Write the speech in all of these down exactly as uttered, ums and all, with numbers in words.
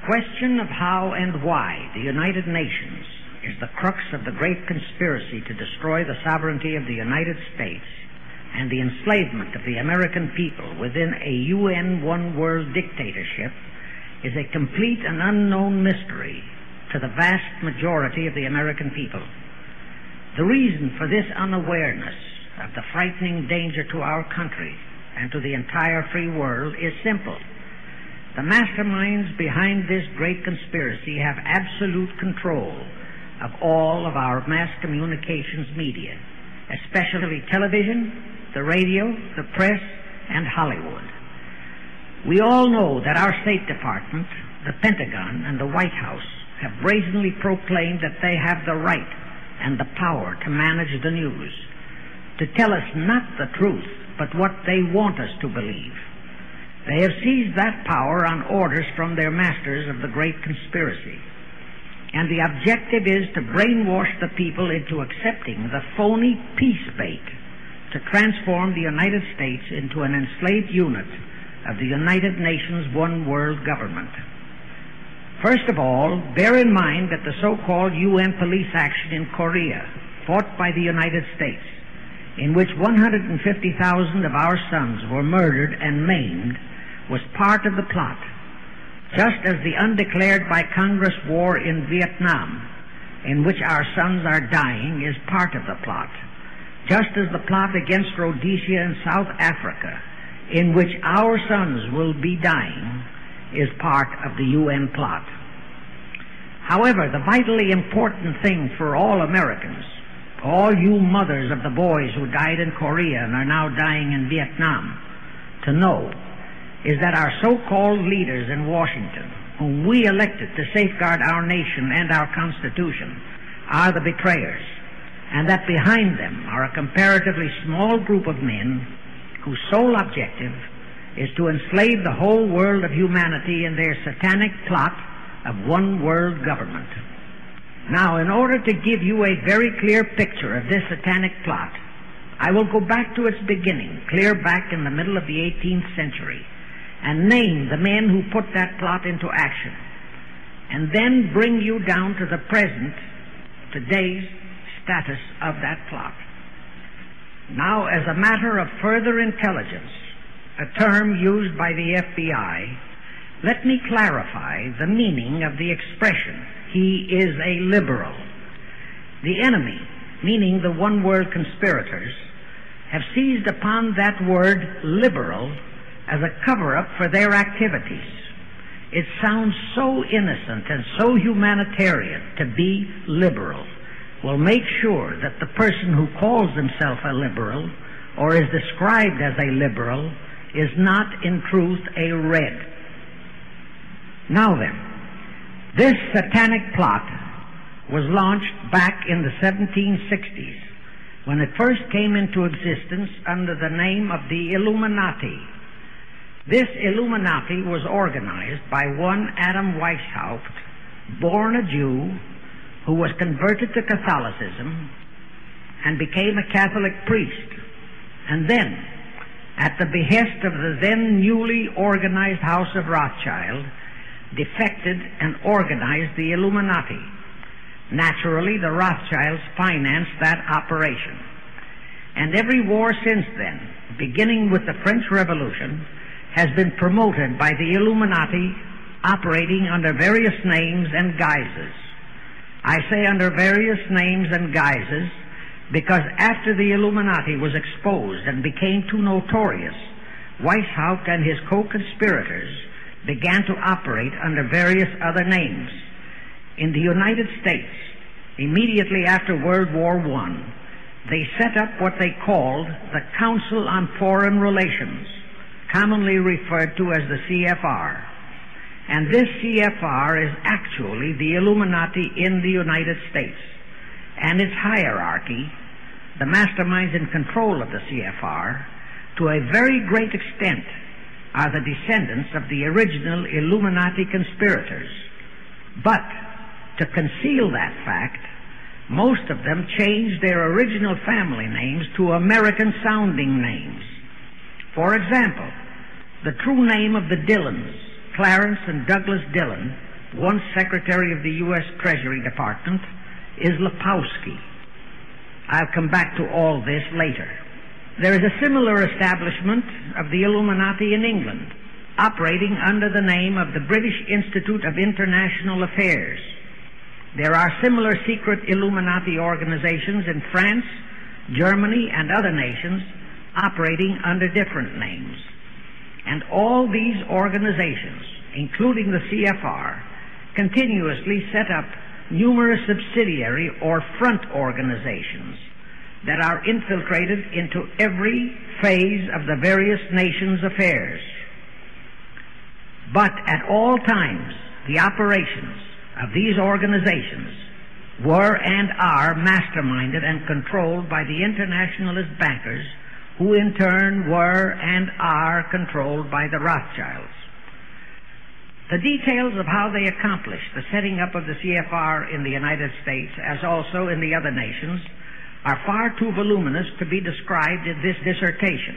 question of how and why the United Nations is the crux of the great conspiracy to destroy the sovereignty of the United States and the enslavement of the American people within a U N one-world dictatorship is a complete and unknown mystery to the vast majority of the American people. The reason for this unawareness of the frightening danger to our country and to the entire free world is simple. The masterminds behind this great conspiracy have absolute control of all of our mass communications media, especially television, the radio, the press, and Hollywood. We all know that our State Department, the Pentagon, and the White House have brazenly proclaimed that they have the right and the power to manage the news, to tell us not the truth, but what they want us to believe. They have seized that power on orders from their masters of the great conspiracy. And the objective is to brainwash the people into accepting the phony peace bait to transform the United States into an enslaved unit of the United Nations one world government. First of all, bear in mind that the so-called U N police action in Korea, fought by the United States, in which one hundred fifty thousand of our sons were murdered and maimed, was part of the plot, just as the undeclared by Congress war in Vietnam, in which our sons are dying, is part of the plot, just as the plot against Rhodesia and South Africa, in which our sons will be dying, is part of the U N plot. However, the vitally important thing for all Americans, all you mothers of the boys who died in Korea and are now dying in Vietnam, to know is that our so-called leaders in Washington, whom we elected to safeguard our nation and our Constitution, are the betrayers, and that behind them are a comparatively small group of men whose sole objective is to enslave the whole world of humanity in their satanic plot of one world government. Now, in order to give you a very clear picture of this satanic plot, I will go back to its beginning, clear back in the middle of the eighteenth century, and name the men who put that plot into action, and then bring you down to the present, today's status of that plot. Now, as a matter of further intelligence, a term used by the F B I, let me clarify the meaning of the expression, "He is a liberal." The enemy, meaning the one-world conspirators, have seized upon that word liberal as a cover-up for their activities. It sounds so innocent and so humanitarian to be liberal. We'll make sure that the person who calls himself a liberal or is described as a liberal is not in truth a red. Now then, this satanic plot was launched back in the seventeen sixties when it first came into existence under the name of the Illuminati. This Illuminati was organized by one Adam Weishaupt, born a Jew, who was converted to Catholicism and became a Catholic priest, and then, at the behest of the then newly organized House of Rothschild, defected and organized the Illuminati. Naturally, the Rothschilds financed that operation. And every war since then, beginning with the French Revolution, has been promoted by the Illuminati, operating under various names and guises. I say under various names and guises because after the Illuminati was exposed and became too notorious, Weishaupt and his co-conspirators began to operate under various other names. In the United States, immediately after World War One, they set up what they called the Council on Foreign Relations, commonly referred to as the C F R. And this C F R is actually the Illuminati in the United States. And its hierarchy, the masterminds in control of the C F R, to a very great extent are the descendants of the original Illuminati conspirators. But to conceal that fact, most of them changed their original family names to American-sounding names. For example, the true name of the Dillons, Clarence and Douglas Dillon, once Secretary of the U S Treasury Department, is Lepowski. I'll come back to all this later. There is a similar establishment of the Illuminati in England, operating under the name of the British Institute of International Affairs. There are similar secret Illuminati organizations in France, Germany, and other nations operating under different names. And all these organizations, including the C F R, continuously set up numerous subsidiary or front organizations that are infiltrated into every phase of the various nations' affairs. But at all times, the operations of these organizations were and are masterminded and controlled by the internationalist bankers, who in turn were and are controlled by the Rothschilds. The details of how they accomplished the setting up of the C F R in the United States, as also in the other nations, are far too voluminous to be described in this dissertation.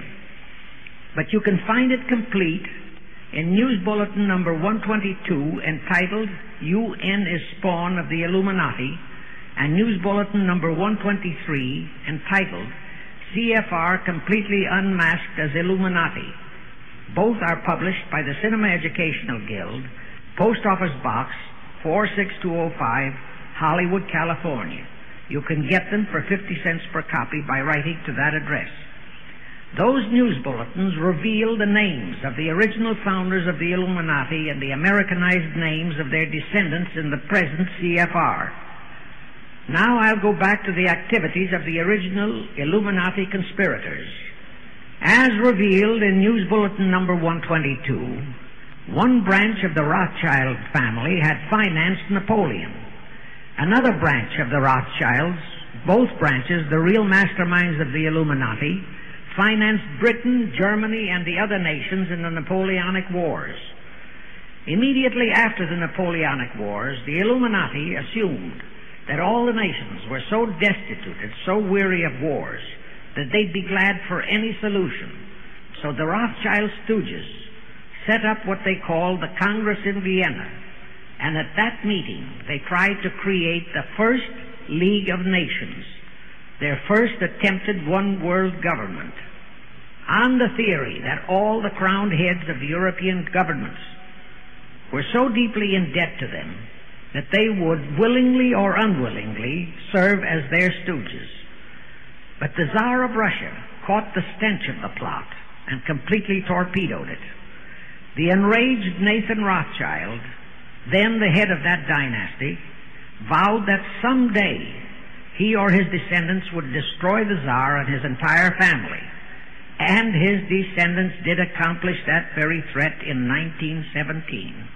But you can find it complete in News Bulletin number one twenty-two, entitled U N is Spawn of the Illuminati, and News Bulletin number one twenty-three, entitled C F R Completely Unmasked as Illuminati. Both are published by the Cinema Educational Guild, Post Office Box four six two oh five, Hollywood, California. You can get them for fifty cents per copy by writing to that address. Those news bulletins reveal the names of the original founders of the Illuminati and the Americanized names of their descendants in the present C F R. Now I'll go back to the activities of the original Illuminati conspirators. As revealed in News Bulletin number one twenty-two, one branch of the Rothschild family had financed Napoleon. Another branch of the Rothschilds, both branches the real masterminds of the Illuminati, financed Britain, Germany, and the other nations in the Napoleonic Wars. Immediately after the Napoleonic Wars, the Illuminati assumed that all the nations were so destitute and so weary of wars that they'd be glad for any solution. So the Rothschild stooges set up what they called the Congress in Vienna, and at that meeting they tried to create the first League of Nations, their first attempted one-world government, on the theory that all the crowned heads of the European governments were so deeply in debt to them that they would willingly or unwillingly serve as their stooges. But the Tsar of Russia caught the stench of the plot and completely torpedoed it. The enraged Nathan Rothschild, then the head of that dynasty, vowed that someday he or his descendants would destroy the Tsar and his entire family. And his descendants did accomplish that very threat in nineteen seventeen.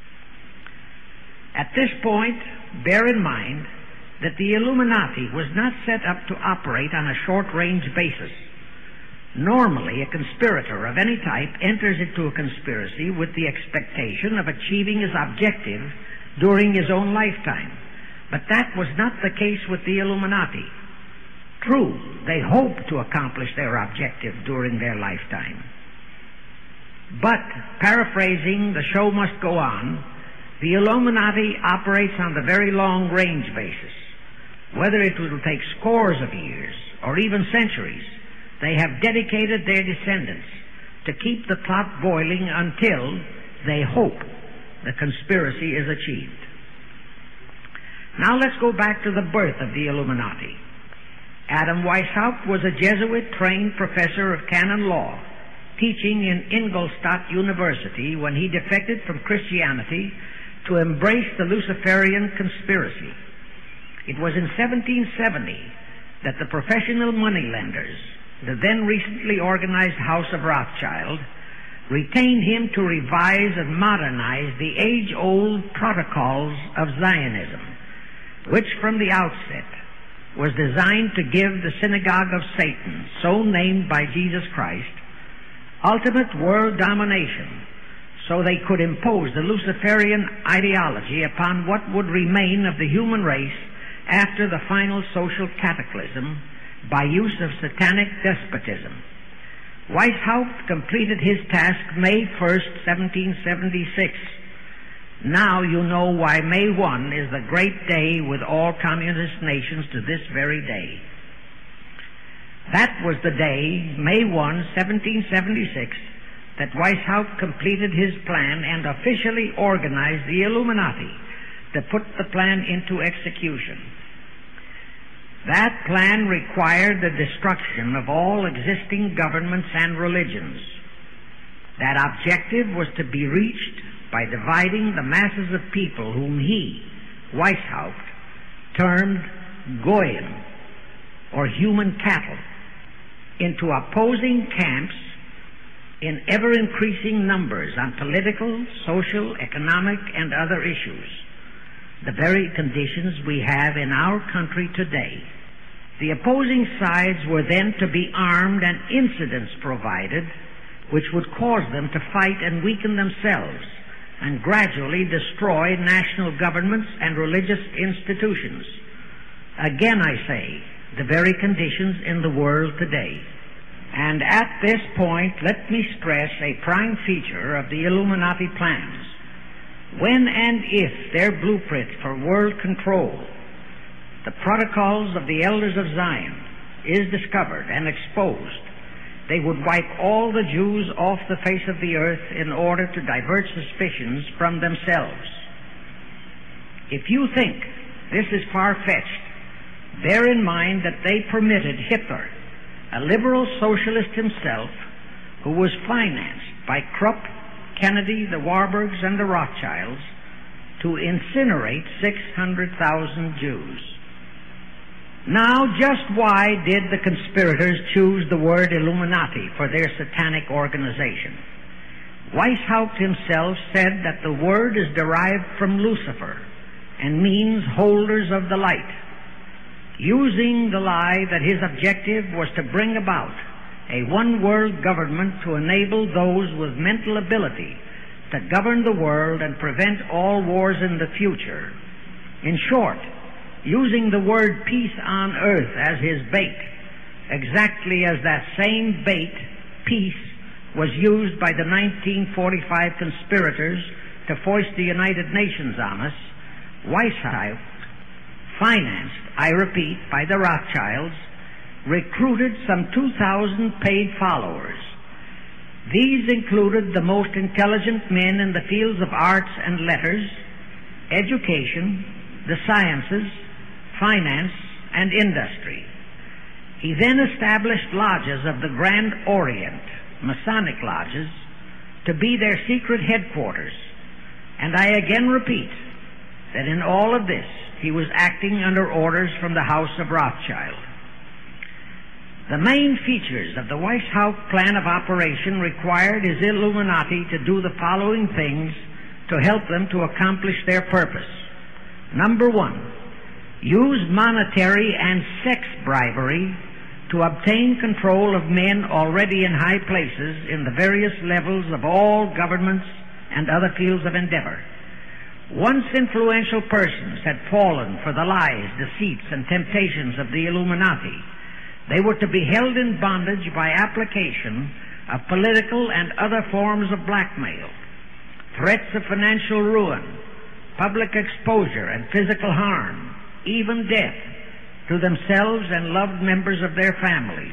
At this point, bear in mind that the Illuminati was not set up to operate on a short-range basis. Normally, a conspirator of any type enters into a conspiracy with the expectation of achieving his objective during his own lifetime. But that was not the case with the Illuminati. True, they hoped to accomplish their objective during their lifetime. But, paraphrasing The Show Must Go On, the Illuminati operates on the very long-range basis. Whether it will take scores of years or even centuries, they have dedicated their descendants to keep the plot boiling until they hope the conspiracy is achieved. Now let's go back to the birth of the Illuminati. Adam Weishaupt was a Jesuit-trained professor of canon law, teaching in Ingolstadt University when he defected from Christianity to embrace the Luciferian conspiracy. It was in seventeen seventy that the professional moneylenders, the then recently organized House of Rothschild, retained him to revise and modernize the age-old protocols of Zionism, which from the outset was designed to give the Synagogue of Satan, so named by Jesus Christ, ultimate world domination, so they could impose the Luciferian ideology upon what would remain of the human race after the final social cataclysm by use of satanic despotism. Weishaupt completed his task May first, seventeen seventy-six. Now you know why May first is the great day with all communist nations to this very day. That was the day, May first, seventeen seventy-six, that Weishaupt completed his plan and officially organized the Illuminati to put the plan into execution. That plan required the destruction of all existing governments and religions. That objective was to be reached by dividing the masses of people whom he, Weishaupt, termed Goyim, or human cattle, into opposing camps in ever-increasing numbers on political, social, economic, and other issues, the very conditions we have in our country today. The opposing sides were then to be armed and incidents provided which would cause them to fight and weaken themselves and gradually destroy national governments and religious institutions. Again, I say, the very conditions in the world today. And at this point, let me stress a prime feature of the Illuminati plans. When and if their blueprint for world control, the protocols of the Elders of Zion, is discovered and exposed, they would wipe all the Jews off the face of the earth in order to divert suspicions from themselves. If you think this is far-fetched, bear in mind that they permitted Hitler, a liberal socialist himself, who was financed by Krupp, Kennedy, the Warburgs, and the Rothschilds, to incinerate six hundred thousand Jews. Now, just why did the conspirators choose the word Illuminati for their satanic organization? Weishaupt himself said that the word is derived from Lucifer and means holders of the light, using the lie that his objective was to bring about a one-world government to enable those with mental ability to govern the world and prevent all wars in the future. In short, using the word peace on earth as his bait, exactly as that same bait, peace, was used by the nineteen forty-five conspirators to foist the United Nations on us. Weishaupt, financed, I repeat, by the Rothschilds, recruited some two thousand paid followers. These included the most intelligent men in the fields of arts and letters, education, the sciences, finance, and industry. He then established lodges of the Grand Orient, Masonic lodges, to be their secret headquarters. And I again repeat that in all of this he was acting under orders from the House of Rothschild. The main features of the Weishaupt plan of operation required his Illuminati to do the following things to help them to accomplish their purpose. Number one, use monetary and sex bribery to obtain control of men already in high places in the various levels of all governments and other fields of endeavor. Once influential persons had fallen for the lies, deceits, and temptations of the Illuminati, they were to be held in bondage by application of political and other forms of blackmail, threats of financial ruin, public exposure and physical harm, even death, to themselves and loved members of their families.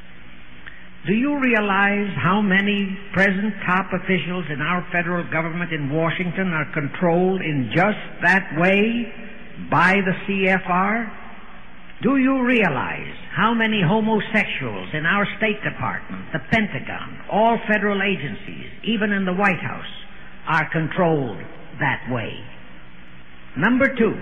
Do you realize how many present top officials in our federal government in Washington are controlled in just that way by the C F R? Do you realize how many homosexuals in our State Department, the Pentagon, all federal agencies, even in the White House, are controlled that way? Number two,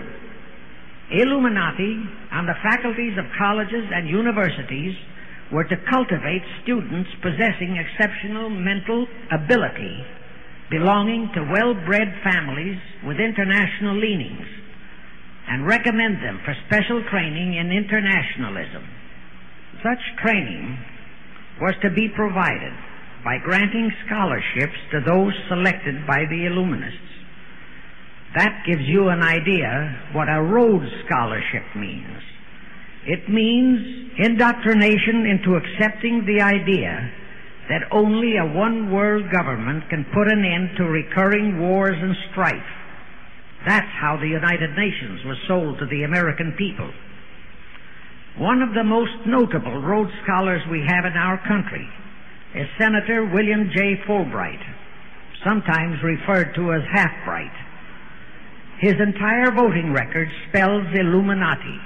Illuminati on the faculties of colleges and universities were to cultivate students possessing exceptional mental ability, belonging to well-bred families with international leanings, and recommend them for special training in internationalism. Such training was to be provided by granting scholarships to those selected by the Illuminists. That gives you an idea what a Rhodes Scholarship means. It means indoctrination into accepting the idea that only a one-world government can put an end to recurring wars and strife, That's how the United Nations was sold to the American people. One of the most notable Rhodes Scholars we have in our country is Senator William J. Fulbright, sometimes referred to as Half-Bright. His entire voting record spells Illuminati.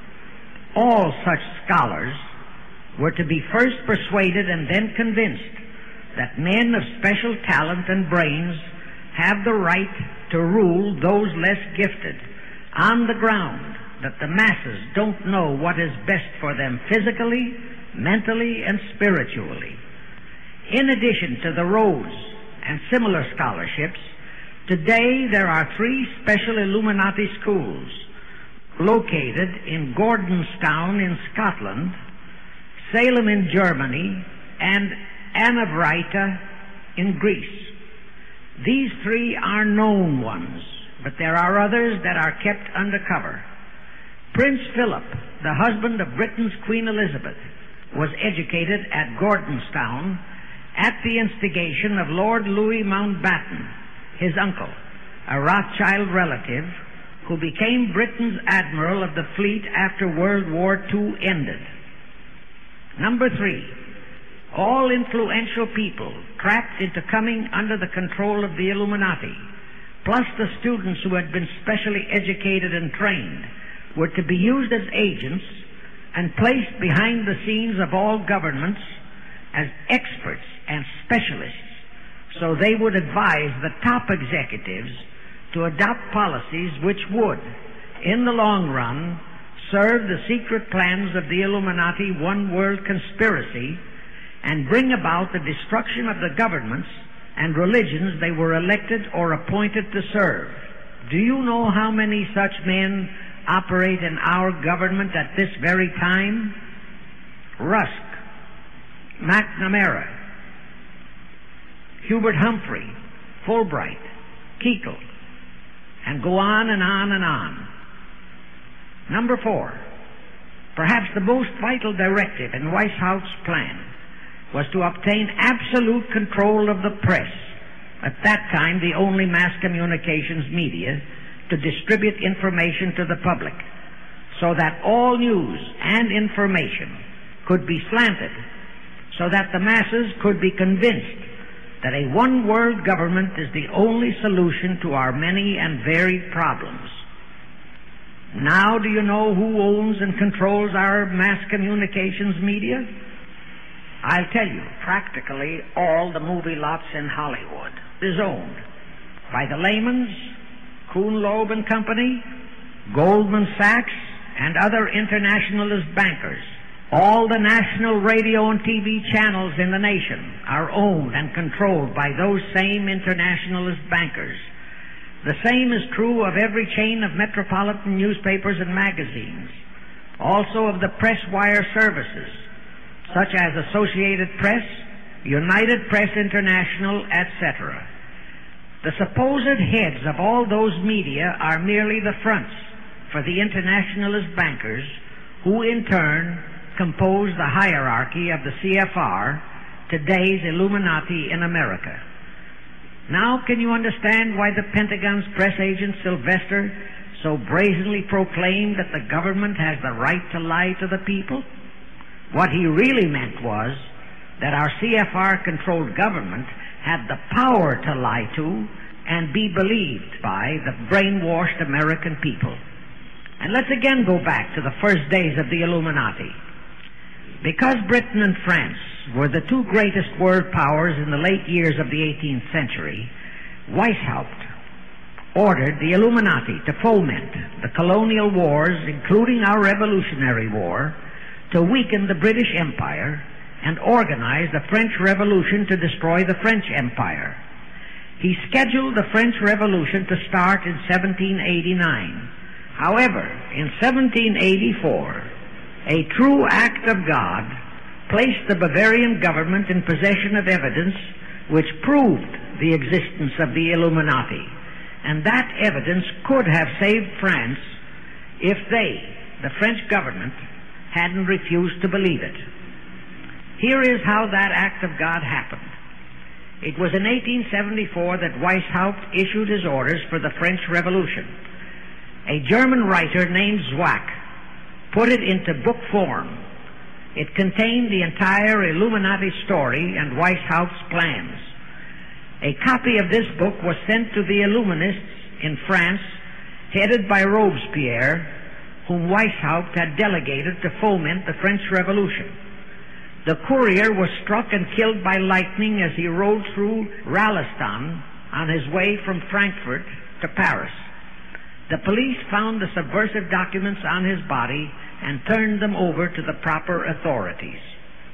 All such scholars were to be first persuaded and then convinced that men of special talent and brains have the right to rule those less gifted on the ground that the masses don't know what is best for them physically, mentally, and spiritually. In addition to the Rhodes and similar scholarships, today there are three special Illuminati schools located in Gordonstown in Scotland, Salem in Germany, and Anavryta in Greece. These three are known ones, but there are others that are kept undercover. Prince Philip, the husband of Britain's Queen Elizabeth, was educated at Gordonstown at the instigation of Lord Louis Mountbatten, his uncle, a Rothschild relative who became Britain's admiral of the fleet after World War Two ended. Number three, all influential people trapped into coming under the control of the Illuminati, plus the students who had been specially educated and trained, were to be used as agents and placed behind the scenes of all governments as experts and specialists, so they would advise the top executives to adopt policies which would, in the long run, serve the secret plans of the Illuminati one-world conspiracy and bring about the destruction of the governments and religions they were elected or appointed to serve. Do you know how many such men operate in our government at this very time? Rusk, McNamara, Hubert Humphrey, Fulbright, Kuchel, and go on and on and on. Number four, perhaps the most vital directive in Weishaupt's plan was to obtain absolute control of the press, at that time the only mass communications media, to distribute information to the public, so that all news and information could be slanted, so that the masses could be convinced that a one-world government is the only solution to our many and varied problems. Now do you know who owns and controls our mass communications media? I'll tell you, practically all the movie lots in Hollywood is owned by the Lehmans, Kuhn Loeb and Company, Goldman Sachs, and other internationalist bankers. All the national radio and T V channels in the nation are owned and controlled by those same internationalist bankers. The same is true of every chain of metropolitan newspapers and magazines, also of the press wire services, such as Associated Press, United Press International, et cetera. The supposed heads of all those media are merely the fronts for the internationalist bankers, who in turn compose the hierarchy of the C F R, today's Illuminati in America. Now can you understand why the Pentagon's press agent Sylvester so brazenly proclaimed that the government has the right to lie to the people? What he really meant was that our C F R-controlled government had the power to lie to and be believed by the brainwashed American people. And let's again go back to the first days of the Illuminati. Because Britain and France were the two greatest world powers in the late years of the eighteenth century, Weishaupt ordered the Illuminati to foment the colonial wars, including our Revolutionary War, to weaken the British Empire and organize the French Revolution to destroy the French Empire. He scheduled the French Revolution to start in seventeen eighty-nine. However, in seventeen eighty-four, a true act of God placed the Bavarian government in possession of evidence which proved the existence of the Illuminati, and that evidence could have saved France if they, the French government, hadn't refused to believe it. Here is how that act of God happened. It was in eighteen seventy-four that Weishaupt issued his orders for the French Revolution. A German writer named Zwack put it into book form. It contained the entire Illuminati story and Weishaupt's plans. A copy of this book was sent to the Illuminists in France, headed by Robespierre, whom Weishaupt had delegated to foment the French Revolution. The courier was struck and killed by lightning as he rode through Ralston on his way from Frankfurt to Paris. The police found the subversive documents on his body and turned them over to the proper authorities.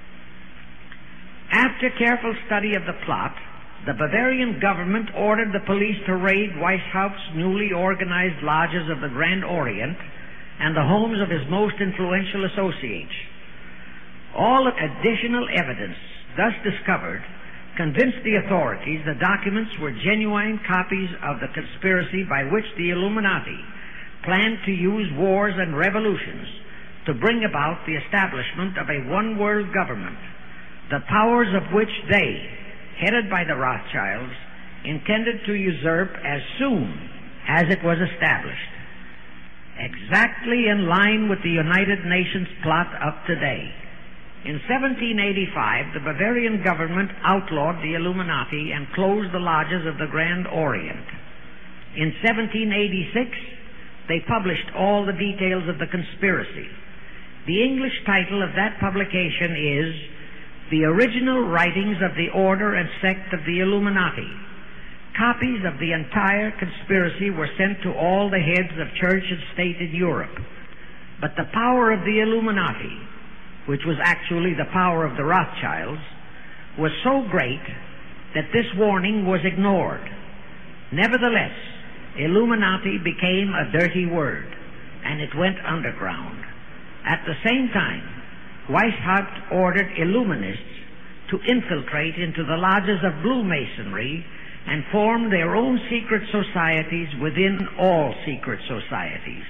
After careful study of the plot, the Bavarian government ordered the police to raid Weishaupt's newly organized lodges of the Grand Orient and the homes of his most influential associates. All additional evidence thus discovered convinced the authorities the documents were genuine copies of the conspiracy by which the Illuminati planned to use wars and revolutions to bring about the establishment of a one-world government, the powers of which they, headed by the Rothschilds, intended to usurp as soon as it was established, exactly in line with the United Nations plot of today. In seventeen eighty-five, the Bavarian government outlawed the Illuminati and closed the lodges of the Grand Orient. In seventeen eighty-six, they published all the details of the conspiracy. The English title of that publication is The Original Writings of the Order and Sect of the Illuminati. Copies of the entire conspiracy were sent to all the heads of church and state in Europe. But the power of the Illuminati, which was actually the power of the Rothschilds, was so great that this warning was ignored. Nevertheless, Illuminati became a dirty word, and it went underground. At the same time, Weishaupt ordered Illuminists to infiltrate into the lodges of Blue Masonry and form their own secret societies within all secret societies.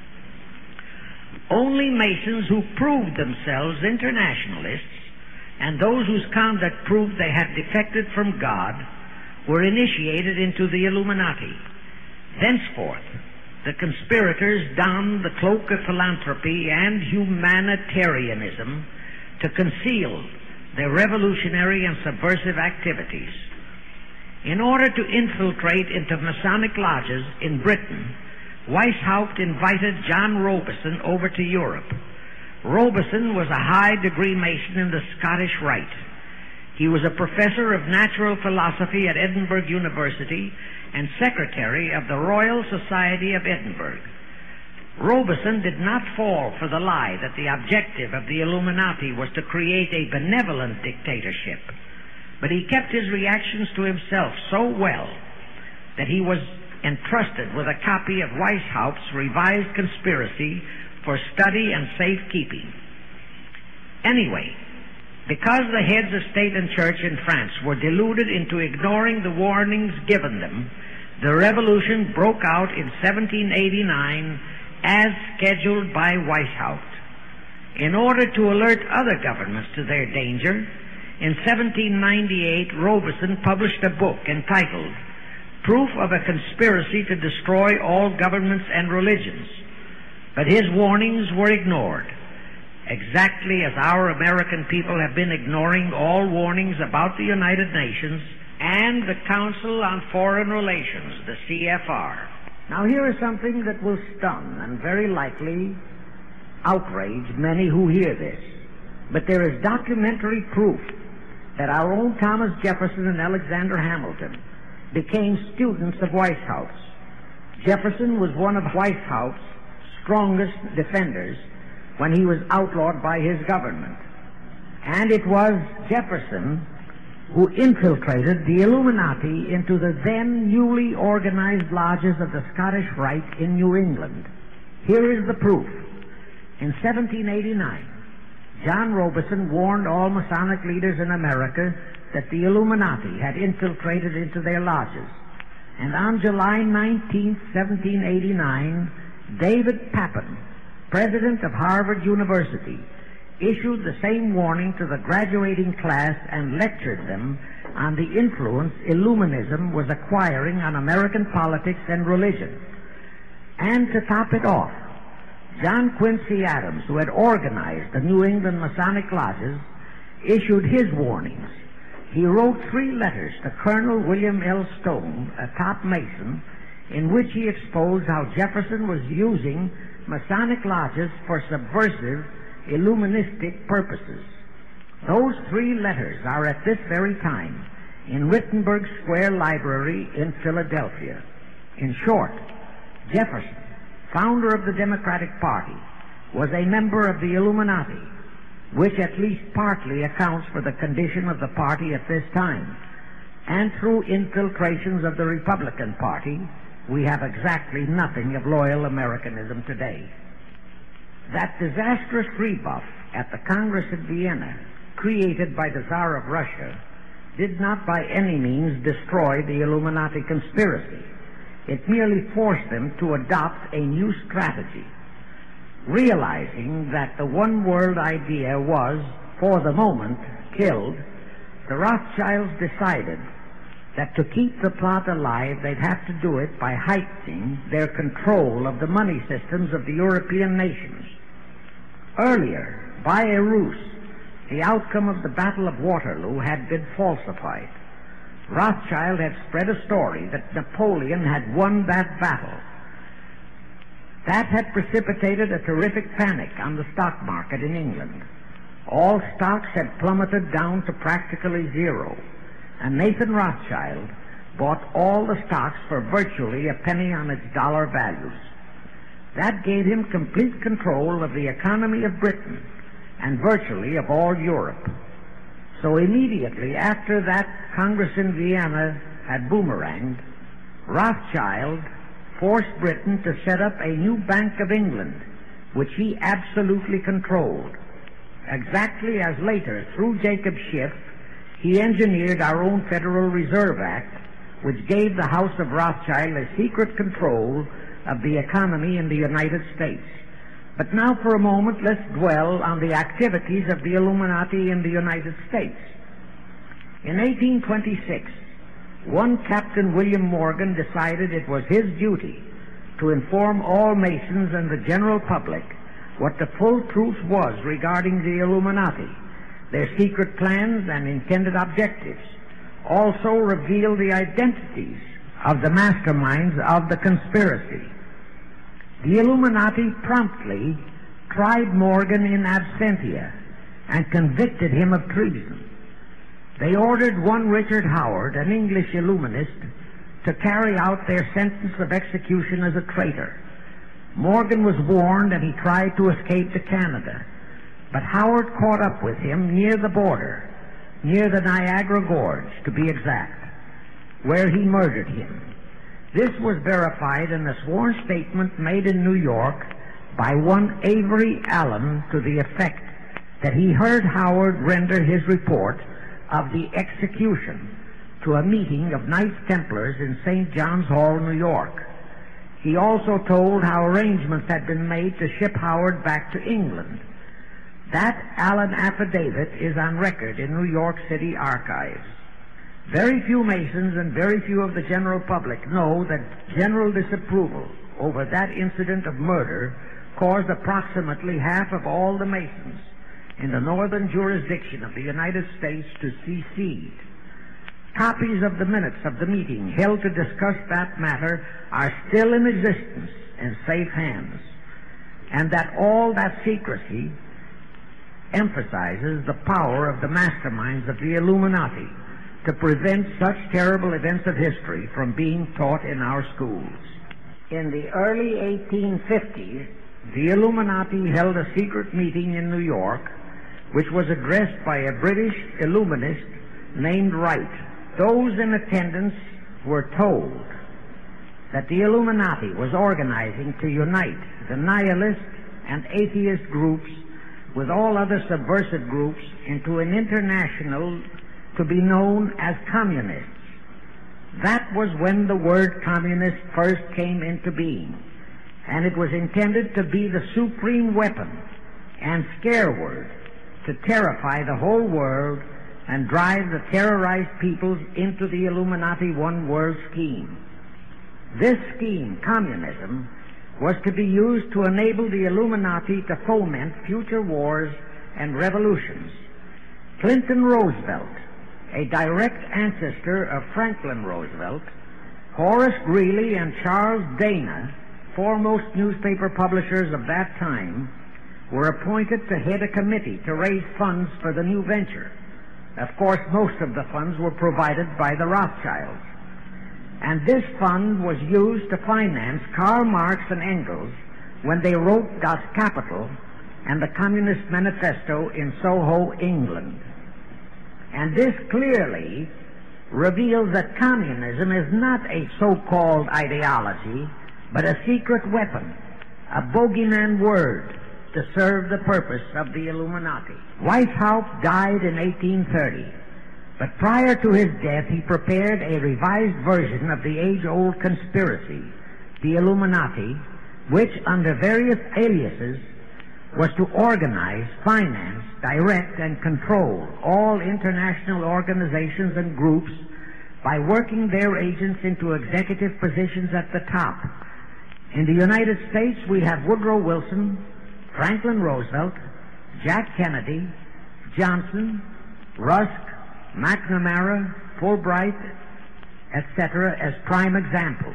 Only Masons who proved themselves internationalists and those whose conduct proved they had defected from God were initiated into the Illuminati. Thenceforth, the conspirators donned the cloak of philanthropy and humanitarianism to conceal their revolutionary and subversive activities. In order to infiltrate into Masonic lodges in Britain, Weishaupt invited John Robison over to Europe. Robison was a high-degree Mason in the Scottish Rite. He was a professor of natural philosophy at Edinburgh University and secretary of the Royal Society of Edinburgh. Robison did not fall for the lie that the objective of the Illuminati was to create a benevolent dictatorship, but he kept his reactions to himself so well that he was entrusted with a copy of Weishaupt's revised conspiracy for study and safekeeping. Anyway, because the heads of state and church in France were deluded into ignoring the warnings given them, the revolution broke out in seventeen eighty-nine as scheduled by Weishaupt. In order to alert other governments to their danger, in seventeen ninety-eight Robison published a book entitled Proof of a Conspiracy to Destroy All Governments and Religions. But his warnings were ignored, exactly as our American people have been ignoring all warnings about the United Nations and the Council on Foreign Relations, the C F R. Now here is something that will stun and very likely outrage many who hear this. But there is documentary proof that our own Thomas Jefferson and Alexander Hamilton became students of Weishaupt's. Jefferson was one of Weishaupt's strongest defenders when he was outlawed by his government. And it was Jefferson who infiltrated the Illuminati into the then newly organized lodges of the Scottish Rite in New England. Here is the proof. In seventeen eighty-nine, John Robison warned all Masonic leaders in America that the Illuminati had infiltrated into their lodges. And on July nineteenth, seventeen eighty-nine, David Papin, president of Harvard University, issued the same warning to the graduating class and lectured them on the influence Illuminism was acquiring on American politics and religion. And to top it off, John Quincy Adams, who had organized the New England Masonic Lodges, issued his warnings. He wrote three letters to Colonel William L. Stone, a top Mason, in which he exposed how Jefferson was using Masonic lodges for subversive, Illuministic purposes. Those three letters are at this very time in Wittenberg Square Library in Philadelphia. In short, Jefferson, founder of the Democratic Party, was a member of the Illuminati, which at least partly accounts for the condition of the party at this time. And through infiltrations of the Republican Party, we have exactly nothing of loyal Americanism today. That disastrous rebuff at the Congress of Vienna, created by the Tsar of Russia, did not by any means destroy the Illuminati conspiracy. It merely forced them to adopt a new strategy. Realizing that the one-world idea was, for the moment, killed, the Rothschilds decided that to keep the plot alive, they'd have to do it by heightening their control of the money systems of the European nations. Earlier, by a ruse, the outcome of the Battle of Waterloo had been falsified. Rothschild had spread a story that Napoleon had won that battle. That had precipitated a terrific panic on the stock market in England. All stocks had plummeted down to practically zero, and Nathan Rothschild bought all the stocks for virtually a penny on its dollar values. That gave him complete control of the economy of Britain and virtually of all Europe. So immediately after that Congress in Vienna had boomeranged, Rothschild forced Britain to set up a new Bank of England, which he absolutely controlled. Exactly as later, through Jacob Schiff, he engineered our own Federal Reserve Act, which gave the House of Rothschild a secret control of the economy in the United States. But now for a moment, let's dwell on the activities of the Illuminati in the United States. In eighteen twenty-six, one Captain William Morgan decided it was his duty to inform all Masons and the general public what the full truth was regarding the Illuminati, their secret plans and intended objectives. Also reveal the identities of the masterminds of the conspiracy. The Illuminati promptly tried Morgan in absentia and convicted him of treason. They ordered one Richard Howard, an English Illuminist, to carry out their sentence of execution as a traitor. Morgan was warned and he tried to escape to Canada, but Howard caught up with him near the border, near the Niagara Gorge, to be exact, where he murdered him. This was verified in a sworn statement made in New York by one Avery Allen to the effect that he heard Howard render his report of the execution to a meeting of Knights Templars in Saint John's Hall, New York. He also told how arrangements had been made to ship Howard back to England. That Allen affidavit is on record in New York City archives. Very few Masons and very few of the general public know that general disapproval over that incident of murder caused approximately half of all the Masons in the northern jurisdiction of the United States to secede. Copies of the minutes of the meeting held to discuss that matter are still in existence in safe hands, and that all that secrecy emphasizes the power of the masterminds of the Illuminati to prevent such terrible events of history from being taught in our schools. In the early eighteen fifties, the Illuminati held a secret meeting in New York, which was addressed by a British Illuminist named Wright. Those in attendance were told that the Illuminati was organizing to unite the nihilist and atheist groups with all other subversive groups into an international to be known as communists. That was when the word communist first came into being, and it was intended to be the supreme weapon and scare word to terrify the whole world and drive the terrorized peoples into the Illuminati one world scheme. This scheme, communism, was to be used to enable the Illuminati to foment future wars and revolutions. Clinton Roosevelt, a direct ancestor of Franklin Roosevelt, Horace Greeley and Charles Dana, foremost newspaper publishers of that time, were appointed to head a committee to raise funds for the new venture. Of course, most of the funds were provided by the Rothschilds. And this fund was used to finance Karl Marx and Engels when they wrote Das Kapital and the Communist Manifesto in Soho, England. And this clearly reveals that communism is not a so-called ideology, but a secret weapon, a bogeyman word to serve the purpose of the Illuminati. Weishaupt died in eighteen thirty, but prior to his death he prepared a revised version of the age-old conspiracy, the Illuminati, which, under various aliases, was to organize, finance, direct, and control all international organizations and groups by working their agents into executive positions at the top. In the United States, we have Woodrow Wilson, Franklin Roosevelt, Jack Kennedy, Johnson, Rusk, McNamara, Fulbright, et cetera as prime examples.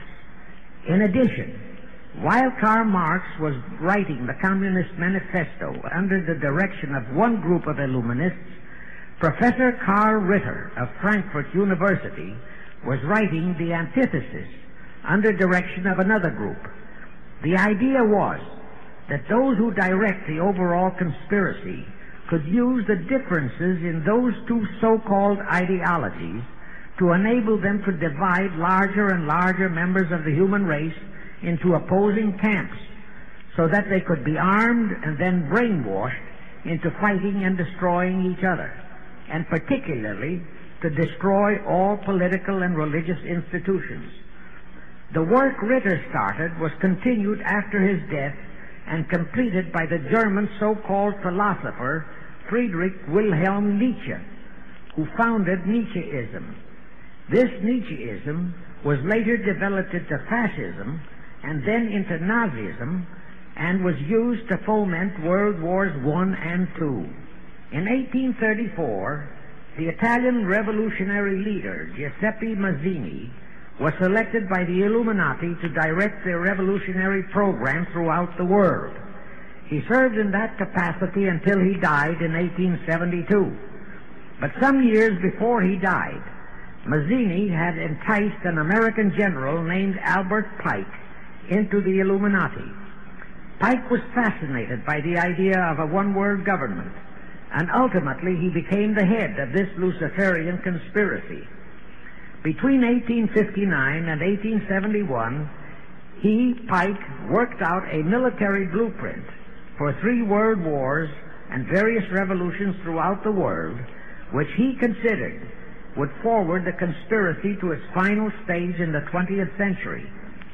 In addition, while Karl Marx was writing the Communist Manifesto under the direction of one group of Illuminists, Professor Karl Ritter of Frankfurt University was writing the antithesis under direction of another group. The idea was that those who direct the overall conspiracy could use the differences in those two so-called ideologies to enable them to divide larger and larger members of the human race into opposing camps so that they could be armed and then brainwashed into fighting and destroying each other, and particularly to destroy all political and religious institutions. The work Ritter started was continued after his death and completed by the German so-called philosopher Friedrich Wilhelm Nietzsche, who founded Nietzscheism. This Nietzscheism was later developed into fascism and then into Nazism, and was used to foment World Wars One and Two. In eighteen thirty-four, the Italian revolutionary leader Giuseppe Mazzini was selected by the Illuminati to direct their revolutionary program throughout the world. He served in that capacity until he died in eighteen seventy-two. But some years before he died, Mazzini had enticed an American general named Albert Pike into the Illuminati. Pike was fascinated by the idea of a one-world government, and ultimately he became the head of this Luciferian conspiracy. Between eighteen fifty-nine and eighteen seventy-one, he, Pike, worked out a military blueprint for three world wars and various revolutions throughout the world, which he considered would forward the conspiracy to its final stage in the twentieth century.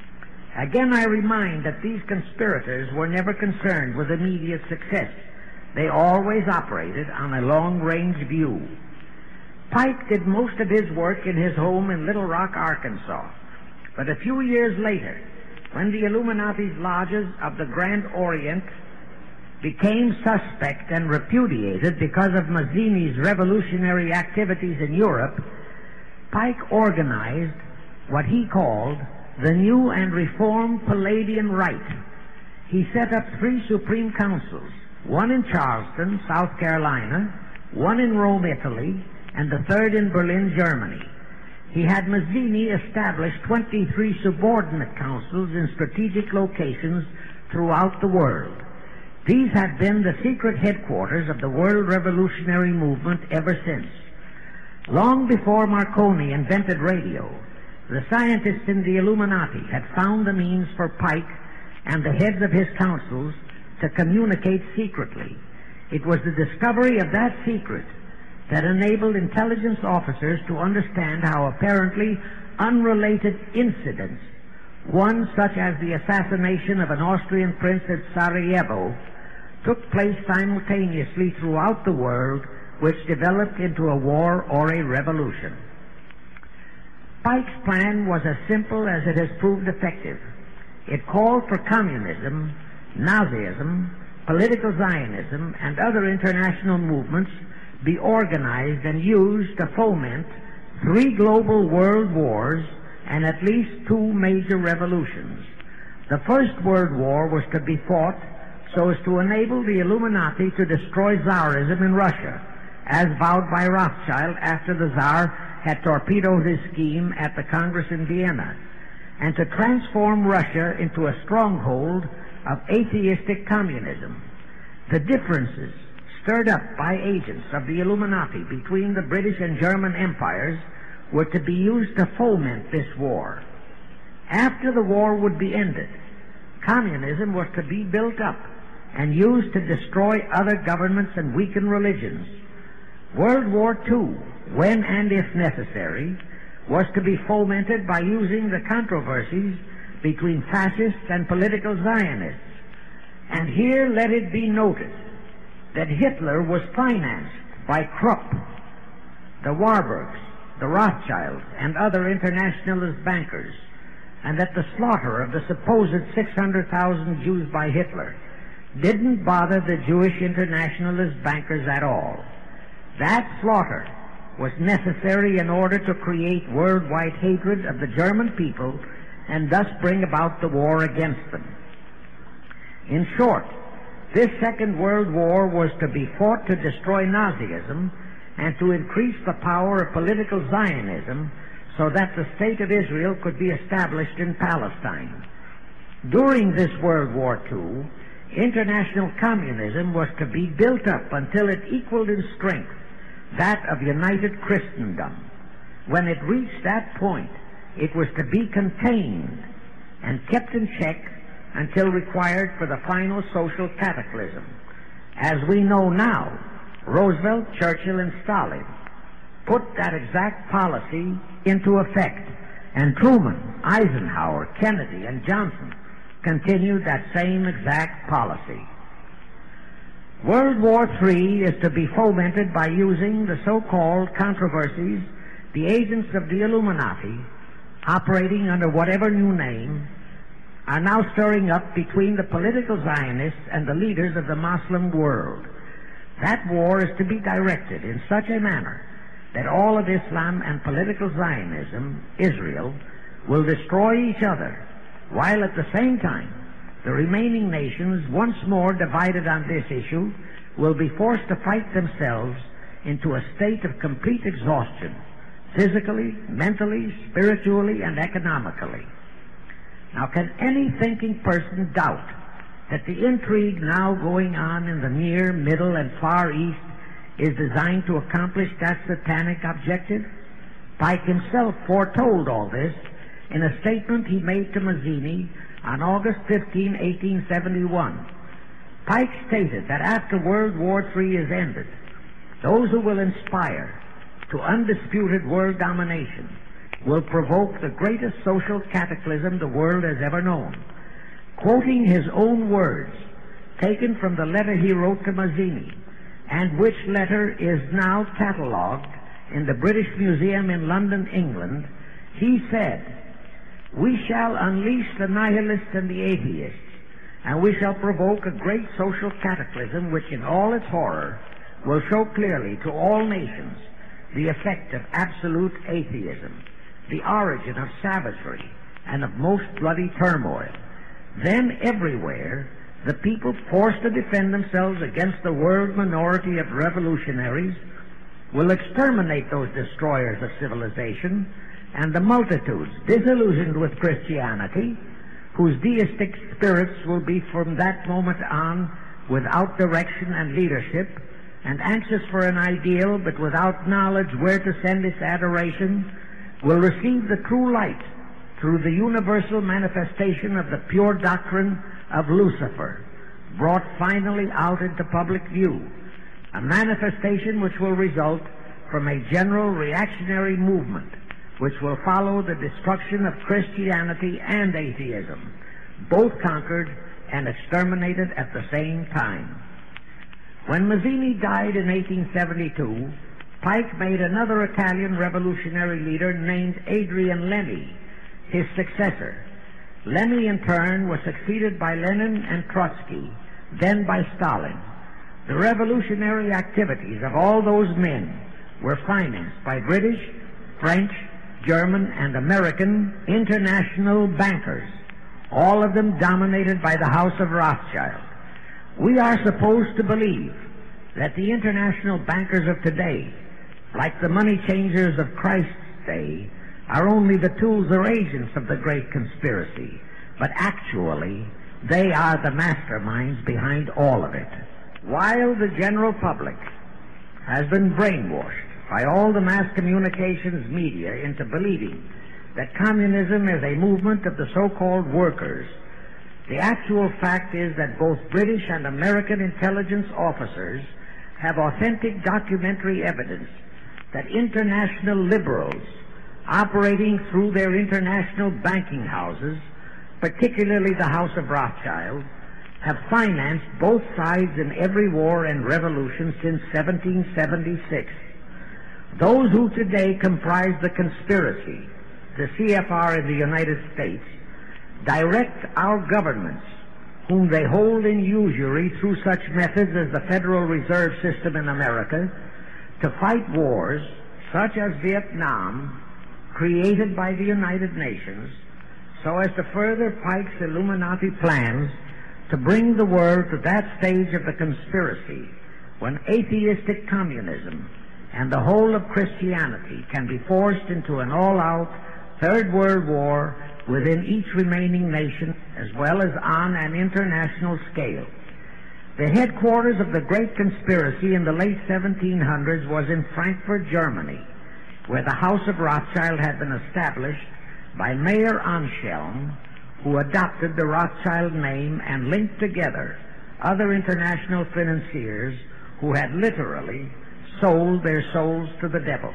Again, I remind that these conspirators were never concerned with immediate success. They always operated on a long-range view. Pike did most of his work in his home in Little Rock, Arkansas. But a few years later, when the Illuminati's lodges of the Grand Orient became suspect and repudiated because of Mazzini's revolutionary activities in Europe, Pike organized what he called the New and Reformed Palladian Rite. He set up three Supreme Councils, one in Charleston, South Carolina, one in Rome, Italy, and the third in Berlin, Germany. He had Mazzini establish twenty-three subordinate councils in strategic locations throughout the world. These have been the secret headquarters of the world revolutionary movement ever since. Long before Marconi invented radio, the scientists in the Illuminati had found the means for Pike and the heads of his councils to communicate secretly. It was the discovery of that secret that enabled intelligence officers to understand how apparently unrelated incidents, one such as the assassination of an Austrian prince at Sarajevo, took place simultaneously throughout the world which developed into a war or a revolution. Pike's plan was as simple as it has proved effective. It called for communism, Nazism, political Zionism, and other international movements be organized and used to foment three global world wars and at least two major revolutions. The First World War was to be fought so as to enable the Illuminati to destroy Tsarism in Russia, as vowed by Rothschild after the Tsar had torpedoed his scheme at the Congress in Vienna, and to transform Russia into a stronghold of atheistic communism. The differences stirred up by agents of the Illuminati between the British and German empires were to be used to foment this war. After the war would be ended, communism was to be built up and used to destroy other governments and weaken religions. World War Two, when and if necessary, was to be fomented by using the controversies between fascists and political Zionists. And here let it be noted that Hitler was financed by Krupp, the Warburgs, the Rothschilds, and other internationalist bankers, and that the slaughter of the supposed six hundred thousand Jews by Hitler didn't bother the Jewish internationalist bankers at all. That slaughter was necessary in order to create worldwide hatred of the German people and thus bring about the war against them. In short, this Second World War was to be fought to destroy Nazism and to increase the power of political Zionism so that the State of Israel could be established in Palestine. During this World War Two, international communism was to be built up until it equaled in strength that of united Christendom. When it reached that point, it was to be contained and kept in check until required for the final social cataclysm. As we know now, Roosevelt, Churchill, and Stalin put that exact policy into effect, and Truman, Eisenhower, Kennedy, and Johnson continued that same exact policy. World War Three is to be fomented by using the so-called controversies the agents of the Illuminati, operating under whatever new name, are now stirring up between the political Zionists and the leaders of the Muslim world. That war is to be directed in such a manner that all of Islam and political Zionism, Israel, will destroy each other, while at the same time the remaining nations, once more divided on this issue, will be forced to fight themselves into a state of complete exhaustion, physically, mentally, spiritually, and economically. Now, can any thinking person doubt that the intrigue now going on in the Near, Middle, and Far East is designed to accomplish that satanic objective? Pike himself foretold all this in a statement he made to Mazzini on August fifteenth, eighteen seventy-one. Pike stated that after World War Three is ended, those who will inspire to undisputed world domination will provoke the greatest social cataclysm the world has ever known. Quoting his own words, taken from the letter he wrote to Mazzini, and which letter is now catalogued in the British Museum in London, England, he said, "We shall unleash the nihilists and the atheists, and we shall provoke a great social cataclysm which in all its horror will show clearly to all nations the effect of absolute atheism, the origin of savagery and of most bloody turmoil. Then everywhere the people forced to defend themselves against the world minority of revolutionaries will exterminate those destroyers of civilization, and the multitudes disillusioned with Christianity, whose deistic spirits will be from that moment on without direction and leadership, and anxious for an ideal but without knowledge where to send its adoration, will receive the true light through the universal manifestation of the pure doctrine of Lucifer, brought finally out into public view, a manifestation which will result from a general reactionary movement which will follow the destruction of Christianity and atheism, both conquered and exterminated at the same time." When Mazzini died in eighteen seventy-two, Pike made another Italian revolutionary leader named Adrian Lemmy his successor. Lemmy, in turn, was succeeded by Lenin and Trotsky, then by Stalin. The revolutionary activities of all those men were financed by British, French, German, and American international bankers, all of them dominated by the House of Rothschild. We are supposed to believe that the international bankers of today, like the money changers of Christ's day, are only the tools or agents of the great conspiracy, but actually they are the masterminds behind all of it. While the general public has been brainwashed by all the mass communications media into believing that communism is a movement of the so-called workers, the actual fact is that both British and American intelligence officers have authentic documentary evidence that international liberals operating through their international banking houses, particularly the House of Rothschild, have financed both sides in every war and revolution since seventeen seventy-six. Those who today comprise the conspiracy, the C F R in the United States, direct our governments, whom they hold in usury through such methods as the Federal Reserve System in America, to fight wars such as Vietnam, created by the United Nations, so as to further Pike's Illuminati plans to bring the world to that stage of the conspiracy when atheistic communism and the whole of Christianity can be forced into an all-out Third World War within each remaining nation, as well as on an international scale. The headquarters of the great conspiracy in the late seventeen hundreds was in Frankfurt, Germany, where the House of Rothschild had been established by Mayer Anschelm, who adopted the Rothschild name and linked together other international financiers who had literally sold their souls to the devil.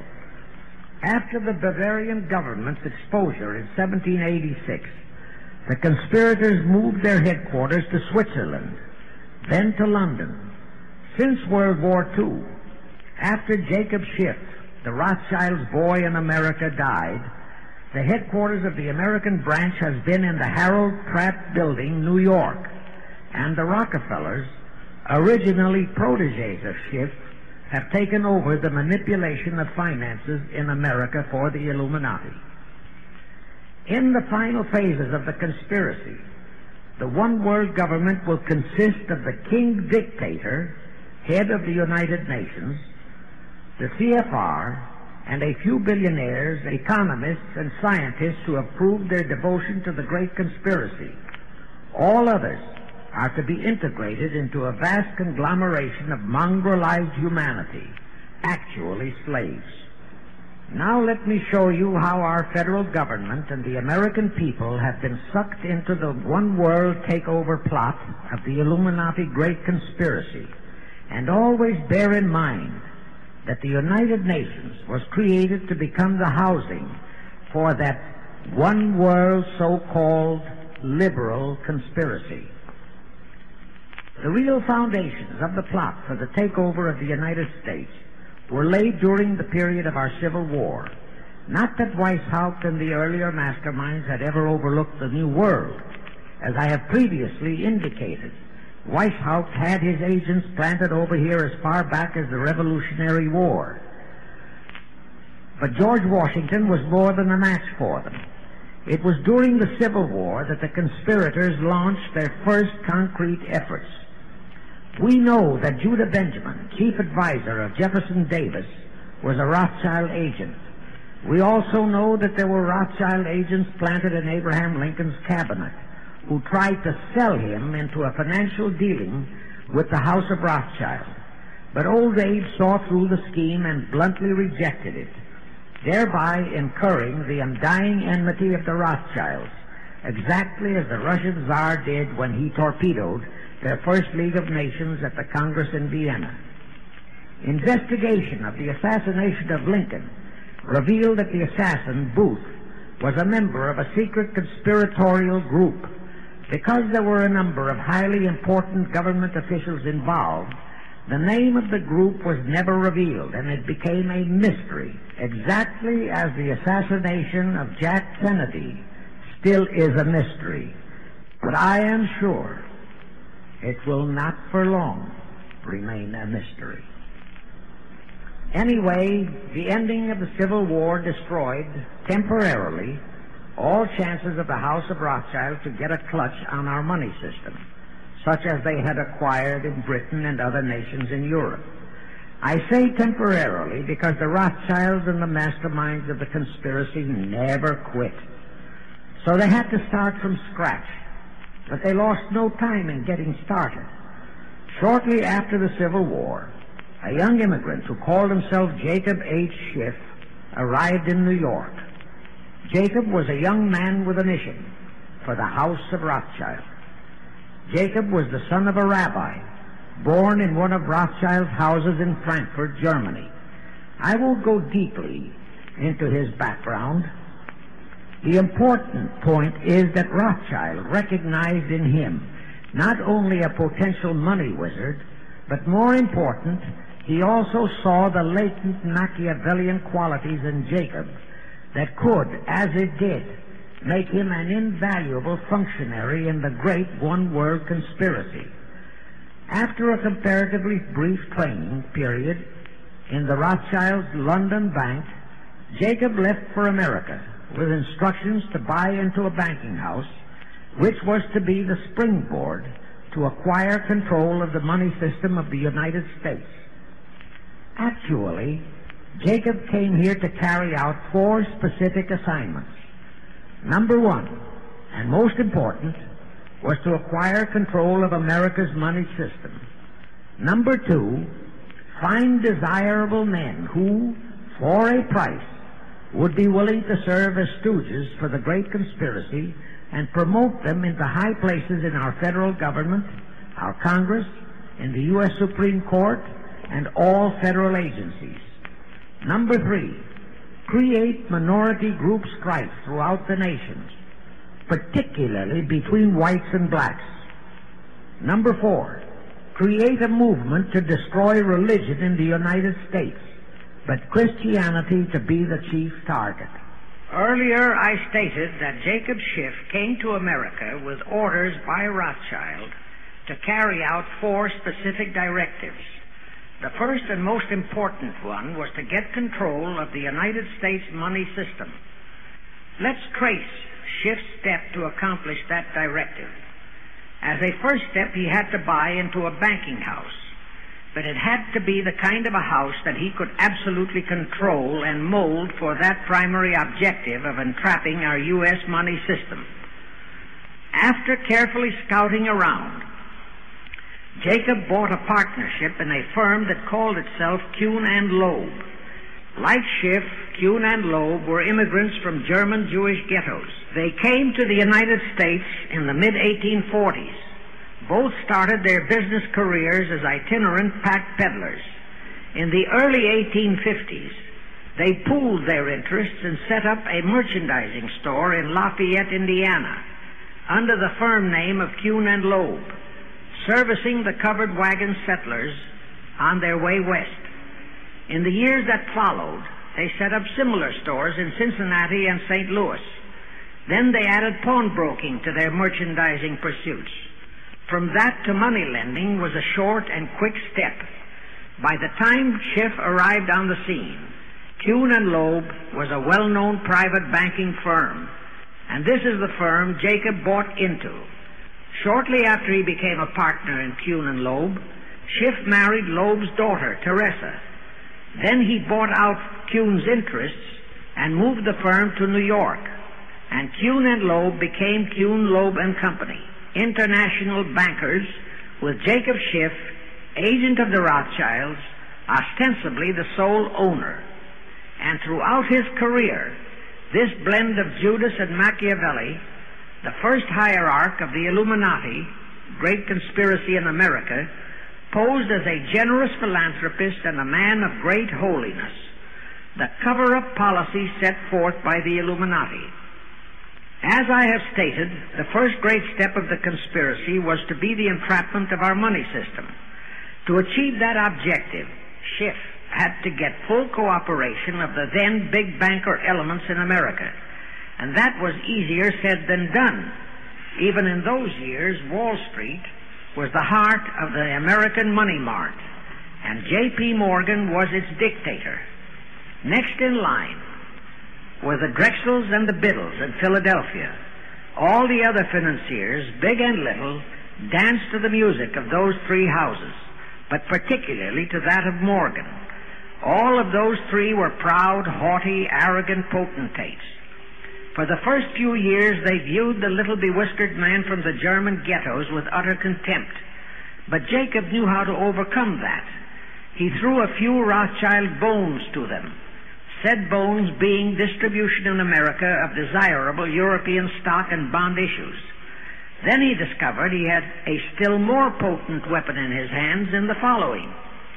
After the Bavarian government's exposure in seventeen eighty-six, the conspirators moved their headquarters to Switzerland, then to London. Since World War Two, after Jacob Schiff, the Rothschild's boy in America, died, the headquarters of the American branch has been in the Harold Pratt Building, New York, and the Rockefellers, originally protégés of Schiff, have taken over the manipulation of finances in America for the Illuminati. In the final phases of the conspiracy, the one-world government will consist of the king dictator, head of the United Nations, the C F R, and a few billionaires, economists, and scientists who have proved their devotion to the great conspiracy. All others are to be integrated into a vast conglomeration of mongrelized humanity, actually slaves. Now let me show you how our federal government and the American people have been sucked into the one-world takeover plot of the Illuminati great conspiracy. And always bear in mind that the United Nations was created to become the housing for that one-world so-called liberal conspiracy. The real foundations of the plot for the takeover of the United States were laid during the period of our Civil War. Not that Weishaupt and the earlier masterminds had ever overlooked the New World. As I have previously indicated, Weishaupt had his agents planted over here as far back as the Revolutionary War. But George Washington was more than a match for them. It was during the Civil War that the conspirators launched their first concrete efforts. We know that Judah Benjamin, chief advisor of Jefferson Davis, was a Rothschild agent. We also know that there were Rothschild agents planted in Abraham Lincoln's cabinet who tried to sell him into a financial dealing with the House of Rothschild. But Old Abe saw through the scheme and bluntly rejected it, thereby incurring the undying enmity of the Rothschilds, exactly as the Russian Tsar did when he torpedoed their first League of Nations at the Congress in Vienna. Investigation of the assassination of Lincoln revealed that the assassin, Booth, was a member of a secret conspiratorial group. Because there were a number of highly important government officials involved, The name of the group was never revealed, and it became a mystery, exactly as the assassination of Jack Kennedy still is a mystery. But I am sure it will not for long remain a mystery. Anyway, the ending of the Civil War destroyed, temporarily, all chances of the House of Rothschild to get a clutch on our money system, such as they had acquired in Britain and other nations in Europe. I say temporarily because the Rothschilds and the masterminds of the conspiracy never quit. So they had to start from scratch, but they lost no time in getting started. Shortly after the Civil War, a young immigrant who called himself Jacob H. Schiff arrived in New York. Jacob was a young man with a mission for the House of Rothschild. Jacob was the son of a rabbi, born in one of Rothschild's houses in Frankfurt, Germany. I won't go deeply into his background. The important point is that Rothschild recognized in him not only a potential money wizard, but more important, he also saw the latent Machiavellian qualities in Jacob that could, as it did, make him an invaluable functionary in the great one-world conspiracy. After a comparatively brief training period in the Rothschilds' London bank, Jacob left for America with instructions to buy into a banking house, which was to be the springboard to acquire control of the money system of the United States. Actually, Jacob came here to carry out four specific assignments. Number one, and most important, was to acquire control of America's money system. Number two, find desirable men who, for a price, would be willing to serve as stooges for the great conspiracy and promote them into high places in our federal government, our Congress, in the U S Supreme Court, and all federal agencies. Number three, create minority group strife throughout the nations, particularly between whites and blacks. Number four, create a movement to destroy religion in the United States, but Christianity to be the chief target. Earlier I stated that Jacob Schiff came to America with orders by Rothschild to carry out four specific directives. The first and most important one was to get control of the United States money system. Let's trace Schiff's step to accomplish that directive. As a first step, he had to buy into a banking house, but it had to be the kind of a house that he could absolutely control and mold for that primary objective of entrapping our U S money system. After carefully scouting around, Jacob bought a partnership in a firm that called itself Kuhn and Loeb. Like Schiff, Kuhn and Loeb were immigrants from German Jewish ghettos. They came to the United States in the mid eighteen forties. Both started their business careers as itinerant pack peddlers. In the early eighteen fifties, they pooled their interests and set up a merchandising store in Lafayette, Indiana, under the firm name of Kuhn and Loeb, servicing the covered wagon settlers on their way west. In the years that followed, they set up similar stores in Cincinnati and Saint Louis. Then they added pawnbroking to their merchandising pursuits. From that to money lending was a short and quick step. By the time Schiff arrived on the scene, Kuhn and Loeb was a well-known private banking firm, and this is the firm Jacob bought into. Shortly after he became a partner in Kuhn and Loeb, Schiff married Loeb's daughter, Teresa. Then he bought out Kuhn's interests and moved the firm to New York, and Kuhn and Loeb became Kuhn, Loeb and Company, international bankers with Jacob Schiff, agent of the Rothschilds, ostensibly the sole owner. And throughout his career, this blend of Judas and Machiavelli, the first hierarch of the Illuminati, great conspiracy in America, posed as a generous philanthropist and a man of great holiness, the cover-up policy set forth by the Illuminati. As I have stated, the first great step of the conspiracy was to be the entrapment of our money system. To achieve that objective, Schiff had to get full cooperation of the then big banker elements in America, and that was easier said than done. Even in those years, Wall Street was the heart of the American money mart, and J P. Morgan was its dictator. Next in line were the Drexels and the Biddles in Philadelphia. All the other financiers, big and little, danced to the music of those three houses, but particularly to that of Morgan. All of those three were proud, haughty, arrogant potentates. For the first few years, they viewed the little bewhiskered man from the German ghettos with utter contempt. But Jacob knew how to overcome that. He threw a few Rothschild bones to them, said bones being distribution in America of desirable European stock and bond issues. Then he discovered he had a still more potent weapon in his hands in the following.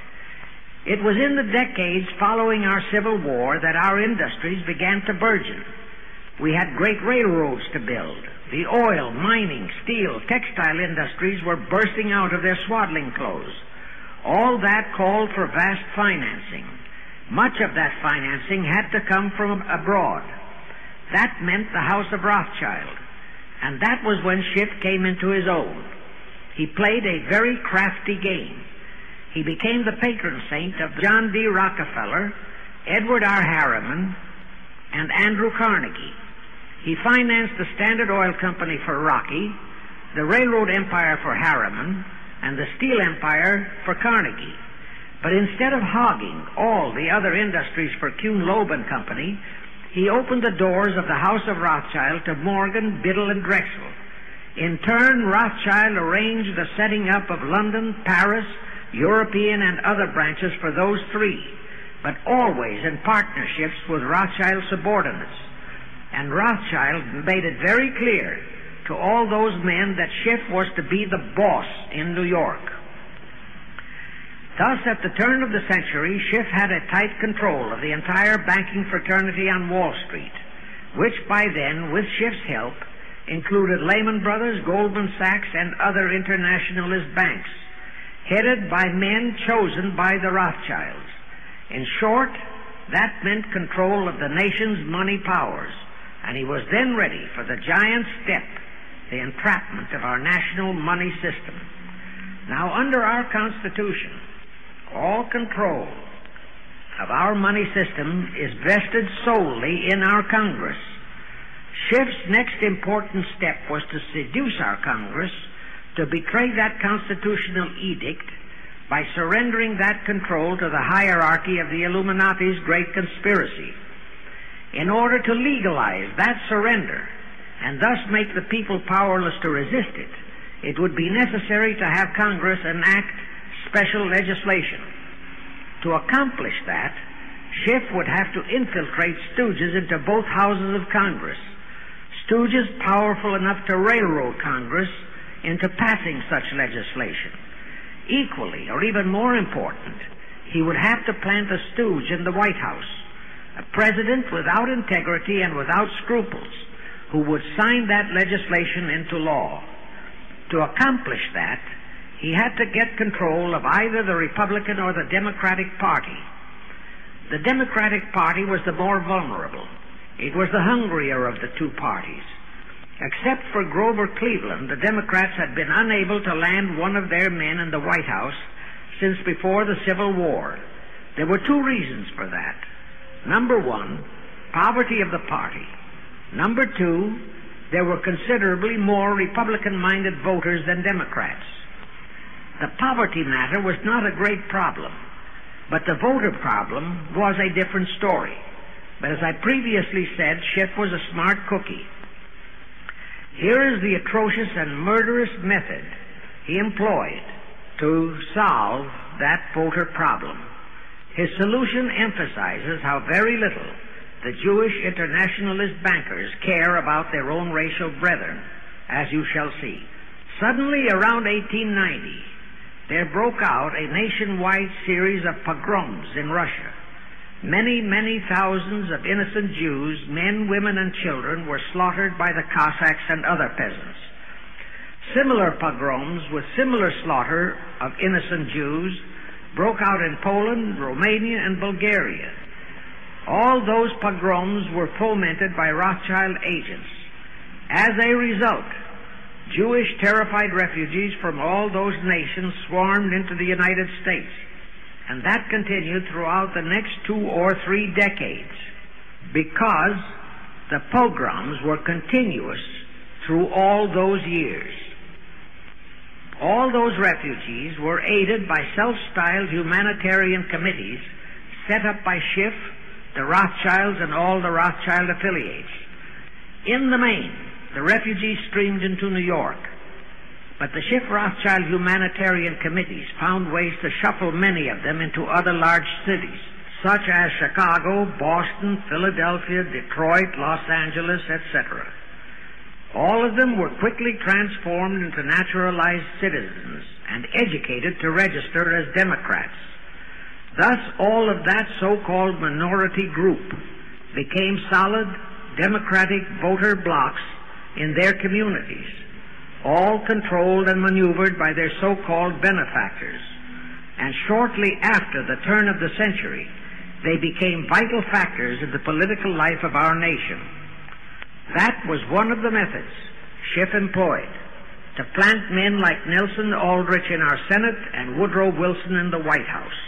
It was in the decades following our Civil War that our industries began to burgeon. We had great railroads to build. The oil, mining, steel, textile industries were bursting out of their swaddling clothes. All that called for vast financing. Much of that financing had to come from abroad. That meant the House of Rothschild. And that was when Schiff came into his own. He played a very crafty game. He became the patron saint of John D. Rockefeller, Edward R. Harriman, and Andrew Carnegie. He financed the Standard Oil Company for Rocky, the railroad empire for Harriman, and the steel empire for Carnegie. But instead of hogging all the other industries for Kuhn Loeb and Company, he opened the doors of the House of Rothschild to Morgan, Biddle, and Drexel. In turn, Rothschild arranged the setting up of London, Paris, European, and other branches for those three, but always in partnerships with Rothschild subordinates. And Rothschild made it very clear to all those men that Schiff was to be the boss in New York. Thus, at the turn of the century, Schiff had a tight control of the entire banking fraternity on Wall Street, which by then, with Schiff's help, included Lehman Brothers, Goldman Sachs, and other internationalist banks, headed by men chosen by the Rothschilds. In short, that meant control of the nation's money powers, and he was then ready for the giant step, the entrapment of our national money system. Now, under our Constitution, all control of our money system is vested solely in our Congress. Schiff's next important step was to seduce our Congress to betray that constitutional edict by surrendering that control to the hierarchy of the Illuminati's great conspiracy. In order to legalize that surrender and thus make the people powerless to resist it, it would be necessary to have Congress enact special legislation. To accomplish that, Schiff would have to infiltrate stooges into both houses of Congress, stooges powerful enough to railroad Congress into passing such legislation. Equally, or even more important, he would have to plant a stooge in the White House, a president without integrity and without scruples, who would sign that legislation into law. To accomplish that, he had to get control of either the Republican or the Democratic Party. The Democratic Party was the more vulnerable. It was the hungrier of the two parties. Except for Grover Cleveland, the Democrats had been unable to land one of their men in the White House since before the Civil War. There were two reasons for that. Number one, poverty of the party. Number two, there were considerably more Republican-minded voters than Democrats. The poverty matter was not a great problem, but the voter problem was a different story. But as I previously said, Schiff was a smart cookie. Here is the atrocious and murderous method he employed to solve that voter problem. His solution emphasizes how very little the Jewish internationalist bankers care about their own racial brethren, as you shall see. Suddenly, around eighteen ninety, there broke out a nationwide series of pogroms in Russia. Many, many thousands of innocent Jews, men, women, and children, were slaughtered by the Cossacks and other peasants. Similar pogroms with similar slaughter of innocent Jews broke out in Poland, Romania, and Bulgaria. All those pogroms were fomented by Rothschild agents. As a result, Jewish terrified refugees from all those nations swarmed into the United States, and that continued throughout the next two or three decades because the pogroms were continuous through all those years. All those refugees were aided by self-styled humanitarian committees set up by Schiff, the Rothschilds, and all the Rothschild affiliates. In the main, the refugees streamed into New York, but the Schiff-Rothschild humanitarian committees found ways to shuffle many of them into other large cities, such as Chicago, Boston, Philadelphia, Detroit, Los Angeles, et cetera. All of them were quickly transformed into naturalized citizens and educated to register as Democrats. Thus, all of that so-called minority group became solid Democratic voter blocs in their communities, all controlled and maneuvered by their so-called benefactors. And shortly after the turn of the century, they became vital factors in the political life of our nation. That was one of the methods Schiff employed to plant men like Nelson Aldrich in our Senate and Woodrow Wilson in the White House.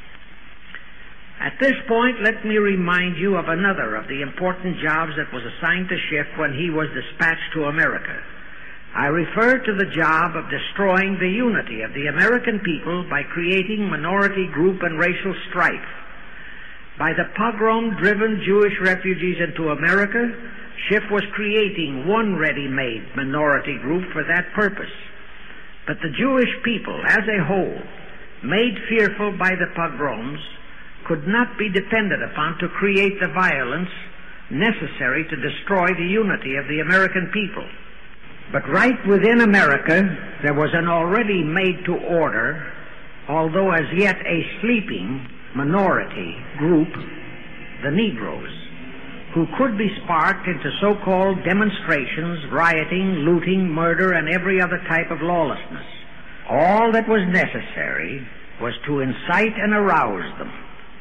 At this point, let me remind you of another of the important jobs that was assigned to Schiff when he was dispatched to America. I refer to the job of destroying the unity of the American people by creating minority group and racial strife. By the pogrom-driven Jewish refugees into America, Schiff was creating one ready-made minority group for that purpose. But the Jewish people as a whole, made fearful by the pogroms, could not be depended upon to create the violence necessary to destroy the unity of the American people. But right within America, there was an already made-to-order, although as yet a sleeping minority group, the Negroes, who could be sparked into so-called demonstrations, rioting, looting, murder, and every other type of lawlessness. All that was necessary was to incite and arouse them.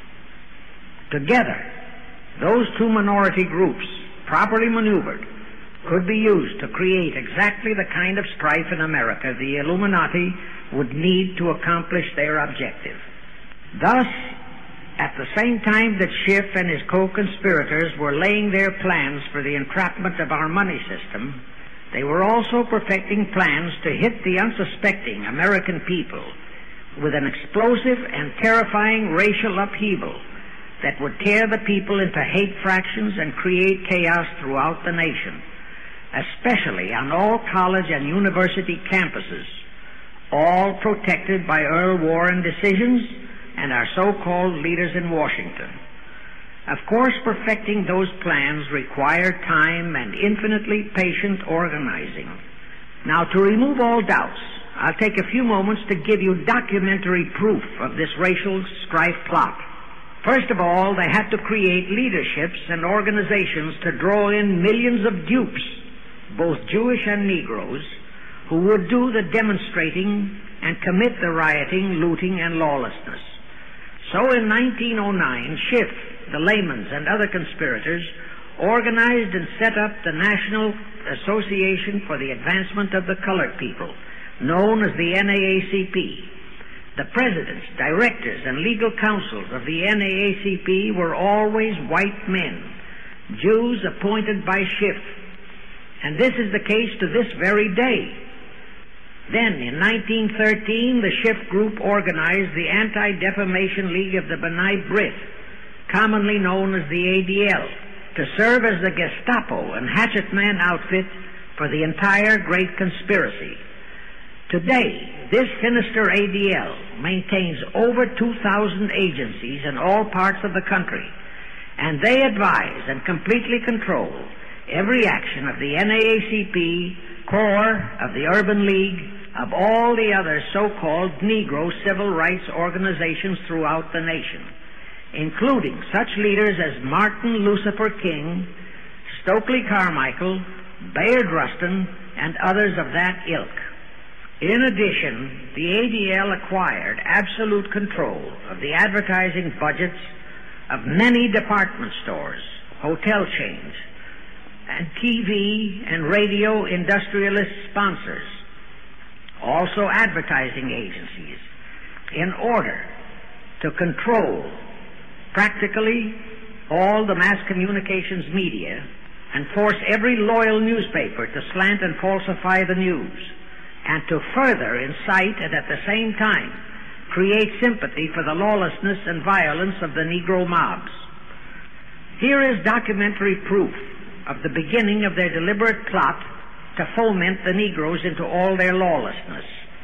Together, those two minority groups, properly maneuvered, could be used to create exactly the kind of strife in America the Illuminati would need to accomplish their objective. Thus, at the same time that Schiff and his co-conspirators were laying their plans for the entrapment of our money system, they were also perfecting plans to hit the unsuspecting American people with an explosive and terrifying racial upheaval that would tear the people into hate fractions and create chaos throughout the nation, especially on all college and university campuses, all protected by Earl Warren decisions and our so-called leaders in Washington. Of course, perfecting those plans required time and infinitely patient organizing. Now, to remove all doubts, I'll take a few moments to give you documentary proof of this racial strife plot. First of all, they had to create leaderships and organizations to draw in millions of dupes, both Jewish and Negroes, who would do the demonstrating and commit the rioting, looting, and lawlessness. So in nineteen oh nine, Schiff, the Lamans, and other conspirators organized and set up the National Association for the Advancement of the Colored People, known as the N double A C P. The presidents, directors, and legal counsels of the N double A C P were always white men, Jews appointed by Schiff. And this is the case to this very day. Then, in nineteen thirteen, the Schiff Group organized the Anti-Defamation League of the B'nai B'rith, commonly known as the A D L, to serve as the Gestapo and hatchet man outfit for the entire great conspiracy. Today, this sinister A D L maintains over two thousand agencies in all parts of the country, and they advise and completely control every action of the N double A C P, CORE, of the Urban League, of all the other so-called Negro civil rights organizations throughout the nation, including such leaders as Martin Lucifer King, Stokely Carmichael, Bayard Rustin, and others of that ilk. In addition, the A D L acquired absolute control of the advertising budgets of many department stores, hotel chains, and T V and radio industrialist sponsors, also advertising agencies, in order to control practically all the mass communications media and force every loyal newspaper to slant and falsify the news, and to further incite and at the same time create sympathy for the lawlessness and violence of the Negro mobs. Here is documentary proof of the beginning of their deliberate plot to foment the Negroes into all their lawlessness.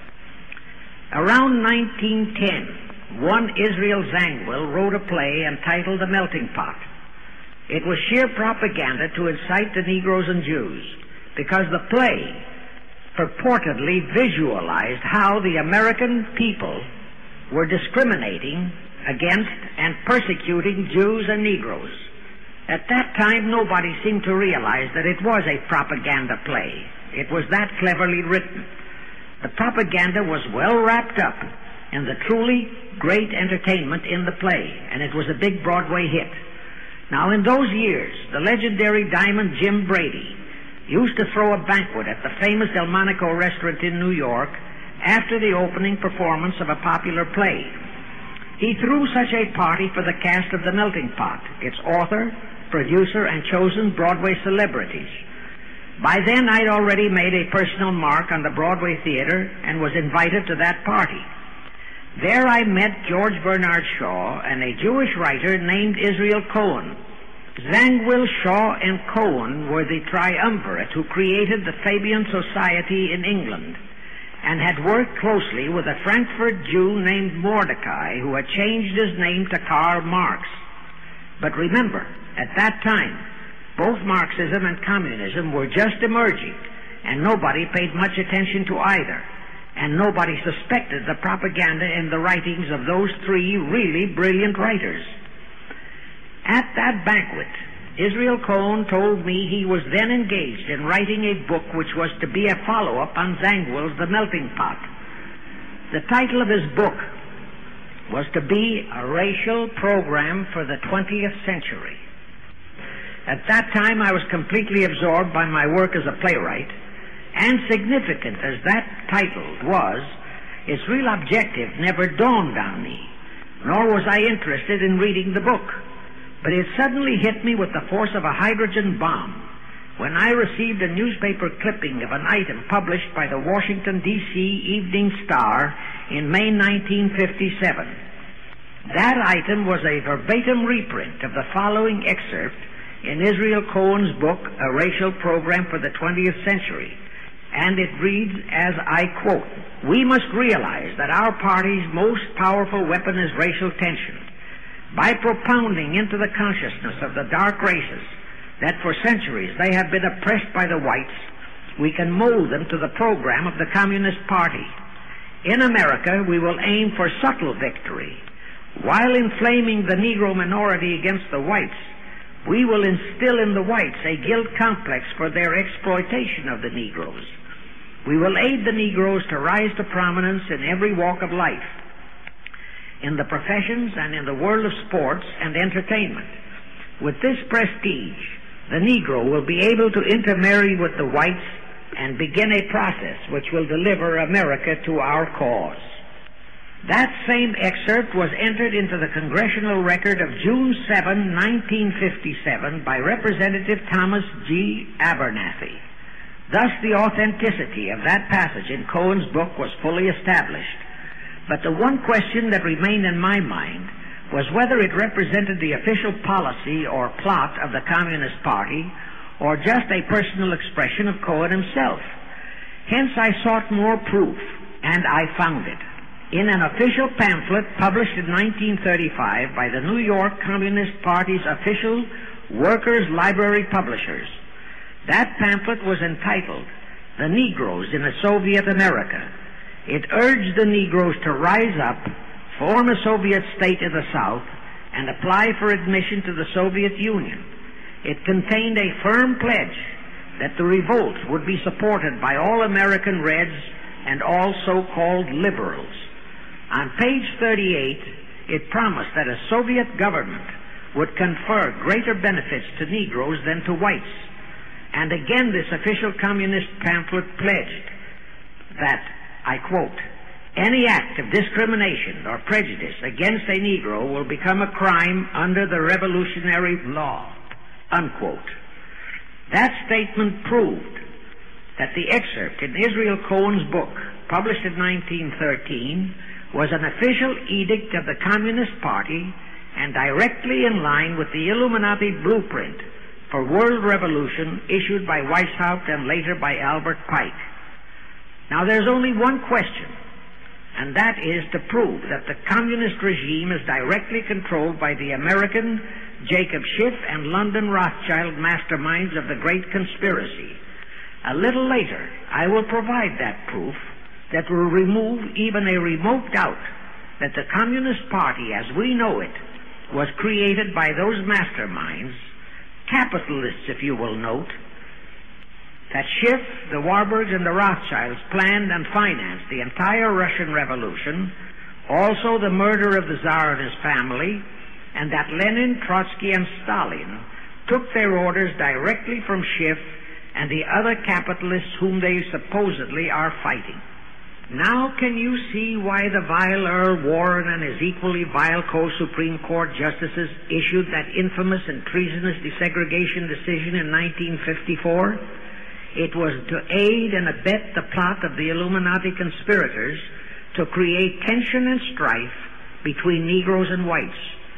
Around nineteen ten, one Israel Zangwill wrote a play entitled The Melting Pot. It was sheer propaganda to incite the Negroes and Jews, because the play purportedly visualized how the American people were discriminating against and persecuting Jews and Negroes. At that time, nobody seemed to realize that it was a propaganda play. It was that cleverly written. The propaganda was well wrapped up in the truly great entertainment in the play, and it was a big Broadway hit. Now, in those years, the legendary Diamond Jim Brady used to throw a banquet at the famous Delmonico restaurant in New York after the opening performance of a popular play. He threw such a party for the cast of The Melting Pot, its author, producer, and chosen Broadway celebrities. By then, I'd already made a personal mark on the Broadway theater and was invited to that party. There I met George Bernard Shaw and a Jewish writer named Israel Cohen. Zangwill, Shaw, and Cohen were the triumvirate who created the Fabian Society in England and had worked closely with a Frankfurt Jew named Mordecai, who had changed his name to Karl Marx. But remember, at that time, both Marxism and communism were just emerging, and nobody paid much attention to either, and nobody suspected the propaganda in the writings of those three really brilliant writers. At that banquet, Israel Cohen told me he was then engaged in writing a book which was to be a follow-up on Zangwill's The Melting Pot. The title of his book was to be A Racial Program for the twentieth Century. At that time, I was completely absorbed by my work as a playwright, and significant as that title was, its real objective never dawned on me, nor was I interested in reading the book. But it suddenly hit me with the force of a hydrogen bomb when I received a newspaper clipping of an item published by the Washington, D C Evening Star in May nineteen fifty-seven. That item was a verbatim reprint of the following excerpt in Israel Cohen's book, A Racial Program for the twentieth Century, and it reads as I quote, "We must realize that our party's most powerful weapon is racial tension. By propounding into the consciousness of the dark races that for centuries they have been oppressed by the whites, we can mold them to the program of the Communist Party. In America, we will aim for subtle victory. While inflaming the Negro minority against the whites, we will instill in the whites a guilt complex for their exploitation of the Negroes. We will aid the Negroes to rise to prominence in every walk of life, in the professions and in the world of sports and entertainment. With this prestige, the Negro will be able to intermarry with the whites and begin a process which will deliver America to our cause." That same excerpt was entered into the Congressional Record of June seventh, nineteen fifty-seven by Representative Thomas G. Abernathy. Thus the authenticity of that passage in Cohen's book was fully established. But the one question that remained in my mind was whether it represented the official policy or plot of the Communist Party or just a personal expression of Cohen himself. Hence I sought more proof, and I found it in an official pamphlet published in nineteen thirty-five by the New York Communist Party's official Workers' Library Publishers. That pamphlet was entitled The Negroes in a Soviet America. It urged the Negroes to rise up, form a Soviet state in the South, and apply for admission to the Soviet Union. It contained a firm pledge that the revolt would be supported by all American Reds, and all so-called liberals. On page thirty-eight, it promised that a Soviet government would confer greater benefits to Negroes than to whites. And again, this official communist pamphlet pledged that, I quote, any act of discrimination or prejudice against a Negro will become a crime under the revolutionary law, unquote. That statement proved that the excerpt in Israel Cohen's book, published in nineteen thirteen, was an official edict of the Communist Party and directly in line with the Illuminati blueprint for world revolution issued by Weishaupt and later by Albert Pike. Now there's only one question, and that is to prove that the communist regime is directly controlled by the American Jacob Schiff and London Rothschild masterminds of the Great Conspiracy. A little later, I will provide that proof that will remove even a remote doubt that the Communist Party, as we know it, was created by those masterminds, capitalists, if you will note, that Schiff, the Warburgs, and the Rothschilds planned and financed the entire Russian Revolution, also the murder of the Tsar and his family, and that Lenin, Trotsky, and Stalin took their orders directly from Schiff and the other capitalists whom they supposedly are fighting. Now can you see why the vile Earl Warren and his equally vile co-Supreme Court justices issued that infamous and treasonous desegregation decision in nineteen fifty-four? It was to aid and abet the plot of the Illuminati conspirators to create tension and strife between Negroes and whites.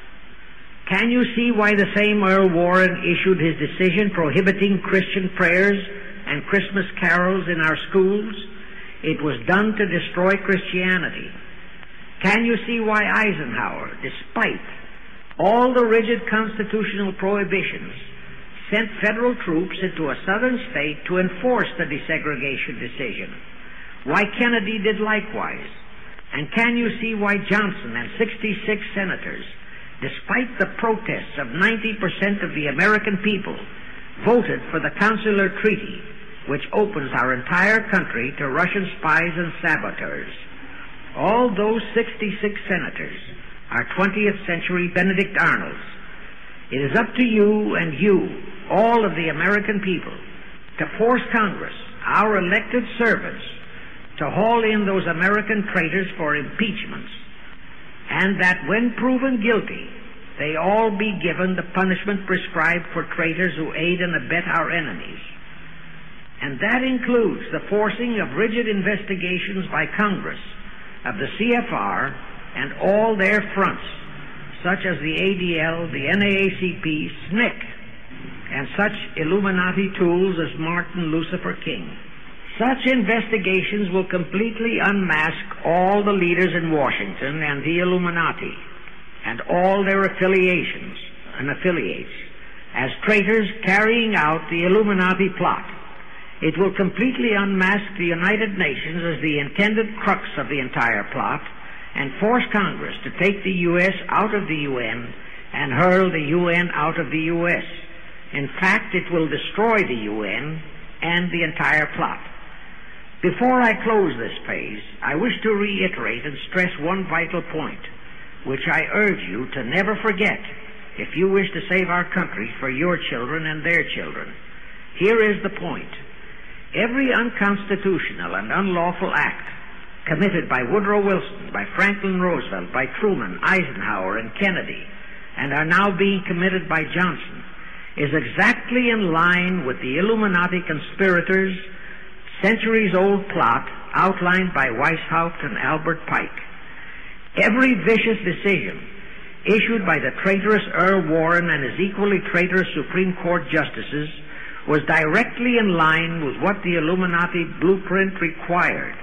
Can you see why the same Earl Warren issued his decision prohibiting Christian prayers and Christmas carols in our schools? It was done to destroy Christianity. Can you see why Eisenhower, despite all the rigid constitutional prohibitions, sent federal troops into a southern state to enforce the desegregation decision? Why Kennedy did likewise? And can you see why Johnson and sixty-six senators, despite the protests of ninety percent of the American people, voted for the Consular Treaty, which opens our entire country to Russian spies and saboteurs? All those sixty-six senators are twentieth century Benedict Arnolds. It is up to you and you, all of the American people, to force Congress, our elected servants, to haul in those American traitors for impeachments, and that when proven guilty, they all be given the punishment prescribed for traitors who aid and abet our enemies. And that includes the forcing of rigid investigations by Congress of the C F R and all their fronts, such as the A D L, the N double A C P, S N C C, and such Illuminati tools as Martin Lucifer King. Such investigations will completely unmask all the leaders in Washington and the Illuminati and all their affiliations and affiliates as traitors carrying out the Illuminati plot. It will completely unmask the United Nations as the intended crux of the entire plot and force Congress to take the U S out of the U N and hurl the U N out of the U S. In fact, it will destroy the U N and the entire plot. Before I close this phase, I wish to reiterate and stress one vital point, which I urge you to never forget if you wish to save our country for your children and their children. Here is the point. Every unconstitutional and unlawful act committed by Woodrow Wilson, by Franklin Roosevelt, by Truman, Eisenhower, and Kennedy, and are now being committed by Johnson, is exactly in line with the Illuminati conspirators' centuries-old plot outlined by Weishaupt and Albert Pike. Every vicious decision issued by the traitorous Earl Warren and his equally traitorous Supreme Court justices was directly in line with what the Illuminati blueprint required.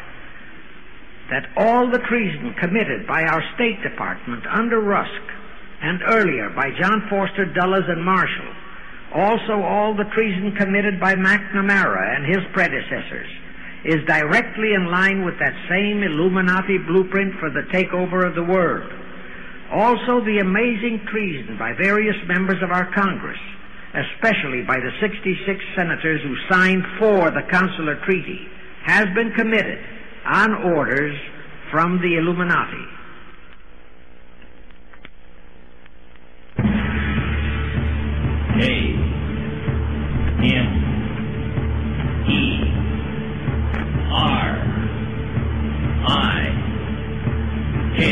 That all the treason committed by our State Department under Rusk and earlier by John Foster Dulles and Marshall, also all the treason committed by McNamara and his predecessors, is directly in line with that same Illuminati blueprint for the takeover of the world. Also the amazing treason by various members of our Congress, especially by the sixty-six senators who signed for the Consular Treaty, has been committed on orders from the Illuminati. K M E R I K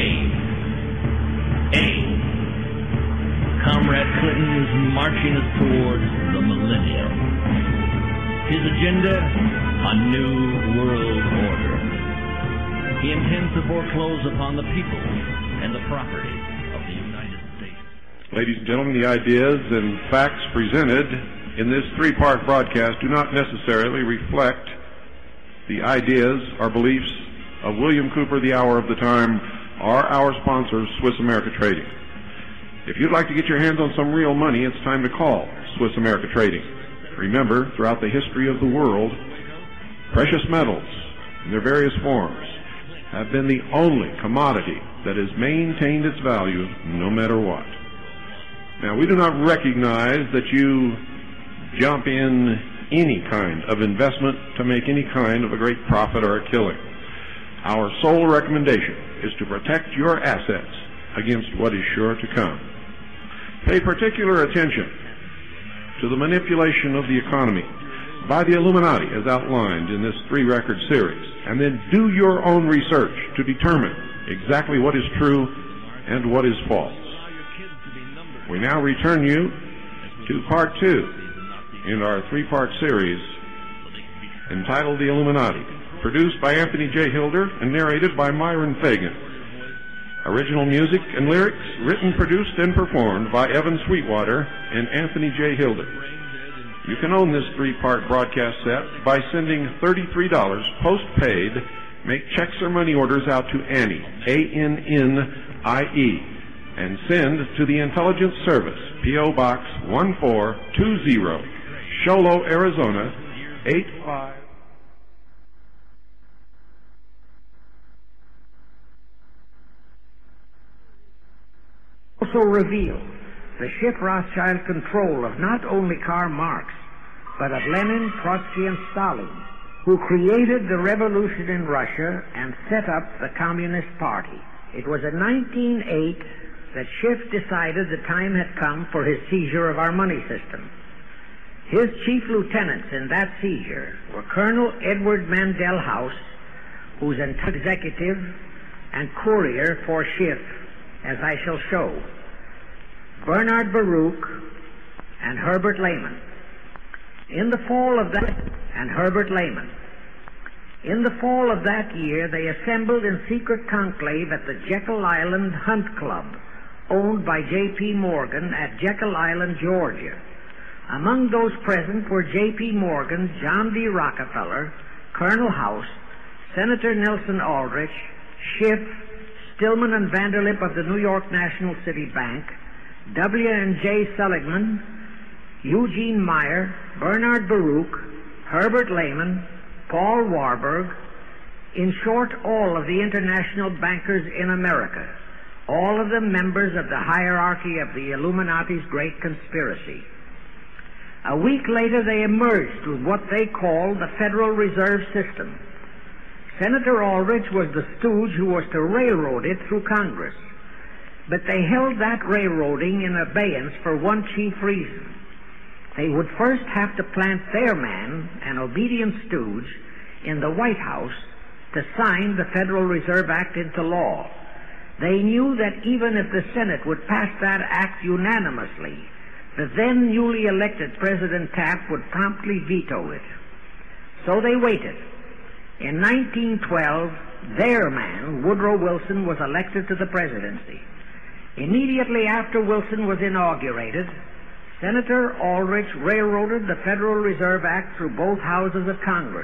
A. Comrade Clinton is marching us towards the millennium. His agenda, a new world order. He intends to foreclose upon the people and the property of the United States. Ladies and gentlemen, the ideas and facts presented in this three-part broadcast do not necessarily reflect the ideas or beliefs of William Cooper, the Hour of the Time, or our sponsor, Swiss America Trading. If you'd like to get your hands on some real money, it's time to call Swiss America Trading. Remember, throughout the history of the world, precious metals in their various forms have been the only commodity that has maintained its value no matter what. Now, we do not recognize that you jump in any kind of investment to make any kind of a great profit or a killing. Our sole recommendation is to protect your assets against what is sure to come. Pay particular attention to the manipulation of the economy by the Illuminati as outlined in this three-record series, and then do your own research to determine exactly what is true and what is false. We now return you to part two in our three-part series entitled The Illuminati, produced by Anthony J. Hilder and narrated by Myron Fagan. Original music and lyrics written, produced, and performed by Evan Sweetwater and Anthony J. Hilder. You can own this three-part broadcast set by sending thirty-three dollars post-paid. Make checks or money orders out to Annie, A N N I E, and send to the Intelligence Service, P O. Box one four two zero, Show Low, Arizona, eight five. Also revealed the ship Rothschild control of not only Karl Marx, but of Lenin, Trotsky, and Stalin, who created the revolution in Russia and set up the Communist Party. It was in nineteen oh eight that Schiff decided the time had come for his seizure of our money system. His chief lieutenants in that seizure were Colonel Edward Mandel House, who's an executive and courier for Schiff, as I shall show, Bernard Baruch, and Herbert Lehman. In the fall of that, and Herbert Lehman. In the fall of that year, they assembled in secret conclave at the Jekyll Island Hunt Club, owned by J P. Morgan at Jekyll Island, Georgia. Among those present were J P. Morgan, John D. Rockefeller, Colonel House, Senator Nelson Aldrich, Schiff, Stillman and Vanderlip of the New York National City Bank, W and J. Seligman, Eugene Meyer, Bernard Baruch, Herbert Lehman, Paul Warburg, in short, all of the international bankers in America, all of them members of the hierarchy of the Illuminati's great conspiracy. A week later, they emerged with what they called the Federal Reserve System. Senator Aldrich was the stooge who was to railroad it through Congress. But they held that railroading in abeyance for one chief reason. They would first have to plant their man, an obedient stooge, in the White House to sign the Federal Reserve Act into law. They knew that even if the Senate would pass that act unanimously, the then newly elected President Taft would promptly veto it. So they waited. In nineteen twelve, their man, Woodrow Wilson, was elected to the presidency. Immediately after Wilson was inaugurated, Senator Aldrich railroaded the Federal Reserve Act through both houses of Congress,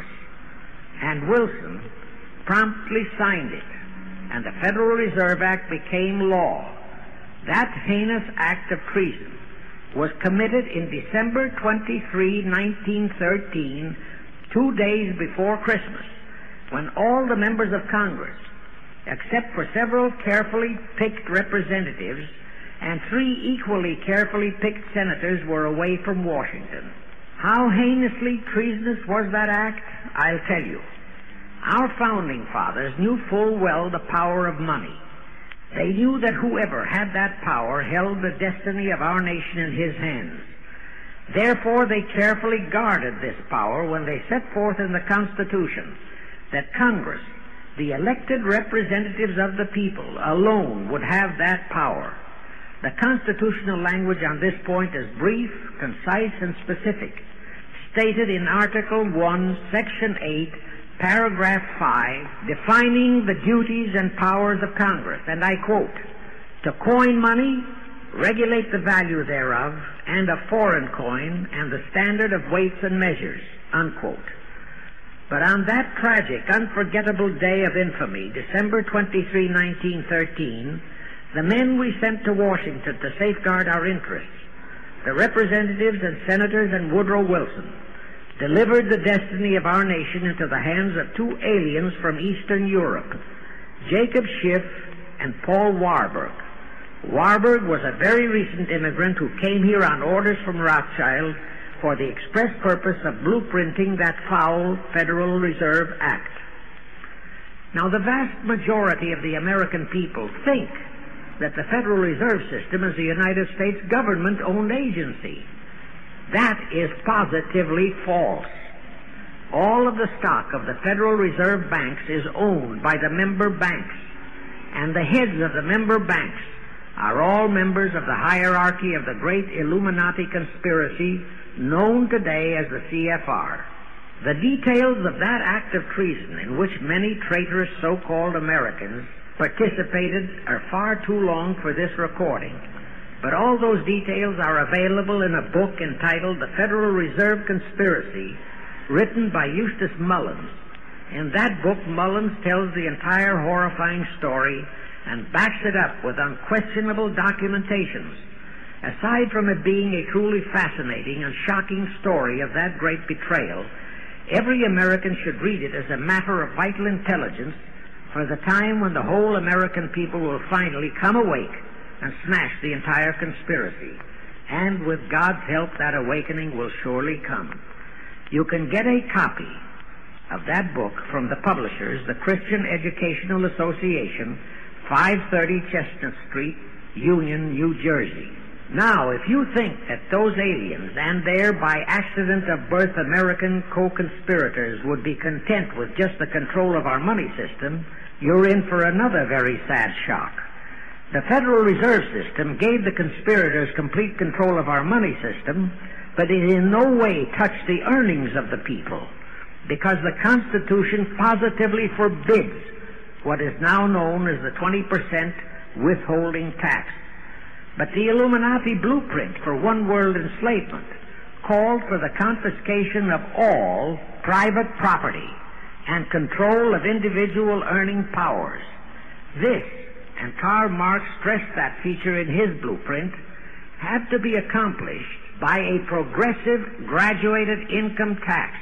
and Wilson promptly signed it, and the Federal Reserve Act became law. That heinous act of treason was committed in December twenty-third, nineteen thirteen, two days before Christmas, when all the members of Congress, except for several carefully picked representatives and three equally carefully picked senators, were away from Washington. How heinously treasonous was that act? I'll tell you. Our founding fathers knew full well the power of money. They knew that whoever had that power held the destiny of our nation in his hands. Therefore, they carefully guarded this power when they set forth in the Constitution that Congress, the elected representatives of the people, alone would have that power. The constitutional language on this point is brief, concise, and specific, stated in Article one, Section eight, Paragraph five, defining the duties and powers of Congress, and I quote, "To coin money, regulate the value thereof, and of foreign coin, and the standard of weights and measures," unquote. But on that tragic, unforgettable day of infamy, December twenty-third, nineteen thirteen, the men we sent to Washington to safeguard our interests, the representatives and senators and Woodrow Wilson, delivered the destiny of our nation into the hands of two aliens from Eastern Europe, Jacob Schiff and Paul Warburg. Warburg was a very recent immigrant who came here on orders from Rothschild for the express purpose of blueprinting that foul Federal Reserve Act. Now, the vast majority of the American people think that the Federal Reserve System is a United States government-owned agency. That is positively false. All of the stock of the Federal Reserve banks is owned by the member banks, and the heads of the member banks are all members of the hierarchy of the great Illuminati conspiracy known today as the C F R. The details of that act of treason in which many traitorous so-called Americans participated are far too long for this recording, but all those details are available in a book entitled The Federal Reserve Conspiracy, written by Eustace Mullins. In that book, Mullins tells the entire horrifying story and backs it up with unquestionable documentations. Aside from it being a truly fascinating and shocking story of that great betrayal, every American should read it as a matter of vital intelligence for the time when the whole American people will finally come awake and smash the entire conspiracy. And with God's help, that awakening will surely come. You can get a copy of that book from the publishers, the Christian Educational Association, five thirty Chestnut Street, Union, New Jersey. Now, if you think that those aliens and their by accident of birth American co-conspirators would be content with just the control of our money system, you're in for another very sad shock. The Federal Reserve System gave the conspirators complete control of our money system, but it in no way touched the earnings of the people, because the Constitution positively forbids what is now known as the twenty percent withholding tax. But the Illuminati blueprint for one-world enslavement called for the confiscation of all private property and control of individual earning powers. This, and Karl Marx stressed that feature in his blueprint, had to be accomplished by a progressive graduated income tax.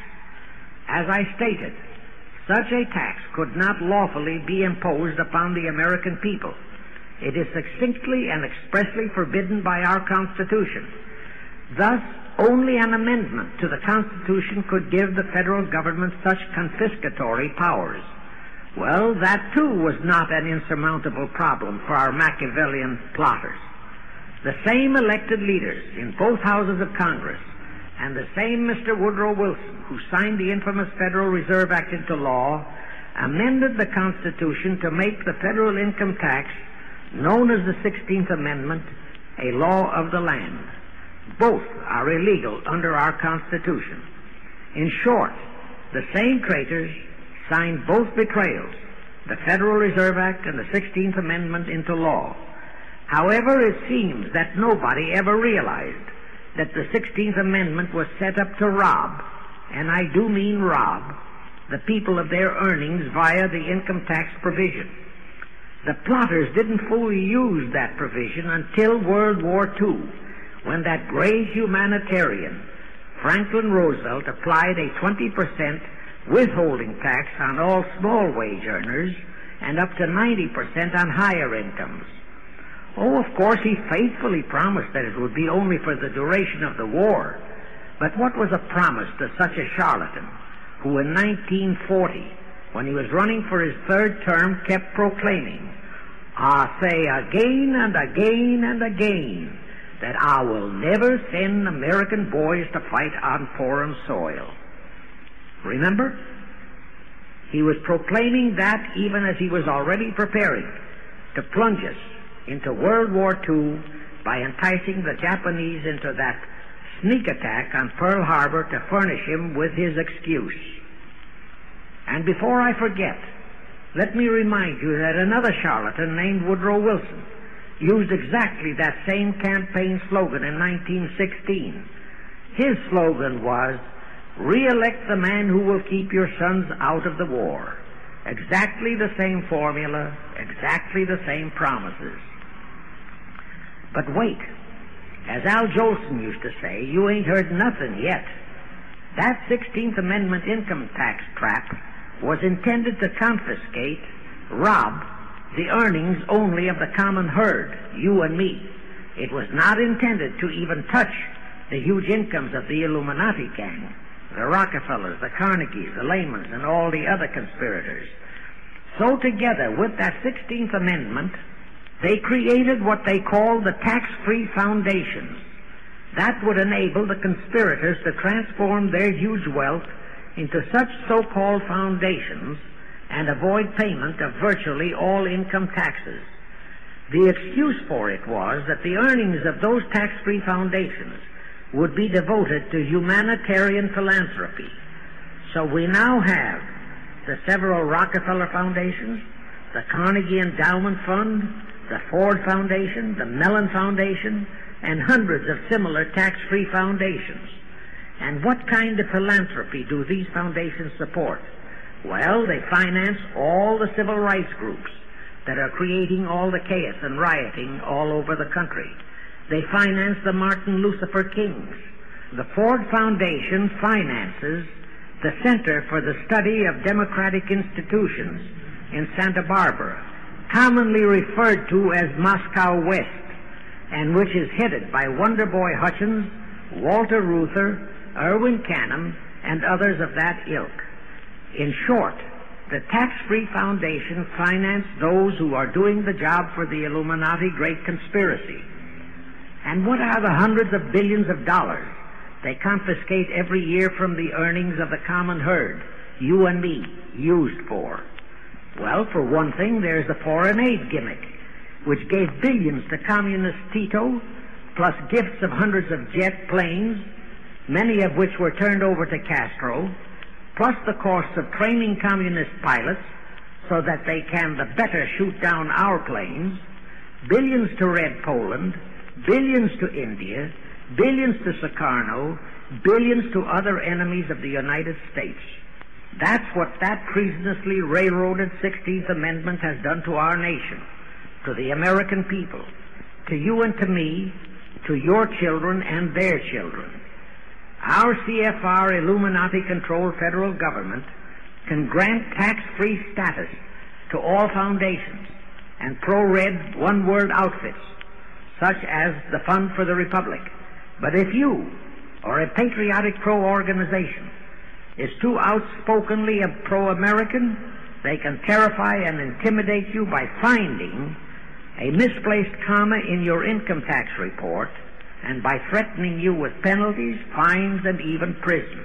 As I stated, such a tax could not lawfully be imposed upon the American people. It is succinctly and expressly forbidden by our Constitution. Thus, only an amendment to the Constitution could give the federal government such confiscatory powers. Well, that too was not an insurmountable problem for our Machiavellian plotters. The same elected leaders in both houses of Congress and the same Mister Woodrow Wilson, who signed the infamous Federal Reserve Act into law, amended the Constitution to make the federal income tax, known as the sixteenth Amendment, a law of the land. Both are illegal under our Constitution. In short, the same traitors signed both betrayals, the Federal Reserve Act and the sixteenth Amendment, into law. However, it seems that nobody ever realized that the sixteenth Amendment was set up to rob, and I do mean rob, the people of their earnings via the income tax provision. The plotters didn't fully use that provision until World War Two, when that great humanitarian, Franklin Roosevelt, applied a twenty percent withholding tax on all small wage earners and up to ninety percent on higher incomes. Oh, of course, he faithfully promised that it would be only for the duration of the war. But what was a promise to such a charlatan who in nineteen forty when he was running for his third term, kept proclaiming, "I say again and again and again that I will never send American boys to fight on foreign soil." Remember? He was proclaiming that even as he was already preparing to plunge us into World War Two by enticing the Japanese into that sneak attack on Pearl Harbor to furnish him with his excuse. And before I forget, let me remind you that another charlatan named Woodrow Wilson used exactly that same campaign slogan in nineteen sixteen. His slogan was, "Re-elect the man who will keep your sons out of the war." Exactly the same formula, exactly the same promises. But wait, as Al Jolson used to say, you ain't heard nothing yet. That sixteenth Amendment income tax trap was intended to confiscate, rob, the earnings only of the common herd, you and me. It was not intended to even touch the huge incomes of the Illuminati gang, the Rockefellers, the Carnegies, the Lehmans, and all the other conspirators. So together with that sixteenth Amendment, they created what they called the tax-free foundations. That would enable the conspirators to transform their huge wealth into such so-called foundations and avoid payment of virtually all income taxes. The excuse for it was that the earnings of those tax-free foundations would be devoted to humanitarian philanthropy. So we now have the several Rockefeller Foundations, the Carnegie Endowment Fund, the Ford Foundation, the Mellon Foundation, and hundreds of similar tax-free foundations. And what kind of philanthropy do these foundations support? Well, they finance all the civil rights groups that are creating all the chaos and rioting all over the country. They finance the Martin Lucifer Kings. The Ford Foundation finances the Center for the Study of Democratic Institutions in Santa Barbara, commonly referred to as Moscow West, and which is headed by Wonderboy Hutchins, Walter Reuther, Irwin Canham, and others of that ilk. In short, the tax-free foundation finance those who are doing the job for the Illuminati Great Conspiracy. And what are the hundreds of billions of dollars they confiscate every year from the earnings of the common herd, you and me, used for? Well, for one thing, there's the foreign aid gimmick, which gave billions to communist Tito, plus gifts of hundreds of jet planes, many of which were turned over to Castro, plus the costs of training communist pilots so that they can the better shoot down our planes, billions to Red Poland, billions to India, billions to Sukarno, billions to other enemies of the United States. That's what that treasonously railroaded sixteenth Amendment has done to our nation, to the American people, to you and to me, to your children and their children. Our C F R Illuminati-controlled federal government can grant tax-free status to all foundations and pro-red one-word outfits, such as the Fund for the Republic. But if you, or a patriotic pro-organization, is too outspokenly a pro-American, they can terrify and intimidate you by finding a misplaced comma in your income tax report and by threatening you with penalties, fines, and even prison.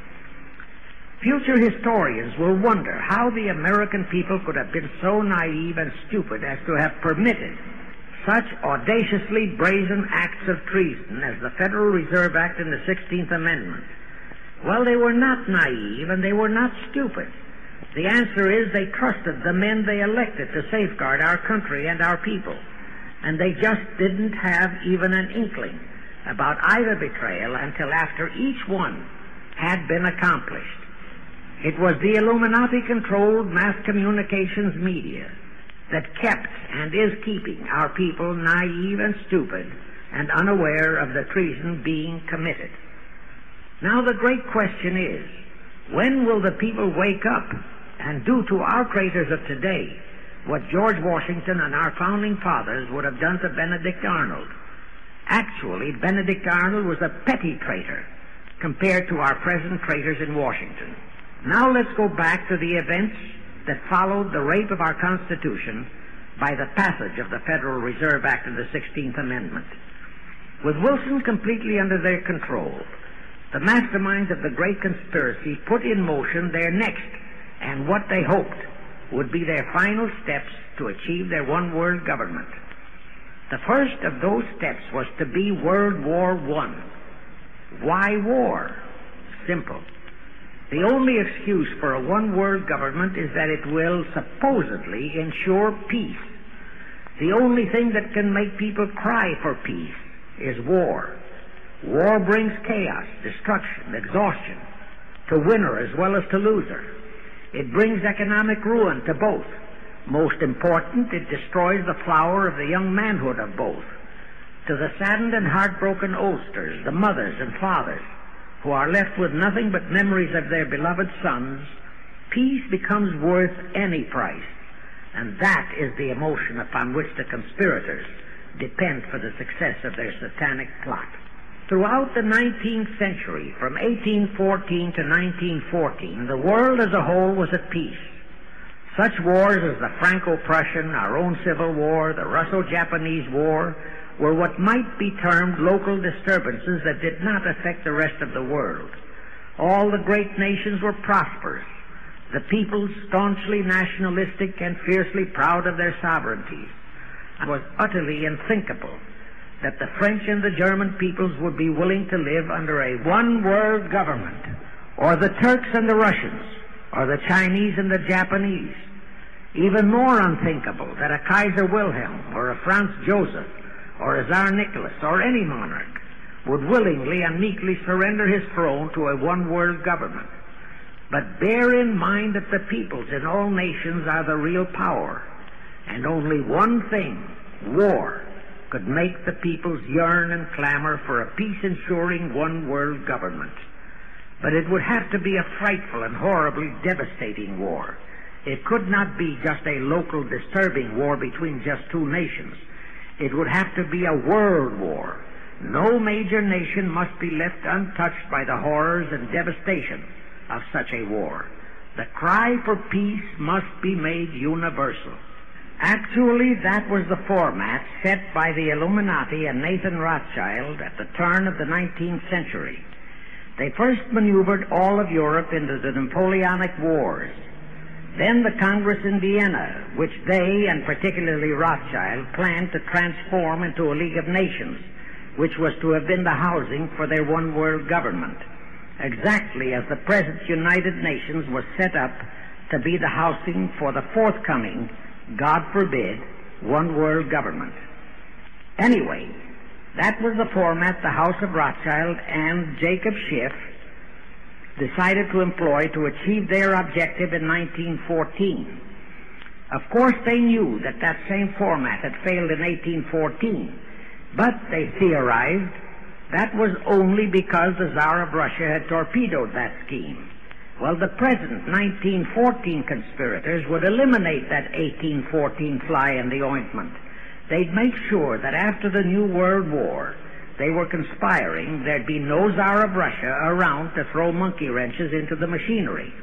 Future historians will wonder how the American people could have been so naive and stupid as to have permitted such audaciously brazen acts of treason as the Federal Reserve Act and the sixteenth Amendment. Well, they were not naive and they were not stupid. The answer is they trusted the men they elected to safeguard our country and our people, and they just didn't have even an inkling about either betrayal until after each one had been accomplished. It was the Illuminati-controlled mass communications media that kept and is keeping our people naive and stupid and unaware of the treason being committed. Now the great question is, when will the people wake up and do to our traitors of today what George Washington and our founding fathers would have done to Benedict Arnold? Actually, Benedict Arnold was a petty traitor compared to our present traitors in Washington. Now let's go back to the events that followed the rape of our Constitution by the passage of the Federal Reserve Act of the sixteenth Amendment. With Wilson completely under their control, the masterminds of the great conspiracy put in motion their next and what they hoped would be their final steps to achieve their one-world government. The first of those steps was to be World War One. Why war? Simple. The only excuse for a one-world government is that it will supposedly ensure peace. The only thing that can make people cry for peace is war. War brings chaos, destruction, exhaustion, to winner as well as to loser. It brings economic ruin to both. Most important, it destroys the flower of the young manhood of both. To the saddened and heartbroken oldsters, the mothers and fathers, who are left with nothing but memories of their beloved sons, peace becomes worth any price. And that is the emotion upon which the conspirators depend for the success of their satanic plot. Throughout the nineteenth century, from eighteen fourteen to nineteen fourteen, the world as a whole was at peace. Such wars as the Franco-Prussian, our own Civil War, the Russo-Japanese War, were what might be termed local disturbances that did not affect the rest of the world. All the great nations were prosperous, the peoples staunchly nationalistic and fiercely proud of their sovereignties. It was utterly unthinkable that the French and the German peoples would be willing to live under a one-world government, or the Turks and the Russians, or the Chinese and the Japanese. Even more unthinkable that a Kaiser Wilhelm, or a Franz Joseph, or a Tsar Nicholas, or any monarch, would willingly and meekly surrender his throne to a one-world government. But bear in mind that the peoples in all nations are the real power, and only one thing, war, could make the peoples yearn and clamor for a peace-ensuring one-world government. But it would have to be a frightful and horribly devastating war. It could not be just a local disturbing war between just two nations. It would have to be a world war. No major nation must be left untouched by the horrors and devastation of such a war. The cry for peace must be made universal. Actually, that was the format set by the Illuminati and Nathan Rothschild at the turn of the nineteenth century. They first maneuvered all of Europe into the Napoleonic Wars. Then the Congress in Vienna, which they, and particularly Rothschild, planned to transform into a League of Nations, which was to have been the housing for their one-world government, exactly as the present United Nations was set up to be the housing for the forthcoming, God forbid, one-world government. Anyway, that was the format the House of Rothschild and Jacob Schiff decided to employ to achieve their objective in nineteen fourteen. Of course, they knew that that same format had failed in eighteen fourteen, but they theorized that was only because the Tsar of Russia had torpedoed that scheme. Well, the present nineteen fourteen conspirators would eliminate that eighteen fourteen fly in the ointment. They'd make sure that after the New World War, they were conspiring, there'd be no Tsar of Russia around to throw monkey wrenches into the machinery.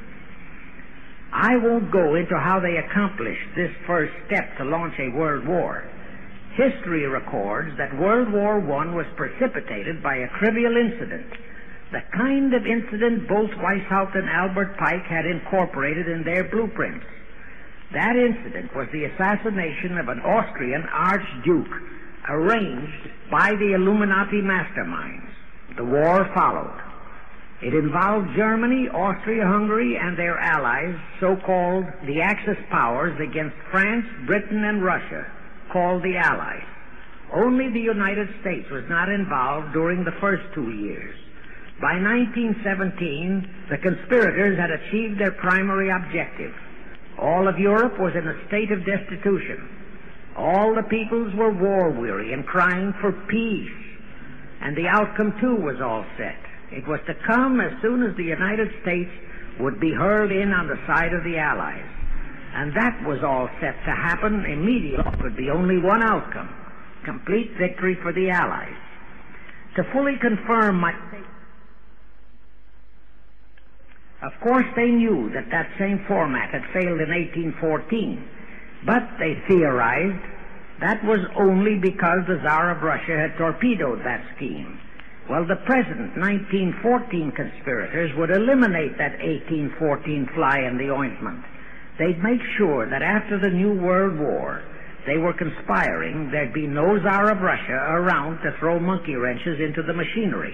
I won't go into how they accomplished this first step to launch a world war. History records that World War One was precipitated by a trivial incident, the kind of incident both Weishaupt and Albert Pike had incorporated in their blueprints. That incident was the assassination of an Austrian archduke, arranged by the Illuminati masterminds. The war followed. It involved Germany, Austria-Hungary, and their allies, so-called the Axis powers, against France, Britain, and Russia, called the Allies. Only the United States was not involved during the first two years. By nineteen seventeen, the conspirators had achieved their primary objective. All of Europe was in a state of destitution. All the peoples were war-weary and crying for peace. And the outcome, too, was all set. It was to come as soon as the United States would be hurled in on the side of the Allies. And that was all set to happen immediately. There could be only one outcome: complete victory for the Allies. To fully confirm my... Of course, they knew that that same format had failed in eighteen fourteen, but they theorized that was only because the Tsar of Russia had torpedoed that scheme. Well, the present nineteen fourteen conspirators would eliminate that eighteen fourteen fly in the ointment. They'd make sure that after the New World War, they were conspiring, there'd be no Tsar of Russia around to throw monkey wrenches into the machinery.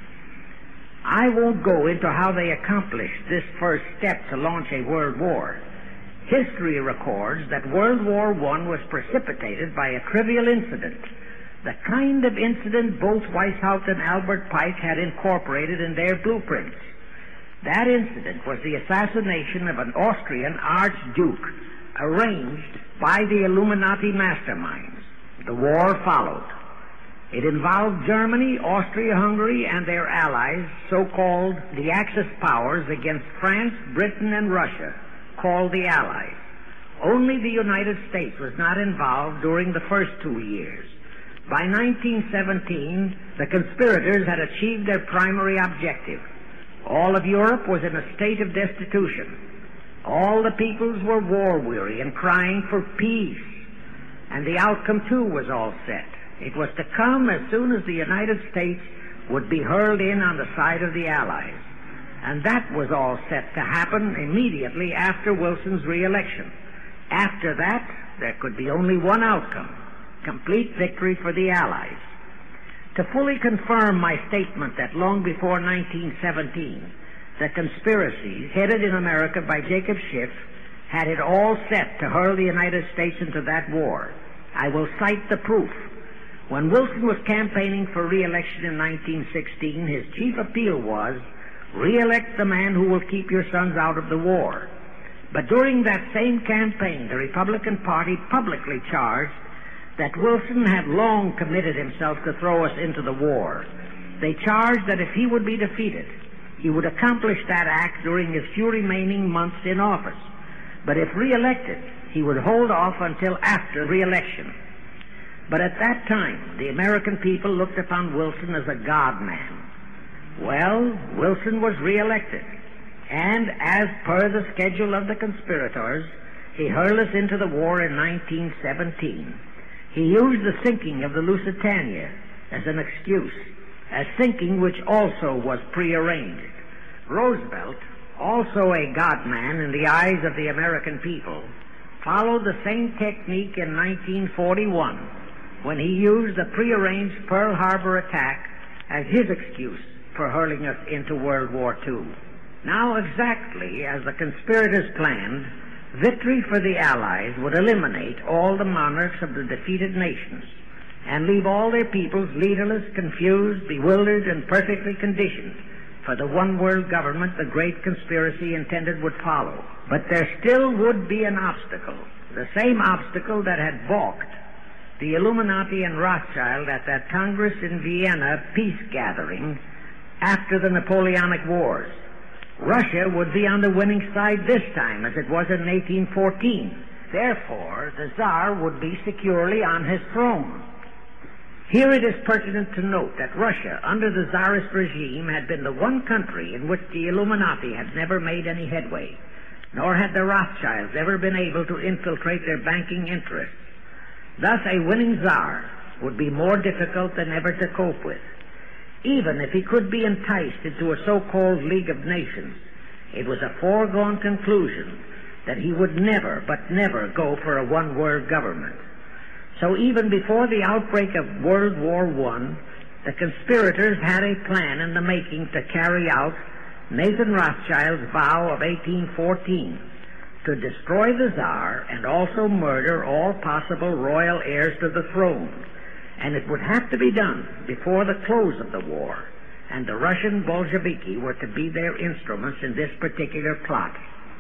I won't go into how they accomplished this first step to launch a world war. History records that World War One was precipitated by a trivial incident, the kind of incident both Weishaupt and Albert Pike had incorporated in their blueprints. That incident was the assassination of an Austrian archduke, arranged by the Illuminati masterminds. The war followed. It involved Germany, Austria-Hungary, and their allies, so-called the Axis powers, against France, Britain, and Russia, called the Allies. Only the United States was not involved during the first two years. By nineteen seventeen, the conspirators had achieved their primary objective. All of Europe was in a state of destitution. All the peoples were war-weary and crying for peace. And the outcome, too, was all set. It was to come as soon as the United States would be hurled in on the side of the Allies. And that was all set to happen immediately after Wilson's re-election. After that, there could be only one outcome: complete victory for the Allies. To fully confirm my statement that long before nineteen seventeen, the conspiracies headed in America by Jacob Schiff had it all set to hurl the United States into that war, I will cite the proof. When Wilson was campaigning for re-election in nineteen sixteen, his chief appeal was, "Re-elect the man who will keep your sons out of the war." But during that same campaign, the Republican Party publicly charged that Wilson had long committed himself to throw us into the war. They charged that if he would be defeated, he would accomplish that act during his few remaining months in office. But if re-elected, he would hold off until after re-election. But at that time, the American people looked upon Wilson as a god-man. Well, Wilson was re-elected, and as per the schedule of the conspirators, he hurled us into the war in nineteen seventeen. He used the sinking of the Lusitania as an excuse, a sinking which also was prearranged. Roosevelt, also a god-man in the eyes of the American people, followed the same technique in nineteen forty-one, when he used the prearranged Pearl Harbor attack as his excuse for hurling us into World War Two. Now, exactly as the conspirators planned, victory for the Allies would eliminate all the monarchs of the defeated nations and leave all their peoples leaderless, confused, bewildered, and perfectly conditioned for the one-world government the great conspiracy intended would follow. But there still would be an obstacle, the same obstacle that had balked the Illuminati and Rothschild at that Congress in Vienna peace gathering after the Napoleonic Wars. Russia would be on the winning side this time, as it was in eighteen fourteen. Therefore, the Tsar would be securely on his throne. Here it is pertinent to note that Russia, under the Tsarist regime, had been the one country in which the Illuminati had never made any headway, nor had the Rothschilds ever been able to infiltrate their banking interests. Thus, a winning Tsar would be more difficult than ever to cope with. Even if he could be enticed into a so-called League of Nations, it was a foregone conclusion that he would never, but never, go for a one-world government. So even before the outbreak of World War One, the conspirators had a plan in the making to carry out Nathan Rothschild's vow of eighteen fourteen, to destroy the Tsar and also murder all possible royal heirs to the throne. And it would have to be done before the close of the war, and the Russian Bolsheviki were to be their instruments in this particular plot.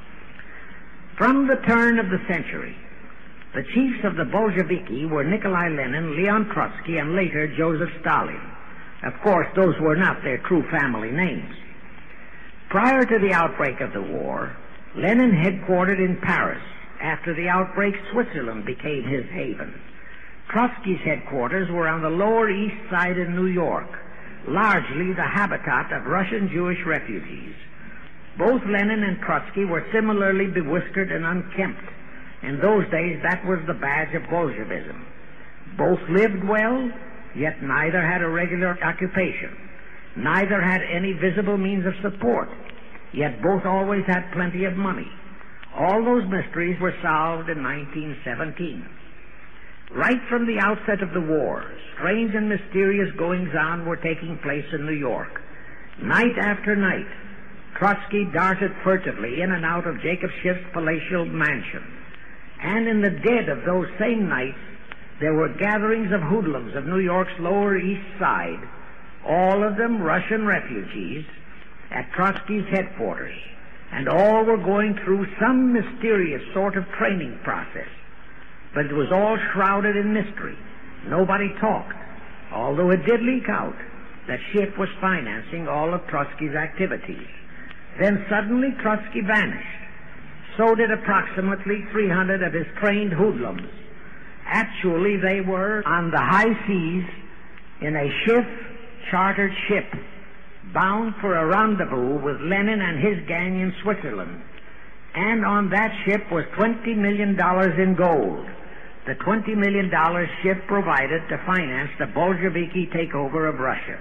From the turn of the century, the chiefs of the Bolsheviki were Nikolai Lenin, Leon Trotsky, and later Joseph Stalin. Of course, those were not their true family names. Prior to the outbreak of the war, Lenin headquartered in Paris. After the outbreak, Switzerland became his haven. Trotsky's headquarters were on the Lower East Side in New York, largely the habitat of Russian Jewish refugees. Both Lenin and Trotsky were similarly bewhiskered and unkempt. In those days, that was the badge of Bolshevism. Both lived well, yet neither had a regular occupation. Neither had any visible means of support, yet both always had plenty of money. All those mysteries were solved in nineteen seventeen. Right from the outset of the war, strange and mysterious goings-on were taking place in New York. Night after night, Trotsky darted furtively in and out of Jacob Schiff's palatial mansion. And in the dead of those same nights, there were gatherings of hoodlums of New York's Lower East Side, all of them Russian refugees, at Trotsky's headquarters, and all were going through some mysterious sort of training process. But it was all shrouded in mystery. Nobody talked, although it did leak out that Schiff was financing all of Trotsky's activities. Then suddenly Trotsky vanished. So did approximately three hundred of his trained hoodlums. Actually, they were on the high seas in a Schiff-chartered ship, bound for a rendezvous with Lenin and his gang in Switzerland. And on that ship was twenty million dollars in gold. The twenty million dollars Schiff provided to finance the Bolsheviki takeover of Russia.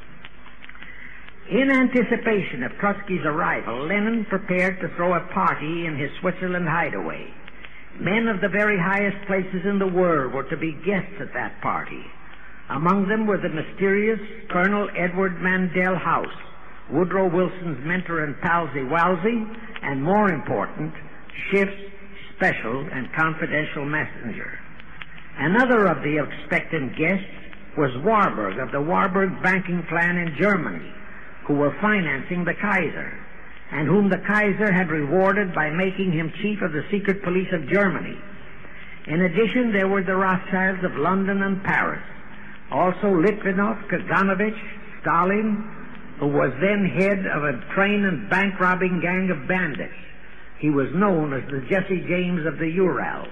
In anticipation of Trotsky's arrival, Lenin prepared to throw a party in his Switzerland hideaway. Men of the very highest places in the world were to be guests at that party. Among them were the mysterious Colonel Edward Mandel House, Woodrow Wilson's mentor and palsy-walsy, and more important, Schiff's special and confidential messenger. Another of the expectant guests was Warburg of the Warburg banking clan in Germany, who were financing the Kaiser, and whom the Kaiser had rewarded by making him chief of the secret police of Germany. In addition, there were the Rothschilds of London and Paris, also Litvinov, Kaganovich, Stalin, who was then head of a train and bank-robbing gang of bandits. He was known as the Jesse James of the Urals.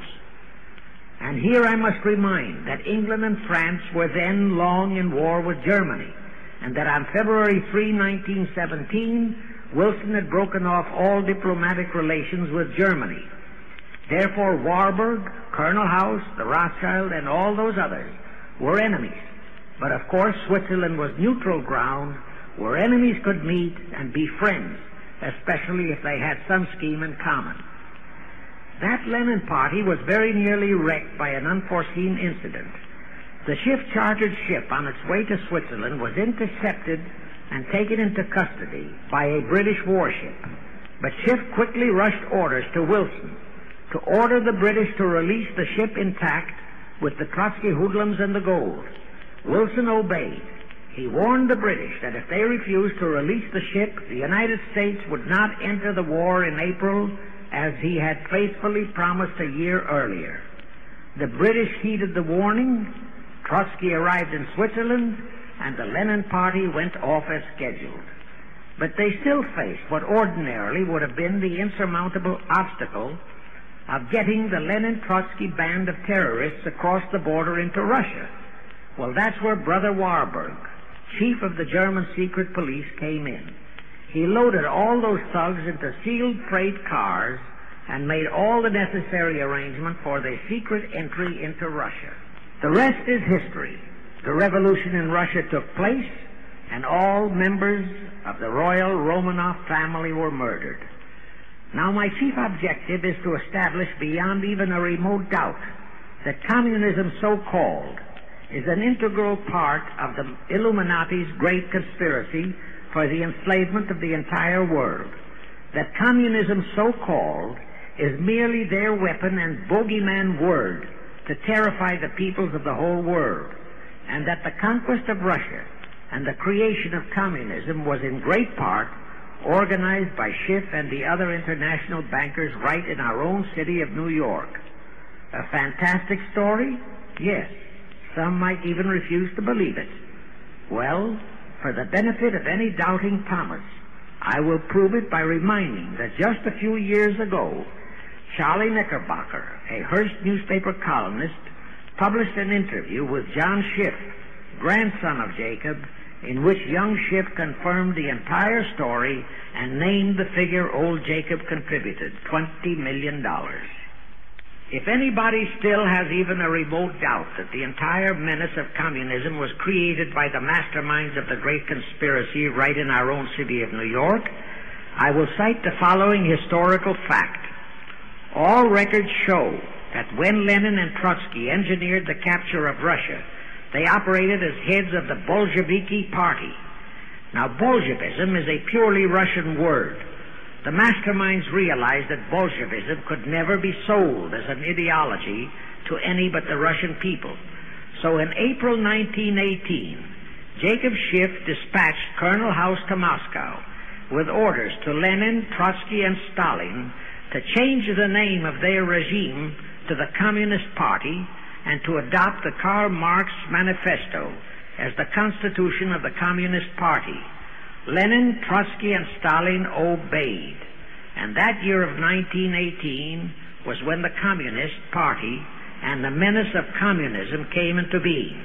And here I must remind that England and France were then long in war with Germany, and that on February third, nineteen seventeen, Wilson had broken off all diplomatic relations with Germany. Therefore, Warburg, Colonel House, the Rothschild, and all those others were enemies. But of course, Switzerland was neutral ground where enemies could meet and be friends, especially if they had some scheme in common. That Lenin party was very nearly wrecked by an unforeseen incident. The Schiff-chartered ship on its way to Switzerland was intercepted and taken into custody by a British warship. But Schiff quickly rushed orders to Wilson to order the British to release the ship intact with the Trotsky hoodlums and the gold. Wilson obeyed. He warned the British that if they refused to release the ship, the United States would not enter the war in April as he had faithfully promised a year earlier. The British heeded the warning. Trotsky arrived in Switzerland, and the Lenin party went off as scheduled. But they still faced what ordinarily would have been the insurmountable obstacle of getting the Lenin-Trotsky band of terrorists across the border into Russia. Well, that's where Brother Warburg, chief of the German secret police, came in. He loaded all those thugs into sealed freight cars and made all the necessary arrangement for their secret entry into Russia. The rest is history. The revolution in Russia took place, and all members of the royal Romanov family were murdered. Now, my chief objective is to establish beyond even a remote doubt that communism, so-called, is an integral part of the Illuminati's great conspiracy for the enslavement of the entire world. That communism, so-called, is merely their weapon and bogeyman word to terrify the peoples of the whole world, and that the conquest of Russia and the creation of communism was in great part organized by Schiff and the other international bankers right in our own city of New York. A fantastic story? Yes. Some might even refuse to believe it. Well, for the benefit of any doubting Thomas, I will prove it by reminding that just a few years ago, Charlie Knickerbocker, a Hearst newspaper columnist, published an interview with John Schiff, grandson of Jacob, in which young Schiff confirmed the entire story and named the figure old Jacob contributed, twenty million dollars. If anybody still has even a remote doubt that the entire menace of communism was created by the masterminds of the great conspiracy right in our own city of New York, I will cite the following historical fact. All records show that when Lenin and Trotsky engineered the capture of Russia, they operated as heads of the Bolsheviki Party. Now, Bolshevism is a purely Russian word. The masterminds realized that Bolshevism could never be sold as an ideology to any but the Russian people. So in April nineteen eighteen, Jacob Schiff dispatched Colonel House to Moscow with orders to Lenin, Trotsky, and Stalin to change the name of their regime to the Communist Party and to adopt the Karl Marx Manifesto as the constitution of the Communist Party. Lenin, Trotsky, and Stalin obeyed. And that year of nineteen eighteen was when the Communist Party and the menace of communism came into being.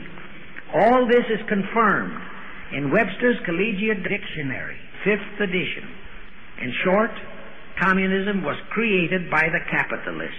All this is confirmed in Webster's Collegiate Dictionary, fifth edition. In short, communism was created by the capitalists.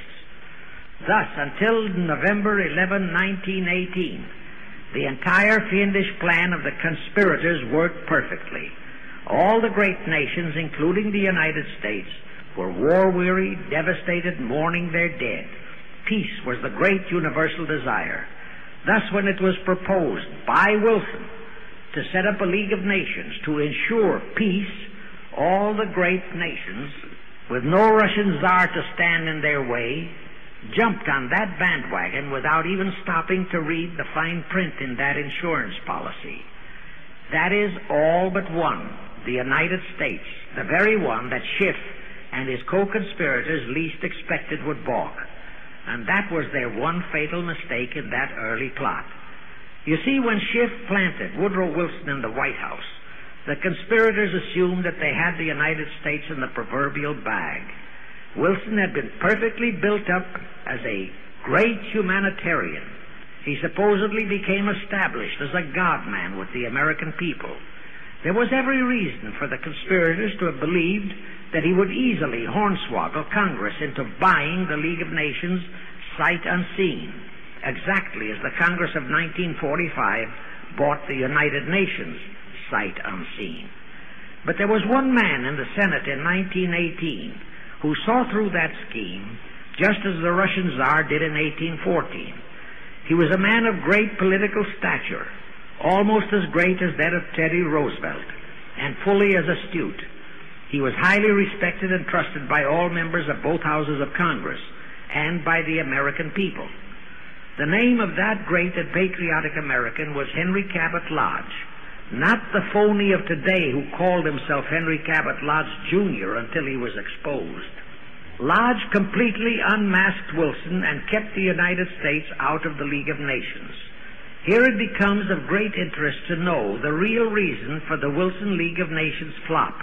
Thus, until November eleventh, nineteen eighteen, the entire fiendish plan of the conspirators worked perfectly. All the great nations, including the United States, were war-weary, devastated, mourning their dead. Peace was the great universal desire. Thus, when it was proposed by Wilson to set up a League of Nations to ensure peace, all the great nations, with no Russian czar to stand in their way, jumped on that bandwagon without even stopping to read the fine print in that insurance policy. That is all but one, the United States, the very one that Schiff and his co-conspirators least expected would balk. And that was their one fatal mistake in that early plot. You see, when Schiff planted Woodrow Wilson in the White House, the conspirators assumed that they had the United States in the proverbial bag. Wilson had been perfectly built up as a great humanitarian. He supposedly became established as a God-man with the American people. There was every reason for the conspirators to have believed that he would easily hornswoggle Congress into buying the League of Nations sight unseen, exactly as the Congress of nineteen forty-five bought the United Nations sight unseen. But there was one man in the Senate in nineteen eighteen who saw through that scheme, just as the Russian Tsar did in eighteen fourteen. He was a man of great political stature, almost as great as that of Teddy Roosevelt, and fully as astute. He was highly respected and trusted by all members of both houses of Congress and by the American people. The name of that great and patriotic American was Henry Cabot Lodge, not the phony of today who called himself Henry Cabot Lodge Junior until he was exposed. Lodge completely unmasked Wilson and kept the United States out of the League of Nations. Here it becomes of great interest to know the real reason for the Wilson League of Nations flop.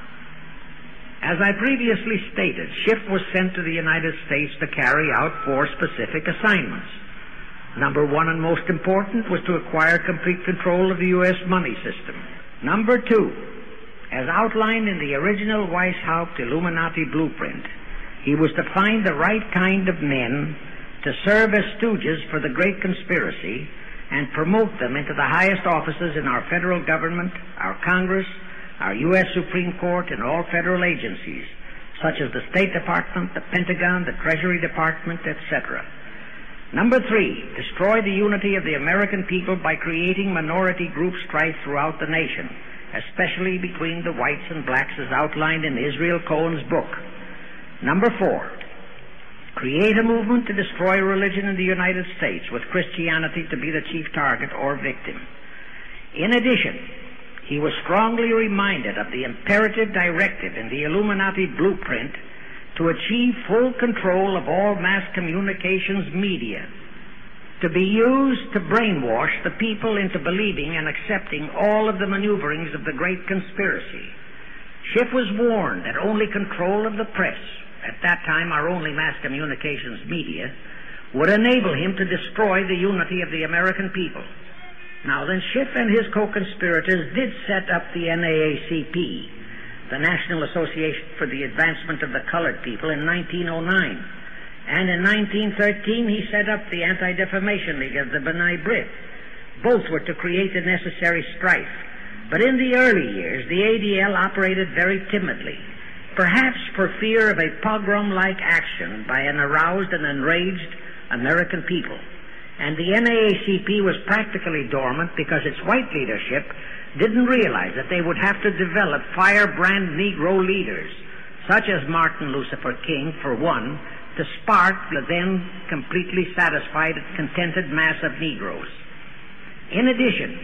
As I previously stated, Schiff was sent to the United States to carry out four specific assignments. Number one, and most important, was to acquire complete control of the U S money system. Number two, as outlined in the original Weishaupt Illuminati blueprint, he was to find the right kind of men to serve as stooges for the great conspiracy and promote them into the highest offices in our federal government, our Congress, our U S Supreme Court, and all federal agencies, such as the State Department, the Pentagon, the Treasury Department, et cetera. Number three, destroy the unity of the American people by creating minority group strife throughout the nation, especially between the whites and blacks as outlined in Israel Cohen's book. Number four, create a movement to destroy religion in the United States, with Christianity to be the chief target or victim. In addition, he was strongly reminded of the imperative directive in the Illuminati blueprint to achieve full control of all mass communications media, to be used to brainwash the people into believing and accepting all of the maneuverings of the great conspiracy. Schiff was warned that only control of the press, at that time our only mass communications media, would enable him to destroy the unity of the American people. Now then, Schiff and his co-conspirators did set up the N double A C P, the National Association for the Advancement of the Colored People, in nineteen oh nine. And in nineteen thirteen, he set up the Anti-Defamation League of the B'nai B'rith. Both were to create the necessary strife. But in the early years, the A D L operated very timidly, perhaps for fear of a pogrom-like action by an aroused and enraged American people. And the N double A C P was practically dormant because its white leadership didn't realize that they would have to develop firebrand Negro leaders, such as Martin Lucifer King, for one, to spark the then completely satisfied and contented mass of Negroes. In addition,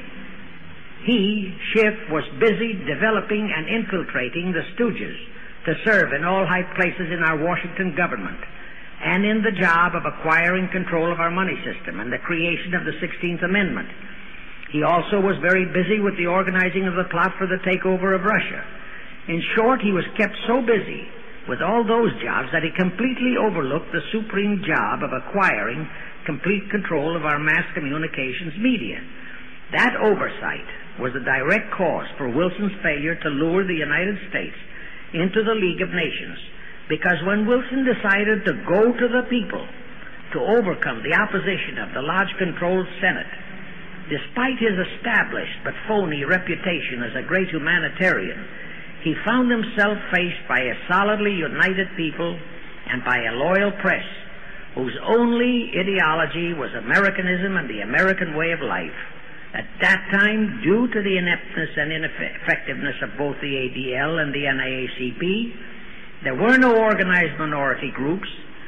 he, Schiff, was busy developing and infiltrating the stooges to serve in all high places in our Washington government, and in the job of acquiring control of our money system and the creation of the sixteenth Amendment. He also was very busy with the organizing of the plot for the takeover of Russia. In short, he was kept so busy with all those jobs that he completely overlooked the supreme job of acquiring complete control of our mass communications media. That oversight was the direct cause for Wilson's failure to lure the United States into the League of Nations, because when Wilson decided to go to the people to overcome the opposition of the Lodge-controlled Senate, despite his established but phony reputation as a great humanitarian, he found himself faced by a solidly united people and by a loyal press whose only ideology was Americanism and the American way of life. At that time, due to the ineptness and ineffectiveness of both the A D L and the N double A C P, there were no organized minority groups,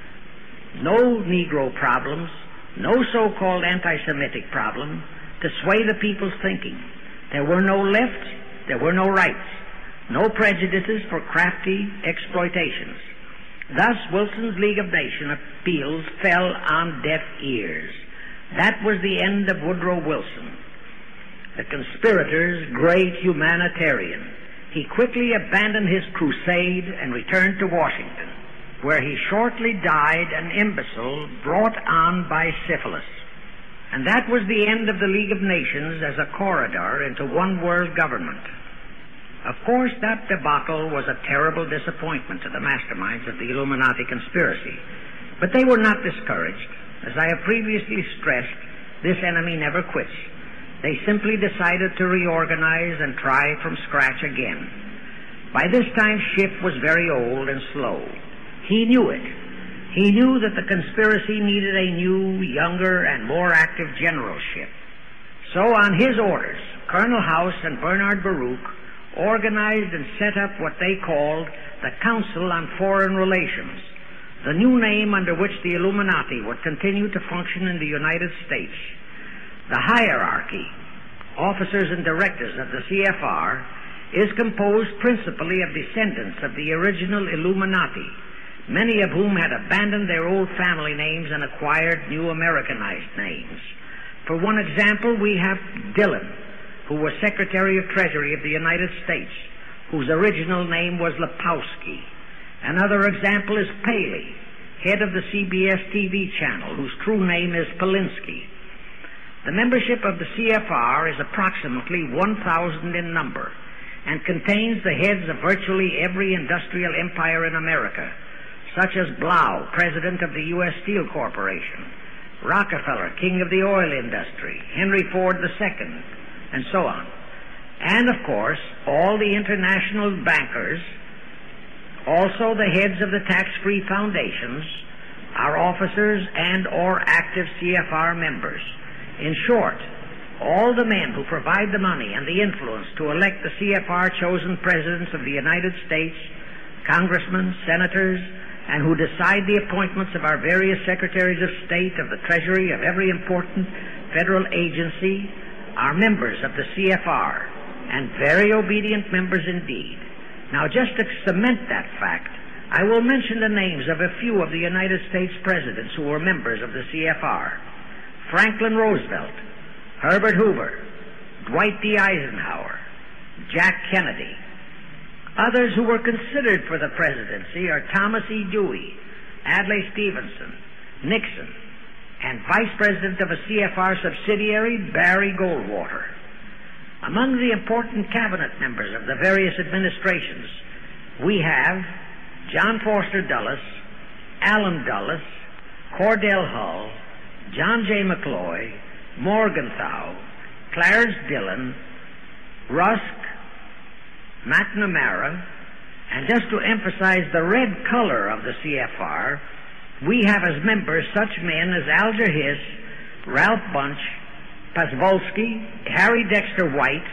no Negro problems, no so-called anti-Semitic problem to sway the people's thinking. There were no lefts, there were no rights, no prejudices for crafty exploitations. Thus, Wilson's League of Nations appeals fell on deaf ears. That was the end of Woodrow Wilson, the conspirator's great humanitarian. He quickly abandoned his crusade and returned to Washington, where he shortly died an imbecile brought on by syphilis. And that was the end of the League of Nations as a corridor into one world government. Of course, that debacle was a terrible disappointment to the masterminds of the Illuminati conspiracy. But they were not discouraged. As I have previously stressed, this enemy never quits. They simply decided to reorganize and try from scratch again. By this time, Schiff was very old and slow. He knew it. He knew that the conspiracy needed a new, younger, and more active generalship. So on his orders, Colonel House and Bernard Baruch organized and set up what they called the Council on Foreign Relations, the new name under which the Illuminati would continue to function in the United States. The hierarchy, officers and directors of the C F R, is composed principally of descendants of the original Illuminati, many of whom had abandoned their old family names and acquired new Americanized names. For one example, we have Dillon, who was Secretary of Treasury of the United States, whose original name was Lepowski. Another example is Paley, head of the C B S T V channel, whose true name is Polinsky. The membership of the C F R is approximately one thousand in number and contains the heads of virtually every industrial empire in America, such as Blau, president of the U S Steel Corporation, Rockefeller, king of the oil industry, Henry Ford the Second, and so on. And, of course, all the international bankers, also the heads of the tax-free foundations, are officers and or active C F R members. In short, all the men who provide the money and the influence to elect the C F R-chosen presidents of the United States, congressmen, senators, and who decide the appointments of our various secretaries of state, of the Treasury, of every important federal agency, are members of the C F R, and very obedient members indeed. Now, just to cement that fact, I will mention the names of a few of the United States presidents who were members of the C F R. Franklin Roosevelt, Herbert Hoover, Dwight D. Eisenhower, Jack Kennedy. Others who were considered for the presidency are Thomas E. Dewey, Adlai Stevenson, Nixon, and Vice President of a C F R subsidiary, Barry Goldwater. Among the important cabinet members of the various administrations, we have John Foster Dulles, Allen Dulles, Cordell Hull, John J. McCloy, Morgenthau, Clarence Dillon, Rusk, McNamara, and just to emphasize the red color of the C F R, we have as members such men as Alger Hiss, Ralph Bunch, Pazvolsky, Harry Dexter White,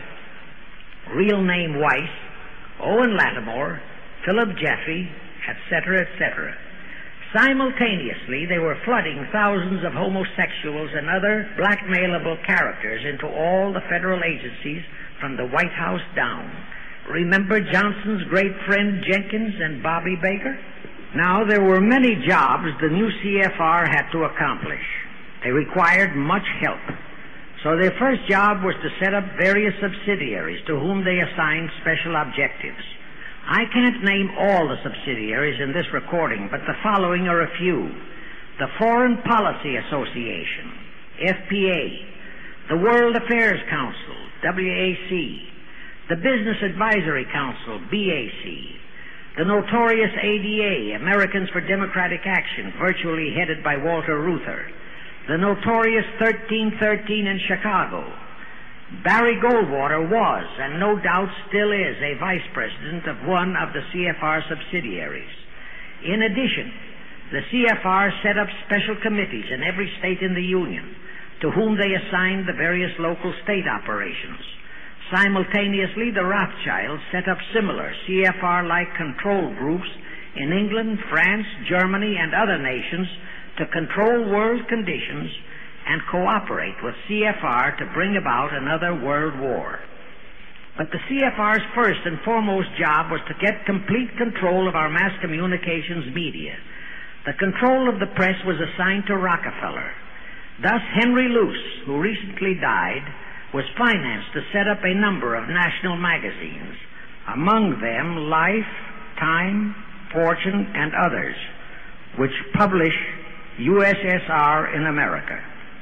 real name Weiss, Owen Lattimore, Philip Jaffe, et cetera, et cetera. Simultaneously, they were flooding thousands of homosexuals and other blackmailable characters into all the federal agencies from the White House down. Remember Johnson's great friend Jenkins and Bobby Baker? Now, there were many jobs the new C F R had to accomplish. They required much help. So their first job was to set up various subsidiaries to whom they assigned special objectives. I can't name all the subsidiaries in this recording, but the following are a few. The Foreign Policy Association, F P A, the World Affairs Council, W A C, the Business Advisory Council, B A C, the notorious A D A, Americans for Democratic Action, virtually headed by Walter Reuther, the notorious thirteen thirteen in Chicago. Barry Goldwater was, and no doubt still is, a vice president of one of the C F R subsidiaries. In addition, the C F R set up special committees in every state in the Union, to whom they assigned the various local state operations. Simultaneously, the Rothschilds set up similar C F R-like control groups in England, France, Germany, and other nations to control world conditions and cooperate with C F R to bring about another world war. But the C F R's first and foremost job was to get complete control of our mass communications media. The control of the press was assigned to Rockefeller. Thus, Henry Luce, who recently died, was financed to set up a number of national magazines, among them Life, Time, Fortune, and others, which publish U S S R in America.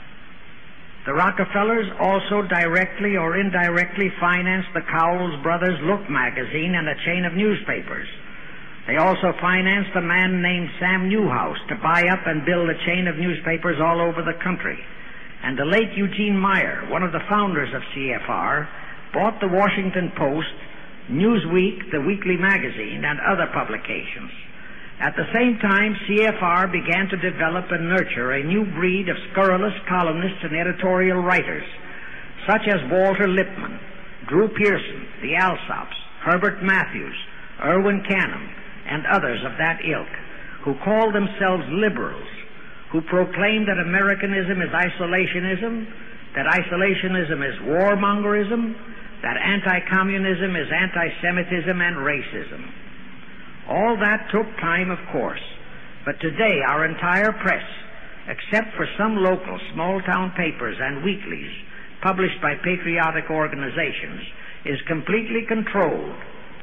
The Rockefellers also directly or indirectly financed the Cowles Brothers Look magazine and a chain of newspapers. They also financed a man named Sam Newhouse to buy up and build a chain of newspapers all over the country. And the late Eugene Meyer, one of the founders of C F R, bought the Washington Post, Newsweek, the weekly magazine, and other publications. At the same time, C F R began to develop and nurture a new breed of scurrilous columnists and editorial writers, such as Walter Lippmann, Drew Pearson, the Alsops, Herbert Matthews, Irwin Canham, and others of that ilk, who called themselves liberals, who proclaimed that Americanism is isolationism, that isolationism is warmongerism, that anti-communism is anti-Semitism and racism. All that took time, of course, but today our entire press, except for some local small-town papers and weeklies published by patriotic organizations, is completely controlled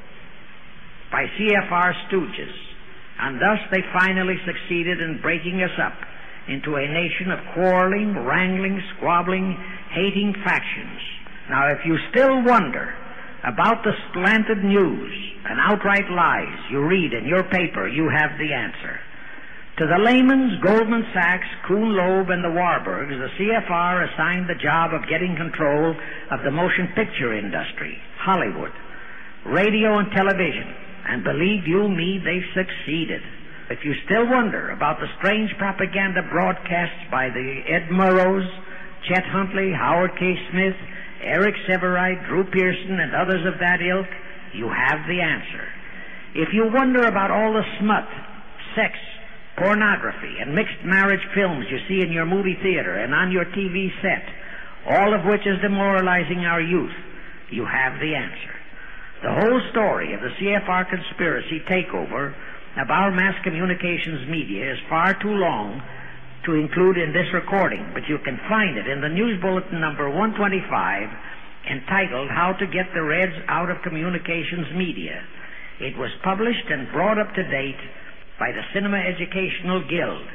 by C F R stooges, and thus they finally succeeded in breaking us up into a nation of quarreling, wrangling, squabbling, hating factions. Now, if you still wonder about the slanted news and outright lies you read in your paper, you have the answer. To the Lehmans, Goldman Sachs, Kuhn Loeb, and the Warburgs, the C F R assigned the job of getting control of the motion picture industry, Hollywood, radio and television, and believe you me, they succeeded. If you still wonder about the strange propaganda broadcasts by the Ed Murrows, Chet Huntley, Howard K. Smith, Eric Severide, Drew Pearson, and others of that ilk, you have the answer. If you wonder about all the smut, sex, pornography, and mixed marriage films you see in your movie theater and on your T V set, all of which is demoralizing our youth, you have the answer. The whole story of the C F R conspiracy takeover of our mass communications media is far too long to include in this recording, but you can find it in the News Bulletin number one twenty-five, entitled How to Get the Reds Out of Communications Media. It was published and brought up to date by the Cinema Educational Guild,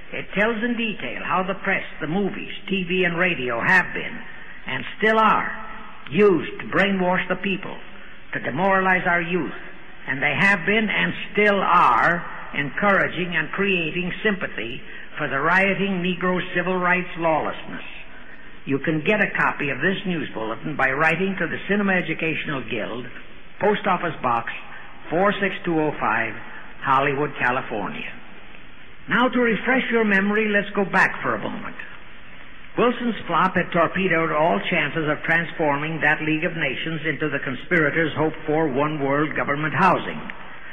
It tells in detail how the press, the movies, T V, and radio have been, and still are, used to brainwash the people, to demoralize our youth, and they have been and still are encouraging and creating sympathy for the rioting Negro civil rights lawlessness. You can get a copy of this news bulletin by writing to the Cinema Educational Guild, Post Office Box four six two oh five, Hollywood, California. Now, to refresh your memory, let's go back for a moment. Wilson's flop had torpedoed all chances of transforming that League of Nations into the conspirators' hoped-for one-world government housing.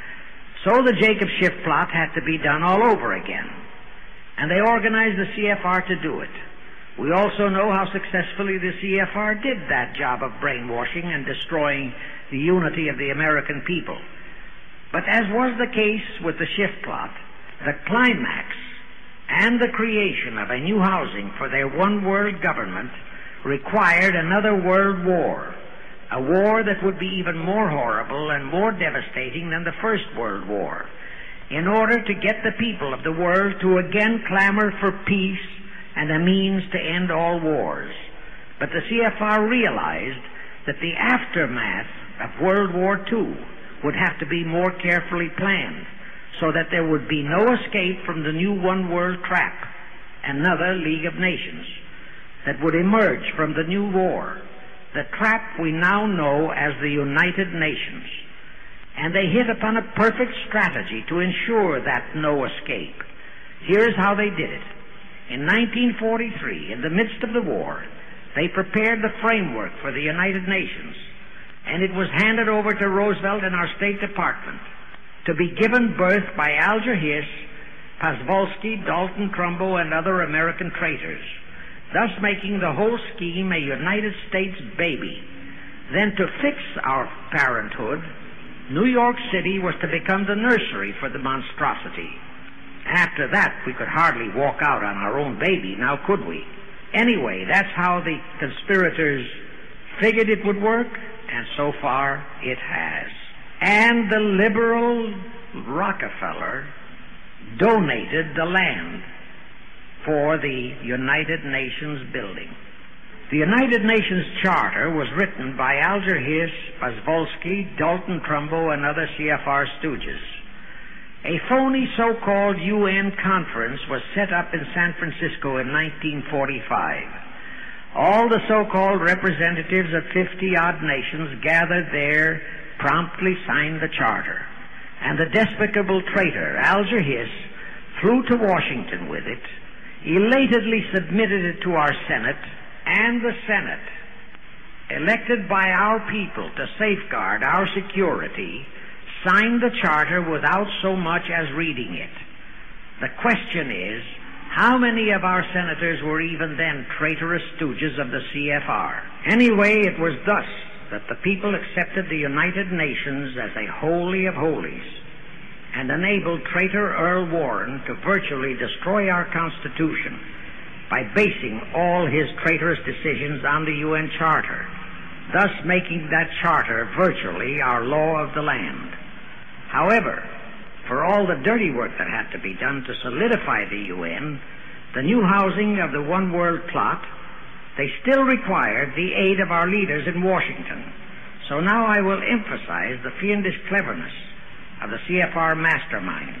So the Jacob Schiff plot had to be done all over again, and they organized the C F R to do it. We also know how successfully the C F R did that job of brainwashing and destroying the unity of the American people. But as was the case with the Schiff plot, the climax and the creation of a new housing for their one-world government required another world war, a war that would be even more horrible and more devastating than the First World War, in order to get the people of the world to again clamor for peace and a means to end all wars. But the C F R realized that the aftermath of World War Two would have to be more carefully planned, so that there would be no escape from the new one-world trap, another League of Nations, that would emerge from the new war, the trap we now know as the United Nations. And they hit upon a perfect strategy to ensure that no escape. Here's how they did it. In nineteen forty-three, in the midst of the war, they prepared the framework for the United Nations, and it was handed over to Roosevelt and our State Department to be given birth by Alger Hiss, Pozvolsky, Dalton Trumbo, and other American traitors, thus making the whole scheme a United States baby. Then, to fix our parenthood, New York City was to become the nursery for the monstrosity. After that, we could hardly walk out on our own baby, now could we? Anyway, that's how the conspirators figured it would work, and so far it has. And the liberal Rockefeller donated the land for the United Nations building. The United Nations Charter was written by Alger Hiss, Pozvolsky, Dalton Trumbo, and other C F R stooges. A phony so-called U N conference was set up in San Francisco in nineteen forty-five. All the so-called representatives of fifty-odd nations gathered there, promptly signed the charter, and the despicable traitor, Alger Hiss, flew to Washington with it, elatedly submitted it to our Senate, and the Senate, elected by our people to safeguard our security, signed the charter without so much as reading it. The question is, how many of our senators were even then traitorous stooges of the C F R? Anyway, it was thus that the people accepted the United Nations as a holy of holies, and enabled traitor Earl Warren to virtually destroy our Constitution by basing all his traitorous decisions on the U N Charter, thus making that charter virtually our law of the land. However, for all the dirty work that had to be done to solidify the U N, the new housing of the One World plot, they still required the aid of our leaders in Washington. So now I will emphasize the fiendish cleverness of the C F R masterminds.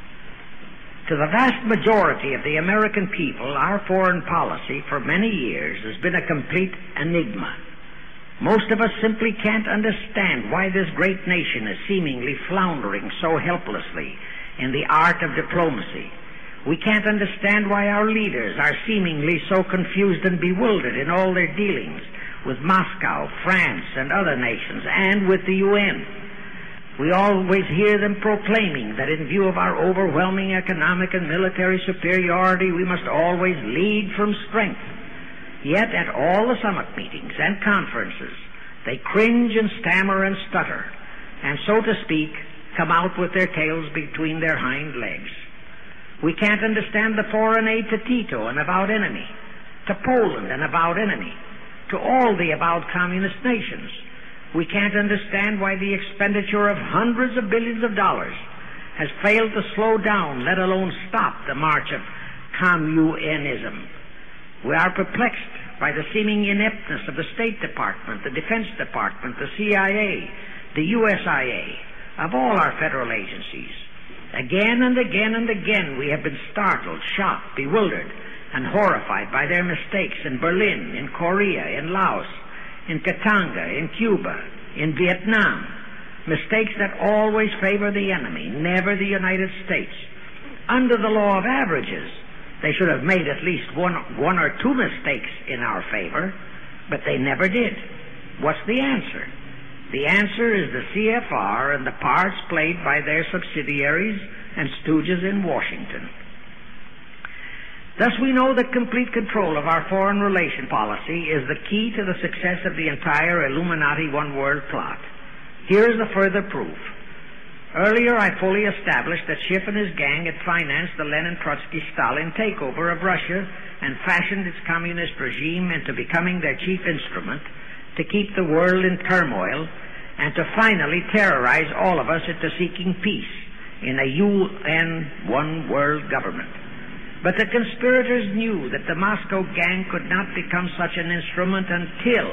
To the vast majority of the American people, our foreign policy for many years has been a complete enigma. Most of us simply can't understand why this great nation is seemingly floundering so helplessly in the art of diplomacy. We can't understand why our leaders are seemingly so confused and bewildered in all their dealings with Moscow, France, and other nations, and with the U N. We always hear them proclaiming that in view of our overwhelming economic and military superiority, we must always lead from strength. Yet at all the summit meetings and conferences, they cringe and stammer and stutter, and so to speak, come out with their tails between their hind legs. We can't understand the foreign aid to Tito, an avowed enemy, to Poland, an avowed enemy, to all the avowed communist nations. We can't understand why the expenditure of hundreds of billions of dollars has failed to slow down, let alone stop, the march of communism. We are perplexed by the seeming ineptness of the State Department, the Defense Department, the C I A, the U S I A, of all our federal agencies. Again and again and again we have been startled, shocked, bewildered, and horrified by their mistakes in Berlin, in Korea, in Laos, in Katanga, in Cuba, in Vietnam. Mistakes that always favor the enemy, never the United States. Under the law of averages, they should have made at least one, one or two mistakes in our favor, but they never did. What's the answer? The answer is the C F R and the parts played by their subsidiaries and stooges in Washington. Thus we know that complete control of our foreign relation policy is the key to the success of the entire Illuminati One World plot. Here is the further proof. Earlier I fully established that Schiff and his gang had financed the Lenin-Trotsky-Stalin takeover of Russia and fashioned its communist regime into becoming their chief instrument to keep the world in turmoil and to finally terrorize all of us into seeking peace in a U N One World government. But the conspirators knew that the Moscow gang could not become such an instrument until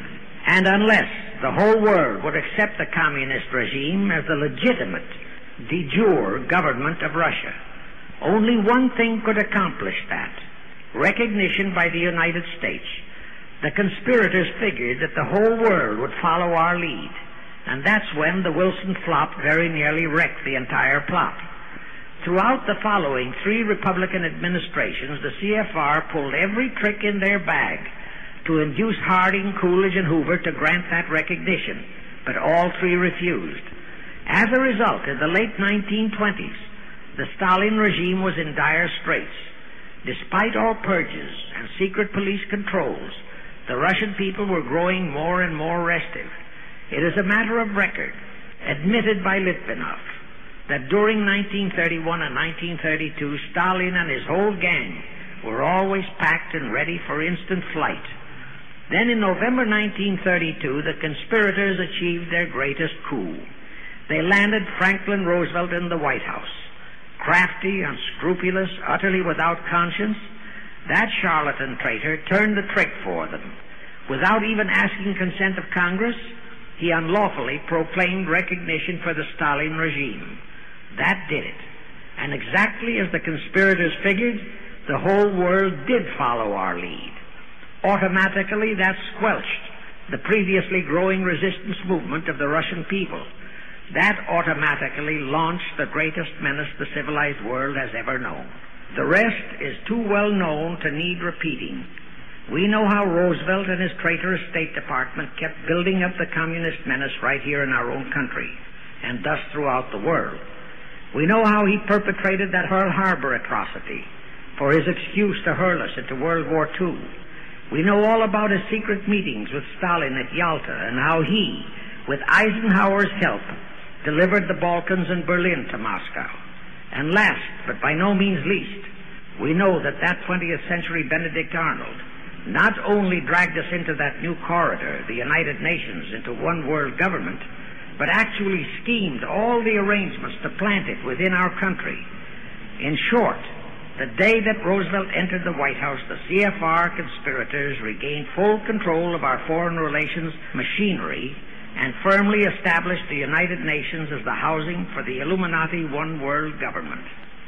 and unless the whole world would accept the communist regime as the legitimate, de jure government of Russia. Only one thing could accomplish that: recognition by the United States. The conspirators figured that the whole world would follow our lead, and that's when the Wilson flop very nearly wrecked the entire plot. Throughout the following three Republican administrations, the C F R pulled every trick in their bag to induce Harding, Coolidge, and Hoover to grant that recognition, but all three refused. As a result, in the late nineteen twenties, the Stalin regime was in dire straits. Despite all purges and secret police controls, the Russian people were growing more and more restive. It is a matter of record, admitted by Litvinov, that during nineteen thirty-one and nineteen thirty-two, Stalin and his whole gang were always packed and ready for instant flight. Then in November nineteen thirty-two, the conspirators achieved their greatest coup. They landed Franklin Roosevelt in the White House. Crafty, unscrupulous, utterly without conscience, that charlatan traitor turned the trick for them. Without even asking consent of Congress, he unlawfully proclaimed recognition for the Stalin regime. That did it. And exactly as the conspirators figured, the whole world did follow our lead. Automatically, that squelched the previously growing resistance movement of the Russian people. That automatically launched the greatest menace the civilized world has ever known. The rest is too well known to need repeating. We know how Roosevelt and his traitorous State Department kept building up the communist menace right here in our own country, and thus throughout the world. We know how he perpetrated that Pearl Harbor atrocity for his excuse to hurl us into World War Two. We know all about his secret meetings with Stalin at Yalta and how he, with Eisenhower's help, delivered the Balkans and Berlin to Moscow. And last, but by no means least, we know that that twentieth century Benedict Arnold not only dragged us into that new corridor, the United Nations, into one world government, but actually schemed all the arrangements to plant it within our country. In short, the day that Roosevelt entered the White House, the C F R conspirators regained full control of our foreign relations machinery and firmly established the United Nations as the housing for the Illuminati One World government.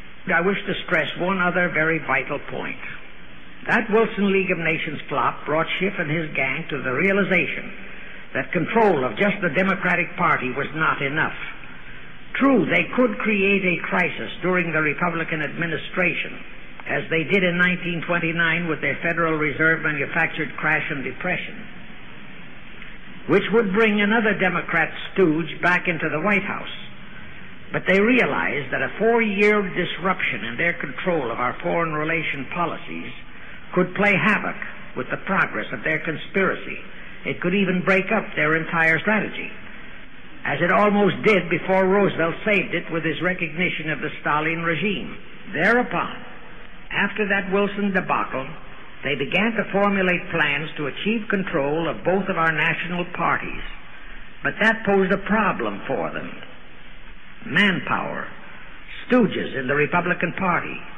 I wish to stress one other very vital point. That Wilson League of Nations flop brought Schiff and his gang to the realization that control of just the Democratic Party was not enough. True, they could create a crisis during the Republican administration, as they did in nineteen twenty-nine with their Federal Reserve manufactured crash and depression, which would bring another Democrat stooge back into the White House. But they realized that a four-year disruption in their control of our foreign relation policies could play havoc with the progress of their conspiracy. It could even break up their entire strategy, as it almost did before Roosevelt saved it with his recognition of the Stalin regime. Thereupon, after that Wilson debacle, they began to formulate plans to achieve control of both of our national parties. But that posed a problem for them. Manpower, stooges in the Republican Party,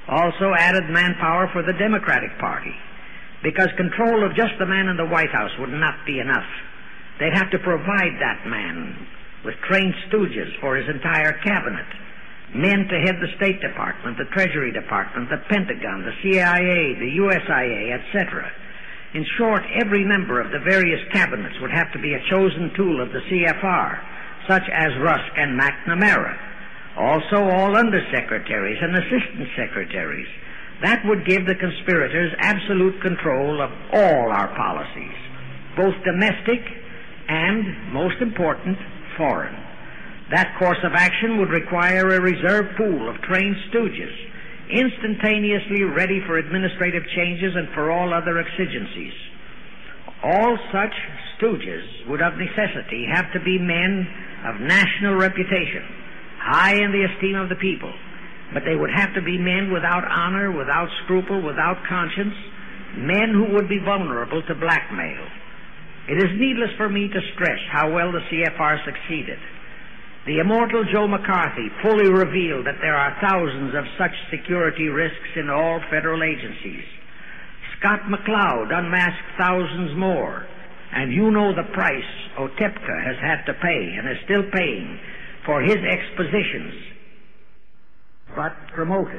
Also added manpower for the Democratic Party, because control of just the man in the White House would not be enough. They'd have to provide that man with trained stooges for his entire cabinet, men to head the State Department, the Treasury Department, the Pentagon, the C I A, the U S I A, et cetera. In short, every member of the various cabinets would have to be a chosen tool of the C F R, such as Rusk and McNamara. Also, all undersecretaries and assistant secretaries. That would give the conspirators absolute control of all our policies, both domestic and, most important, foreign. That course of action would require a reserve pool of trained stooges, instantaneously ready for administrative changes and for all other exigencies. All such stooges would of necessity have to be men of national reputation, high in the esteem of the people, but they would have to be men without honor, without scruple, without conscience, men who would be vulnerable to blackmail. It is needless for me to stress how well the C F R succeeded. The immortal Joe McCarthy fully revealed that there are thousands of such security risks in all federal agencies. Scott McCloud unmasked thousands more, and you know the price Otepka has had to pay and is still paying for his expositions, but promoted.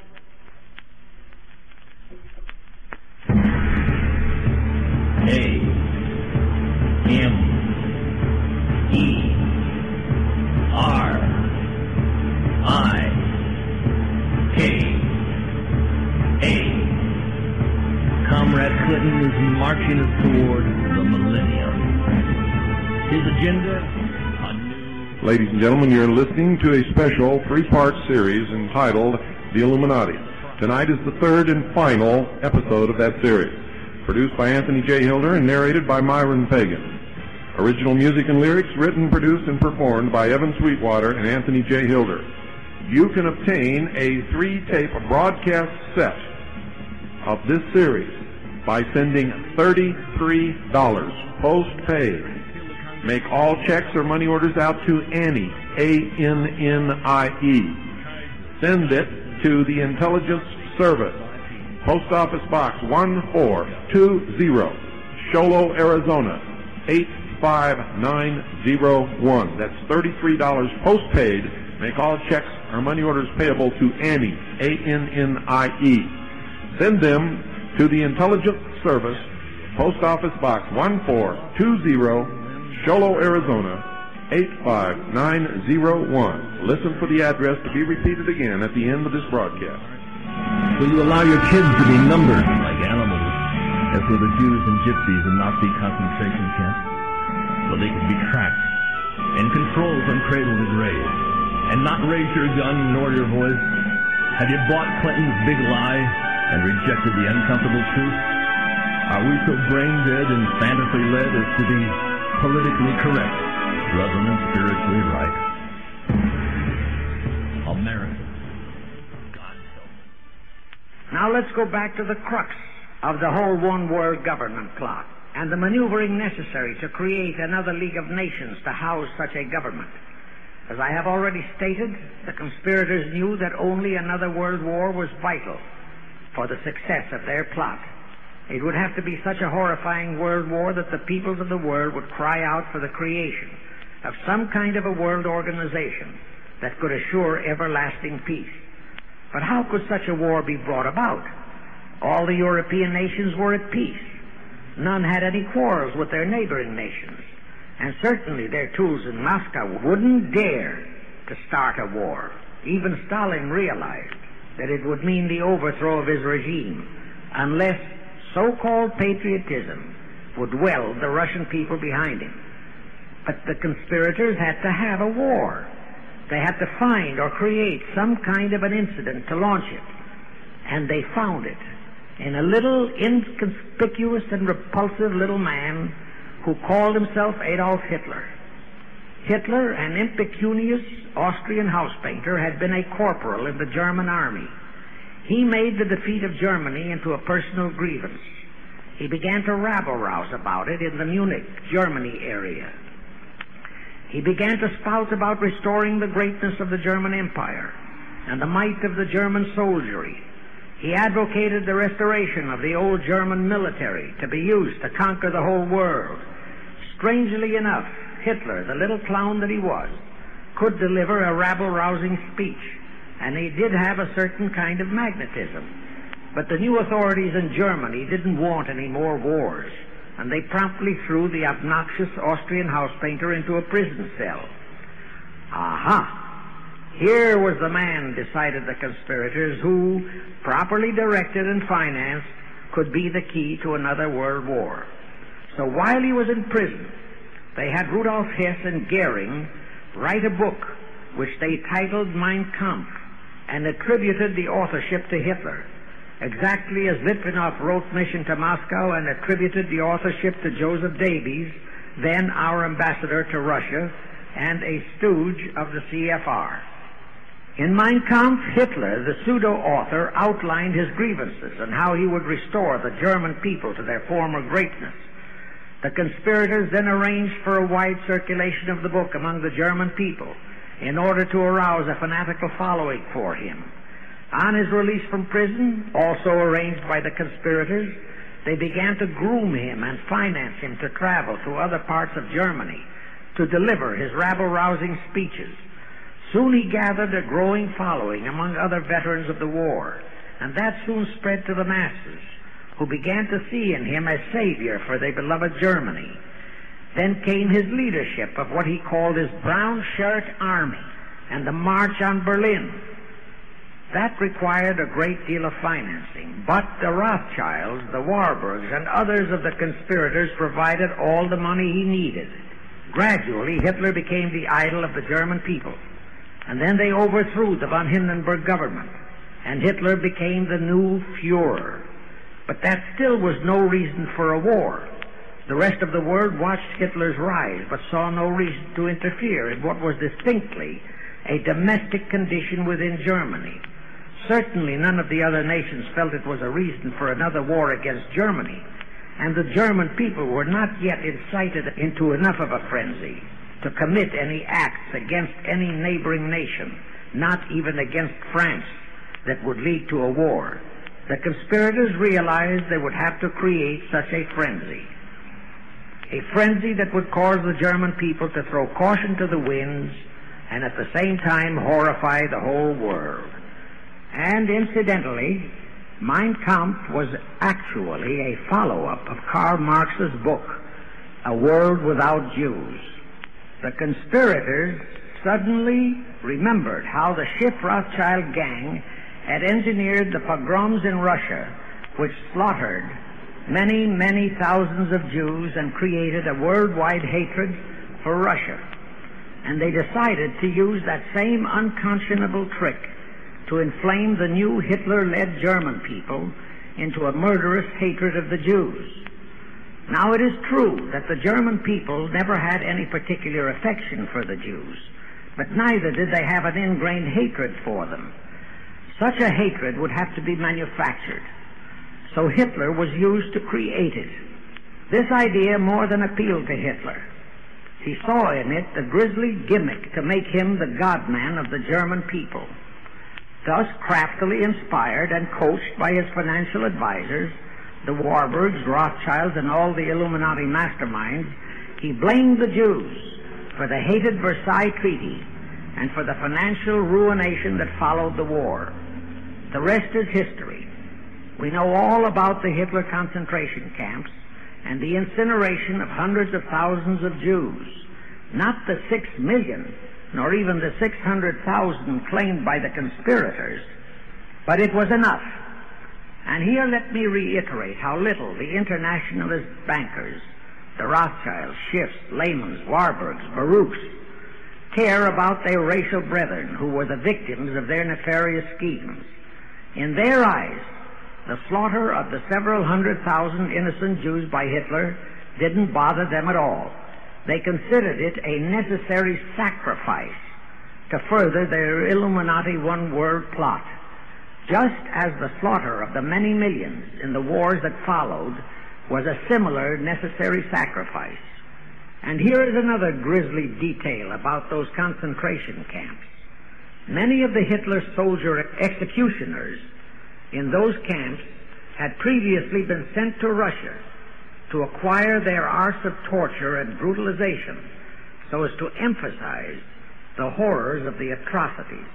A M E R I K A. Comrade Clinton is marching us toward the millennium. His agenda, a new... Ladies and gentlemen, you're listening to a special three-part series entitled The Illuminati. Tonight is the third and final episode of that series, produced by Anthony J. Hilder and narrated by Myron Pagan. Original music and lyrics written, produced, and performed by Evan Sweetwater and Anthony J. Hilder. You can obtain a three-tape broadcast set of this series by sending thirty-three dollars post-paid. Make all checks or money orders out to Annie, A N N I E. Send it to the Intelligence Service, Post Office Box one four two zero, Sholo, Arizona, eight five nine zero one. That's thirty-three dollars post-paid. Make all checks or money orders payable to Annie, A N N I E. Send them to the Intelligence Service, Post Office Box one four two zero, Sholo, Arizona, eight five nine zero one. Listen for the address to be repeated again at the end of this broadcast. Will you allow your kids to be numbered like animals, as were the Jews and Gypsies in Nazi concentration camps, so they could be tracked and controlled from cradle to grave, and not raise your gun nor your voice? Have you bought Clinton's big lie and rejected the uncomfortable truth? Are we so brain-dead and fantasy-led as to be politically correct rather than spiritually right? America, God help. Now let's go back to the crux of the whole one-world government plot and the maneuvering necessary to create another League of Nations to house such a government. As I have already stated, the conspirators knew that only another world war was vital for the success of their plot. It would have to be such a horrifying world war that the peoples of the world would cry out for the creation of some kind of a world organization that could assure everlasting peace. But how could such a war be brought about? All the European nations were at peace. None had any quarrels with their neighboring nations. And certainly their tools in Moscow wouldn't dare to start a war. Even Stalin realized that it would mean the overthrow of his regime unless so-called patriotism would weld the Russian people behind him. But the conspirators had to have a war. They had to find or create some kind of an incident to launch it. And they found it in a little inconspicuous and repulsive little man who called himself Adolf Hitler. Hitler, an impecunious Austrian house painter, had been a corporal in the German army. He made the defeat of Germany into a personal grievance. He began to rabble-rouse about it in the Munich, Germany area. He began to spout about restoring the greatness of the German Empire and the might of the German soldiery He advocated the restoration of the old German military to be used to conquer the whole world. Strangely enough, Hitler, the little clown that he was, could deliver a rabble-rousing speech, and he did have a certain kind of magnetism. But the new authorities in Germany didn't want any more wars, and they promptly threw the obnoxious Austrian house painter into a prison cell. Aha! Here was the man, decided the conspirators, who, properly directed and financed, could be the key to another world war. So while he was in prison, they had Rudolf Hess and Goering write a book which they titled Mein Kampf and attributed the authorship to Hitler, exactly as Litvinov wrote Mission to Moscow and attributed the authorship to Joseph Davies, then our ambassador to Russia and a stooge of the C F R. In Mein Kampf, Hitler, the pseudo-author, outlined his grievances and how he would restore the German people to their former greatness. The conspirators then arranged for a wide circulation of the book among the German people in order to arouse a fanatical following for him. On his release from prison, also arranged by the conspirators, they began to groom him and finance him to travel to other parts of Germany to deliver his rabble-rousing speeches. Soon he gathered a growing following among other veterans of the war, and that soon spread to the masses, who began to see in him a savior for their beloved Germany. Then came his leadership of what he called his Brown Shirt Army and the March on Berlin. That required a great deal of financing, but the Rothschilds, the Warburgs, and others of the conspirators provided all the money he needed. Gradually, Hitler became the idol of the German people, and then they overthrew the von Hindenburg government, and Hitler became the new Fuhrer. But that still was no reason for a war. The rest of the world watched Hitler's rise, but saw no reason to interfere in what was distinctly a domestic condition within Germany. Certainly none of the other nations felt it was a reason for another war against Germany, and the German people were not yet incited into enough of a frenzy to commit any acts against any neighboring nation, not even against France, that would lead to a war. The conspirators realized they would have to create such a frenzy. A frenzy that would cause the German people to throw caution to the winds and at the same time horrify the whole world. And incidentally, Mein Kampf was actually a follow-up of Karl Marx's book, A World Without Jews. The conspirators suddenly remembered how the Schiff Rothschild gang had engineered the pogroms in Russia, which slaughtered many, many thousands of Jews and created a worldwide hatred for Russia. And they decided to use that same unconscionable trick to inflame the new Hitler-led German people into a murderous hatred of the Jews. Now, it is true that the German people never had any particular affection for the Jews, but neither did they have an ingrained hatred for them. Such a hatred would have to be manufactured, so Hitler was used to create it. This idea more than appealed to Hitler. He saw in it the grisly gimmick to make him the God-man of the German people. Thus, craftily inspired and coached by his financial advisors, the Warburgs, Rothschilds, and all the Illuminati masterminds, he blamed the Jews for the hated Versailles Treaty and for the financial ruination that followed the war. The rest is history. We know all about the Hitler concentration camps and the incineration of hundreds of thousands of Jews, not the six million, nor even the six hundred thousand claimed by the conspirators, but it was enough. And here let me reiterate how little the internationalist bankers, the Rothschilds, Schiffs, Lehmans, Warburgs, Baruchs, care about their racial brethren who were the victims of their nefarious schemes. In their eyes, the slaughter of the several hundred thousand innocent Jews by Hitler didn't bother them at all. They considered it a necessary sacrifice to further their Illuminati one-world plot, just as the slaughter of the many millions in the wars that followed was a similar necessary sacrifice. And here is another grisly detail about those concentration camps. Many of the Hitler soldier executioners in those camps had previously been sent to Russia to acquire their arts of torture and brutalization so as to emphasize the horrors of the atrocities.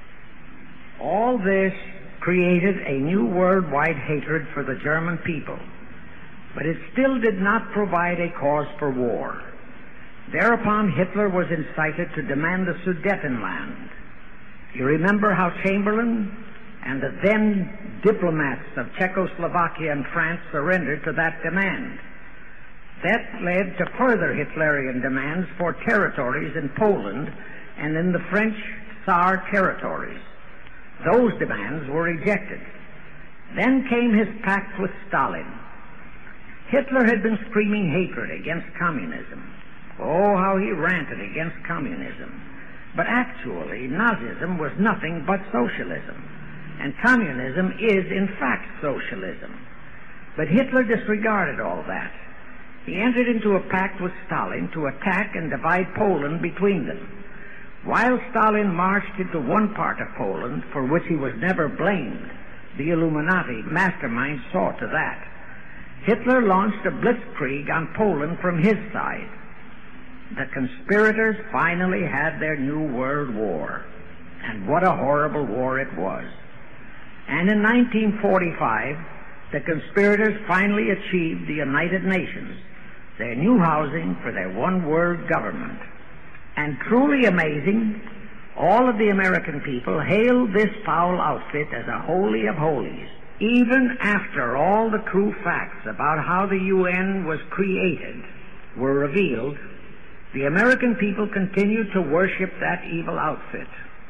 All this created a new worldwide hatred for the German people, but it still did not provide a cause for war. Thereupon Hitler was incited to demand the Sudetenland. You remember how Chamberlain and the then diplomats of Czechoslovakia and France surrendered to that demand. That led to further Hitlerian demands for territories in Poland and in the French Tsar territories. Those demands were rejected. Then came his pact with Stalin. Hitler had been screaming hatred against communism. Oh, how he ranted against communism. But actually, Nazism was nothing but socialism. And communism is, in fact, socialism. But Hitler disregarded all that. He entered into a pact with Stalin to attack and divide Poland between them. While Stalin marched into one part of Poland, for which he was never blamed, the Illuminati masterminds saw to that. Hitler launched a blitzkrieg on Poland from his side. The conspirators finally had their new world war. And what a horrible war it was. And in nineteen forty-five, the conspirators finally achieved the United Nations, their new housing for their one world government. And truly amazing, all of the American people hailed this foul outfit as a holy of holies. Even after all the true facts about how the U N was created were revealed, the American people continued to worship that evil outfit.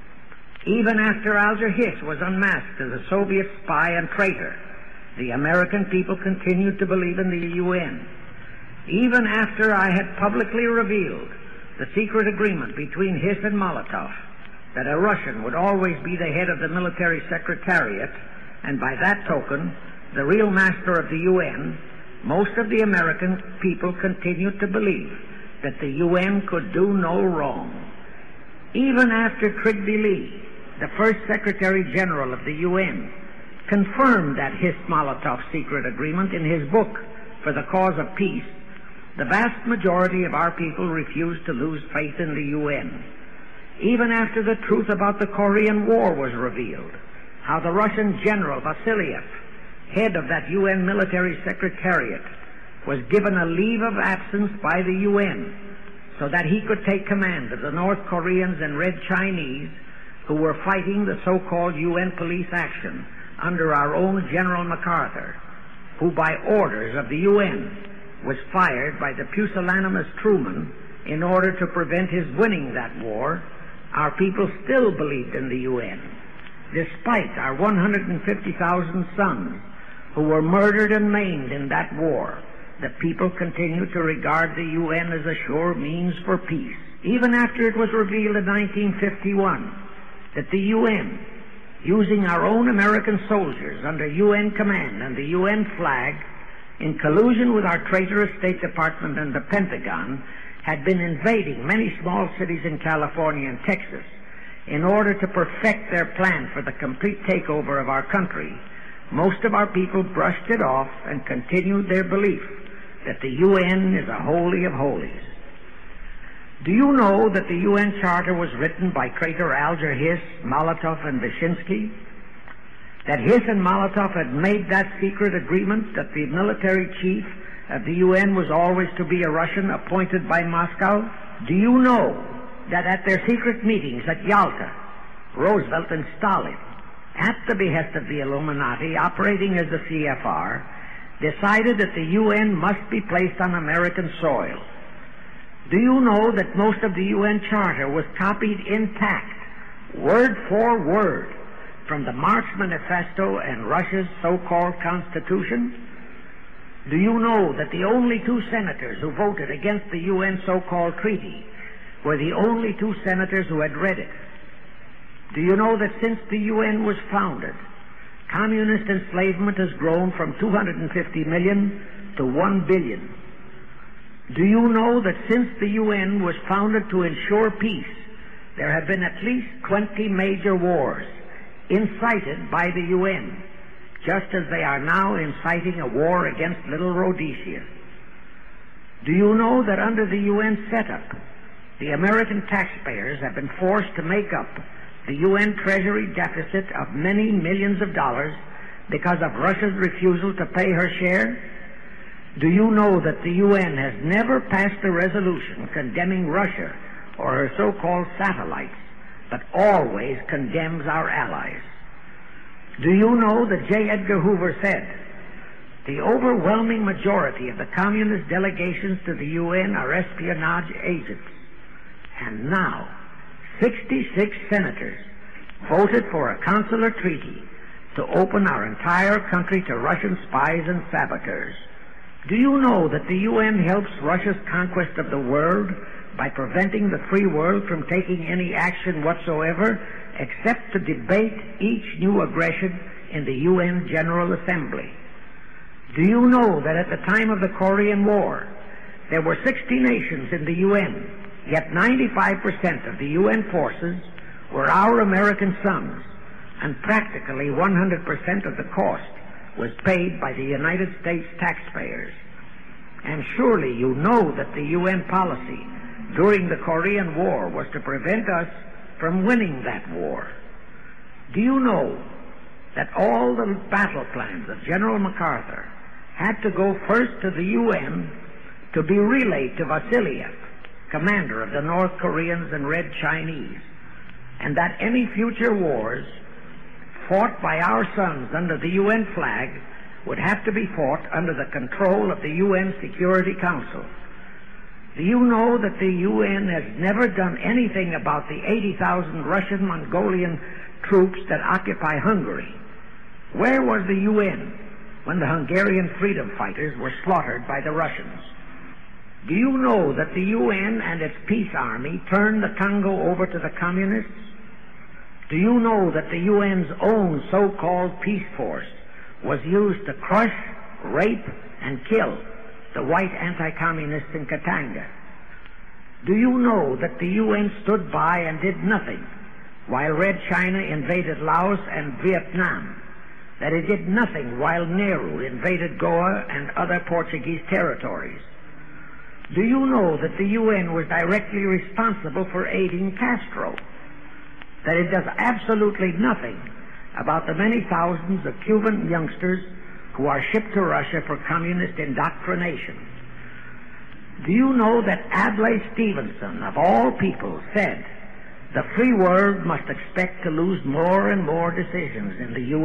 Even after Alger Hiss was unmasked as a Soviet spy and traitor, the American people continued to believe in the U N. Even after I had publicly revealed the secret agreement between Hiss and Molotov, that a Russian would always be the head of the military secretariat, and by that token, the real master of the U N, most of the American people continued to believe that the U N could do no wrong. Even after Trygve Lie, the first Secretary General of the U N, confirmed that Hiss-Molotov secret agreement in his book, For the Cause of Peace, the vast majority of our people refused to lose faith in the U N. Even after the truth about the Korean War was revealed, how the Russian General Vasiliev, head of that U N military secretariat, was given a leave of absence by the U N so that he could take command of the North Koreans and Red Chinese who were fighting the so-called U N police action under our own General MacArthur, who by orders of the U N was fired by the pusillanimous Truman in order to prevent his winning that war. Our people still believed in the U N, despite our one hundred fifty thousand sons who were murdered and maimed in that war. The people continued to regard the U N as a sure means for peace, even after it was revealed in nineteen fifty-one that the U N, using our own American soldiers under U N command and the U N flag, in collusion with our traitorous State Department and the Pentagon, had been invading many small cities in California and Texas in order to perfect their plan for the complete takeover of our country. Most of our people brushed it off and continued their belief that the U N is a holy of holies. Do you know that the U N Charter was written by traitor Alger Hiss, Molotov, and Vyshinsky? That Hiss and Molotov had made that secret agreement that the military chief of the U N was always to be a Russian appointed by Moscow? Do you know that at their secret meetings at Yalta, Roosevelt and Stalin, at the behest of the Illuminati operating as the C F R, decided that the U N must be placed on American soil? Do you know that most of the U N Charter was copied intact, word for word, from the Marx Manifesto and Russia's so-called Constitution? Do you know that the only two senators who voted against the U N so-called treaty were the only two senators who had read it? Do you know that since the U N was founded, communist enslavement has grown from two hundred fifty million to one billion? Do you know that since the U N was founded to ensure peace, there have been at least twenty major wars incited by the U N, just as they are now inciting a war against Little Rhodesia. Do you know that under the U N setup, the American taxpayers have been forced to make up the U N Treasury deficit of many millions of dollars because of Russia's refusal to pay her share? Do you know that the U N has never passed a resolution condemning Russia or her so-called satellites, but always condemns our allies? Do you know that J. Edgar Hoover said, "The overwhelming majority of the communist delegations to the U N are espionage agents"? And now, sixty-six senators voted for a consular treaty to open our entire country to Russian spies and saboteurs. Do you know that the U N helps Russia's conquest of the world by preventing the free world from taking any action whatsoever except to debate each new aggression in the U N General Assembly? Do you know that at the time of the Korean War, there were sixty nations in the U N, yet ninety-five percent of the U N forces were our American sons, and practically one hundred percent of the cost was paid by the United States taxpayers? And surely you know that the U N policy during the Korean War was to prevent us from winning that war. Do you know that all the battle plans of General MacArthur had to go first to the U N to be relayed to Vasiliev, commander of the North Koreans and Red Chinese, and that any future wars fought by our sons under the U N flag would have to be fought under the control of the U N Security Council? Do you know that the U N has never done anything about the eighty thousand Russian Mongolian troops that occupy Hungary? Where was the U N when the Hungarian freedom fighters were slaughtered by the Russians? Do you know that the U N and its peace army turned the Congo over to the communists? Do you know that the U N's own so-called peace force was used to crush, rape, and kill the white anti-communists in Katanga? Do you know that the U N stood by and did nothing while Red China invaded Laos and Vietnam? That it did nothing while Nehru invaded Goa and other Portuguese territories? Do you know that the U N was directly responsible for aiding Castro? That it does absolutely nothing about the many thousands of Cuban youngsters who are shipped to Russia for communist indoctrination? Do you know that Adlai Stevenson, of all people, said the free world must expect to lose more and more decisions in the U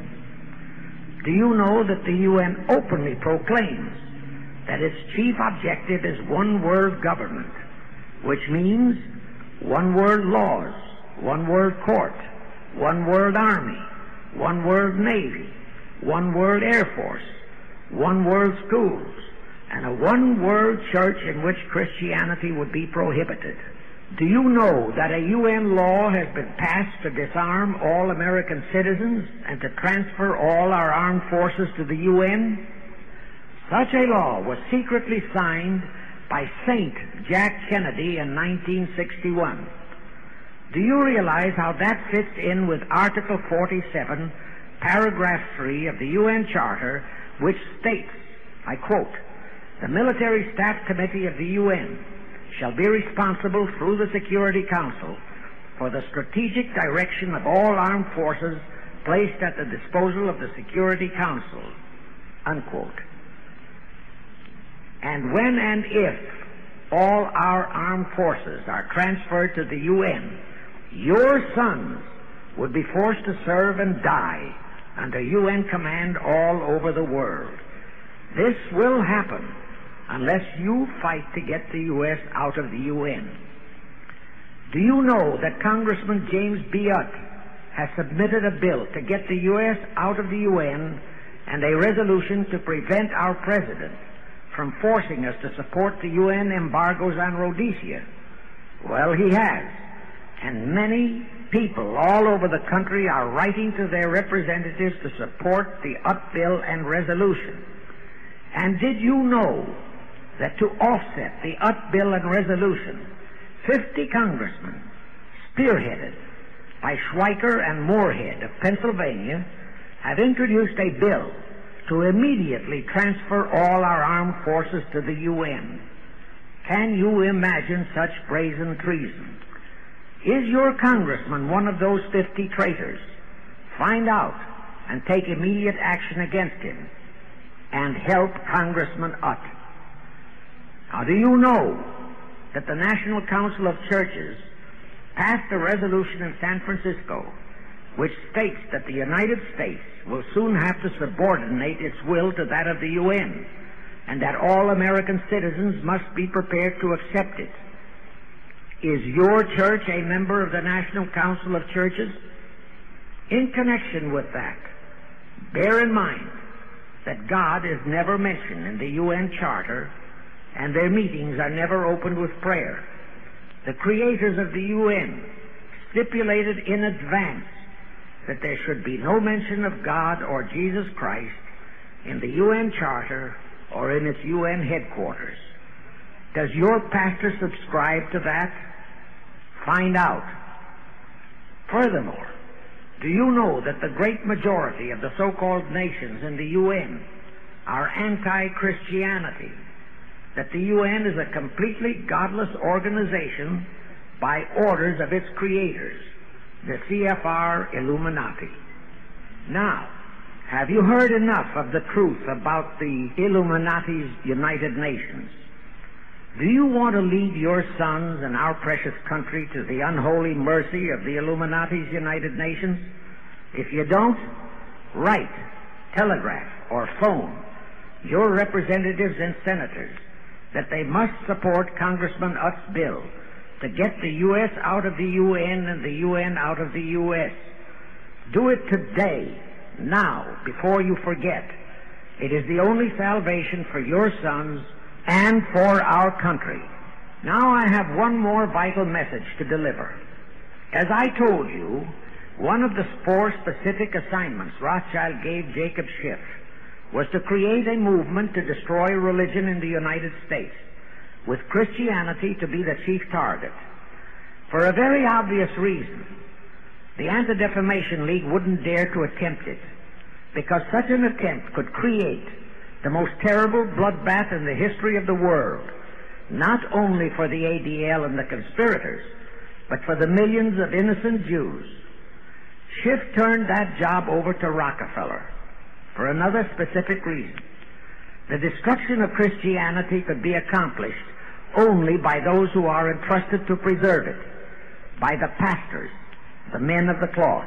N? Do you know that the U N openly proclaims that its chief objective is one world government, which means one world laws, one world court, one world army, one world navy, one world air force, one world schools, and a one world church in which Christianity would be prohibited? Do you know that a U N law has been passed to disarm all American citizens and to transfer all our armed forces to the U N? Such a law was secretly signed by Saint Jack Kennedy in nineteen sixty-one. Do you realize how that fits in with Article forty-seven, Paragraph three of the U N Charter, which states, I quote, "The Military Staff Committee of the U N shall be responsible through the Security Council for the strategic direction of all armed forces placed at the disposal of the Security Council," unquote. And when and if all our armed forces are transferred to the U N, your sons would be forced to serve and die under U N command all over the world. This will happen unless you fight to get the U S out of the U N. Do you know that Congressman James B. Utt has submitted a bill to get the U S out of the U N and a resolution to prevent our president from forcing us to support the U N embargoes on Rhodesia? Well, he has. And many people all over the country are writing to their representatives to support the Utt bill and resolution. And did you know that to offset the Utt bill and resolution, fifty congressmen, spearheaded by Schweiker and Moorhead of Pennsylvania, have introduced a bill to immediately transfer all our armed forces to the U N. Can you imagine such brazen treason? Is your congressman one of those fifty traitors? Find out and take immediate action against him, and help Congressman Utt. Now, do you know that the National Council of Churches passed a resolution in San Francisco which states that the United States will soon have to subordinate its will to that of the U N, and that all American citizens must be prepared to accept it? Is your church a member of the National Council of Churches? In connection with that, bear in mind that God is never mentioned in the U N Charter, and their meetings are never opened with prayer. The creators of the U N stipulated in advance that there should be no mention of God or Jesus Christ in the U N Charter or in its U N headquarters. Does your pastor subscribe to that? Find out. Furthermore, do you know that the great majority of the so-called nations in the U N are anti-Christianity? That the U N is a completely godless organization by orders of its creators, the C F R Illuminati. Now, have you heard enough of the truth about the Illuminati's United Nations? Do you want to lead your sons and our precious country to the unholy mercy of the Illuminati's United Nations? If you don't, write, telegraph, or phone your representatives and senators that they must support Congressman Utt's bill to get the U S out of the U N and the U N out of the U S. Do it today, now, before you forget. It is the only salvation for your sons and for our country. Now I have one more vital message to deliver. As I told you, one of the four specific assignments Rothschild gave Jacob Schiff was to create a movement to destroy religion in the United States, with Christianity to be the chief target. For a very obvious reason, the Anti-Defamation League wouldn't dare to attempt it, because such an attempt could create the most terrible bloodbath in the history of the world, not only for the A D L and the conspirators, but for the millions of innocent Jews. Schiff turned that job over to Rockefeller for another specific reason. The destruction of Christianity could be accomplished only by those who are entrusted to preserve it, by the pastors, the men of the cloth.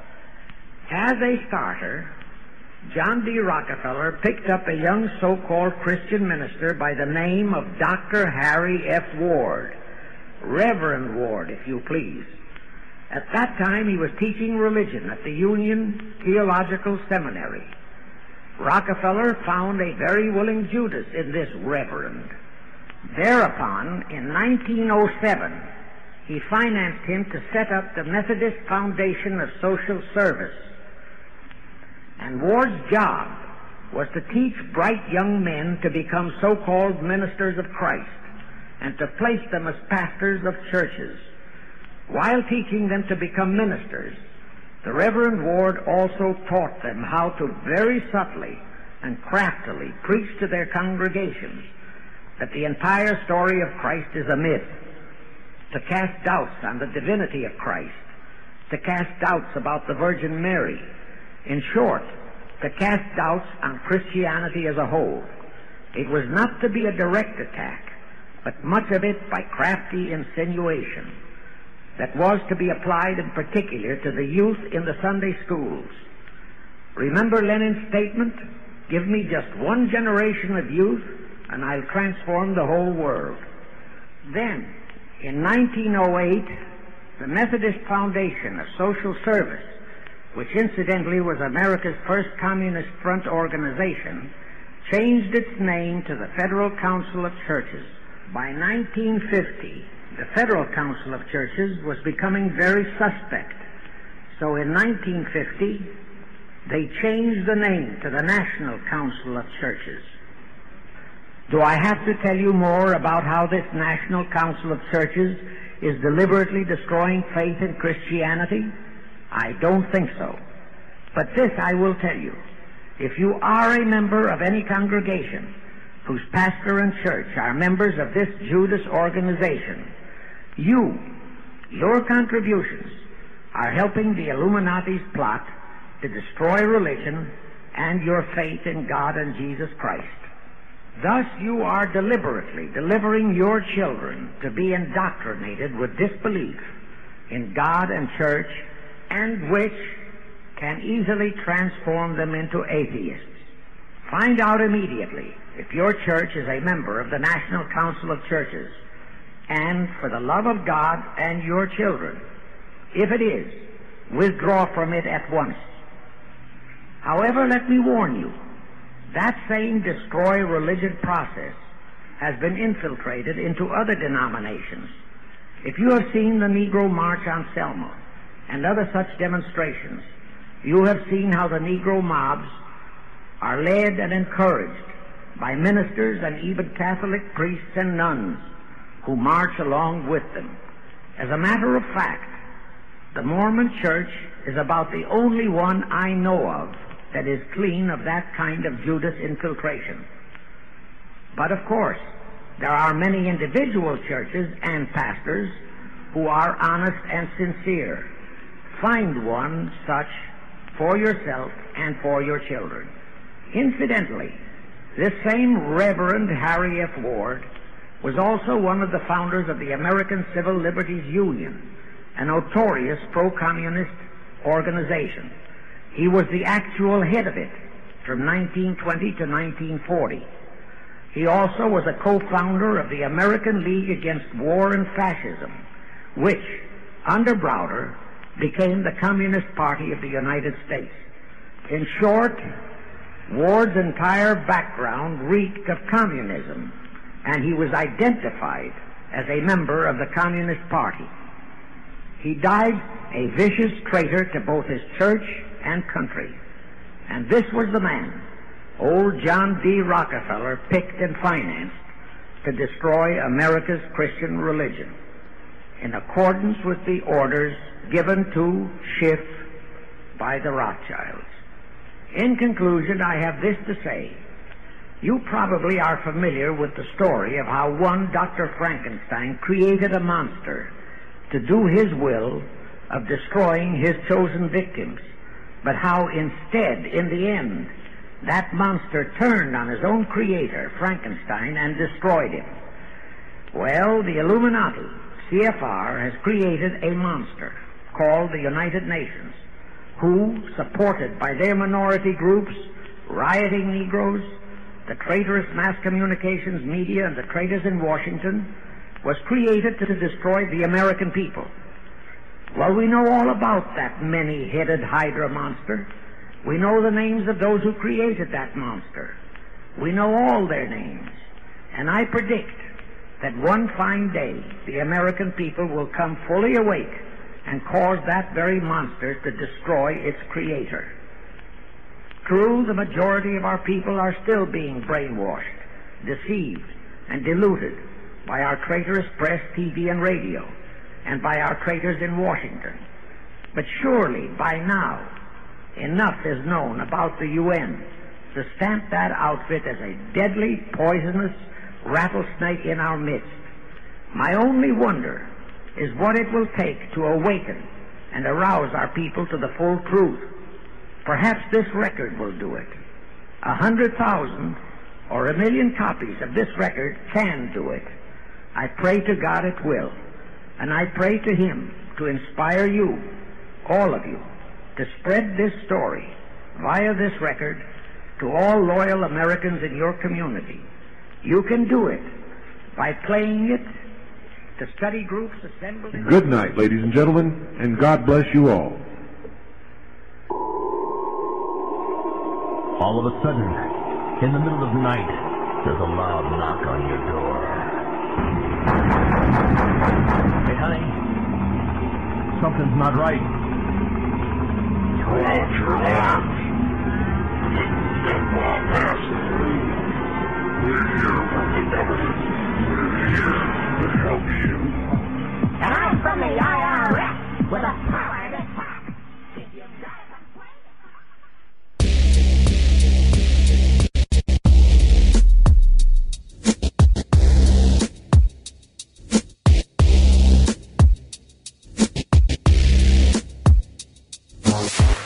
As a starter, John D. Rockefeller picked up a young so-called Christian minister by the name of Doctor Harry F. Ward, Reverend Ward, if you please. At that time, he was teaching religion at the Union Theological Seminary. Rockefeller found a very willing Judas in this reverend. Thereupon, in nineteen oh seven, he financed him to set up the Methodist Foundation of Social Service. And Ward's job was to teach bright young men to become so-called ministers of Christ and to place them as pastors of churches. While teaching them to become ministers, the Reverend Ward also taught them how to very subtly and craftily preach to their congregations that the entire story of Christ is a myth, to cast doubts on the divinity of Christ, to cast doubts about the Virgin Mary. In short, to cast doubts on Christianity as a whole. It was not to be a direct attack, but much of it by crafty insinuation that was to be applied in particular to the youth in the Sunday schools. Remember Lenin's statement, "Give me just one generation of youth, and I'll transform the whole world." Then, in nineteen oh eight, the Methodist Foundation of Social Service, which incidentally was America's first Communist Front organization, changed its name to the Federal Council of Churches. By nineteen fifty, the Federal Council of Churches was becoming very suspect. So in nineteen fifty, they changed the name to the National Council of Churches. Do I have to tell you more about how this National Council of Churches is deliberately destroying faith in Christianity? I don't think so. But this I will tell you. If you are a member of any congregation whose pastor and church are members of this Judas organization, you, your contributions, are helping the Illuminati's plot to destroy religion and your faith in God and Jesus Christ. Thus you are deliberately delivering your children to be indoctrinated with disbelief in God and church, and which can easily transform them into atheists. Find out immediately if your church is a member of the National Council of Churches, and for the love of God and your children, if it is, withdraw from it at once. However, let me warn you, that same destroy religion process has been infiltrated into other denominations. If you have seen the Negro March on Selma and other such demonstrations, you have seen how the Negro mobs are led and encouraged by ministers and even Catholic priests and nuns who march along with them. As a matter of fact, the Mormon Church is about the only one I know of that is clean of that kind of Judas infiltration. But of course, there are many individual churches and pastors who are honest and sincere. Find one such for yourself and for your children. Incidentally, this same Reverend Harry F. Ward was also one of the founders of the American Civil Liberties Union, a notorious pro-communist organization. He was the actual head of it from nineteen twenty to nineteen forty. He also was a co-founder of the American League Against War and Fascism, which, under Browder, became the Communist Party of the United States. In short, Ward's entire background reeked of communism, and he was identified as a member of the Communist Party. He died a vicious traitor to both his church and country, and this was the man old John D. Rockefeller picked and financed to destroy America's Christian religion, in accordance with the orders given to Schiff by the Rothschilds. In conclusion, I have this to say. You probably are familiar with the story of how one Doctor Frankenstein created a monster to do his will of destroying his chosen victims, but how instead, in the end, that monster turned on his own creator, Frankenstein, and destroyed him. Well, the Illuminati, C F R, has created a monster called the United Nations, who, supported by their minority groups, rioting Negroes, the traitorous mass communications media, and the traitors in Washington, was created to destroy the American people. Well, we know all about that many-headed Hydra monster. We know the names of those who created that monster. We know all their names. And I predict that one fine day the American people will come fully awake and cause that very monster to destroy its creator. True, the majority of our people are still being brainwashed, deceived, and deluded by our traitorous press, T V, and radio, and by our traitors in Washington. But surely, by now, enough is known about the U N to stamp that outfit as a deadly, poisonous rattlesnake in our midst. My only wonder is what it will take to awaken and arouse our people to the full truth. Perhaps this record will do it. A hundred thousand or a million copies of this record can do it. I pray to God it will. And I pray to Him to inspire you, all of you, to spread this story via this record to all loyal Americans in your community. You can do it by playing it to study groups assembled in... Good night, ladies and gentlemen, and God bless you all. All of a sudden, in the middle of the night, there's a loud knock on your door. Hey, honey, something's not right. Throw out your arms. Stand while passing through. We're here from the government. We're here to help you. And I'm from the I R S with a power to talk. If you guys are playing... Bye.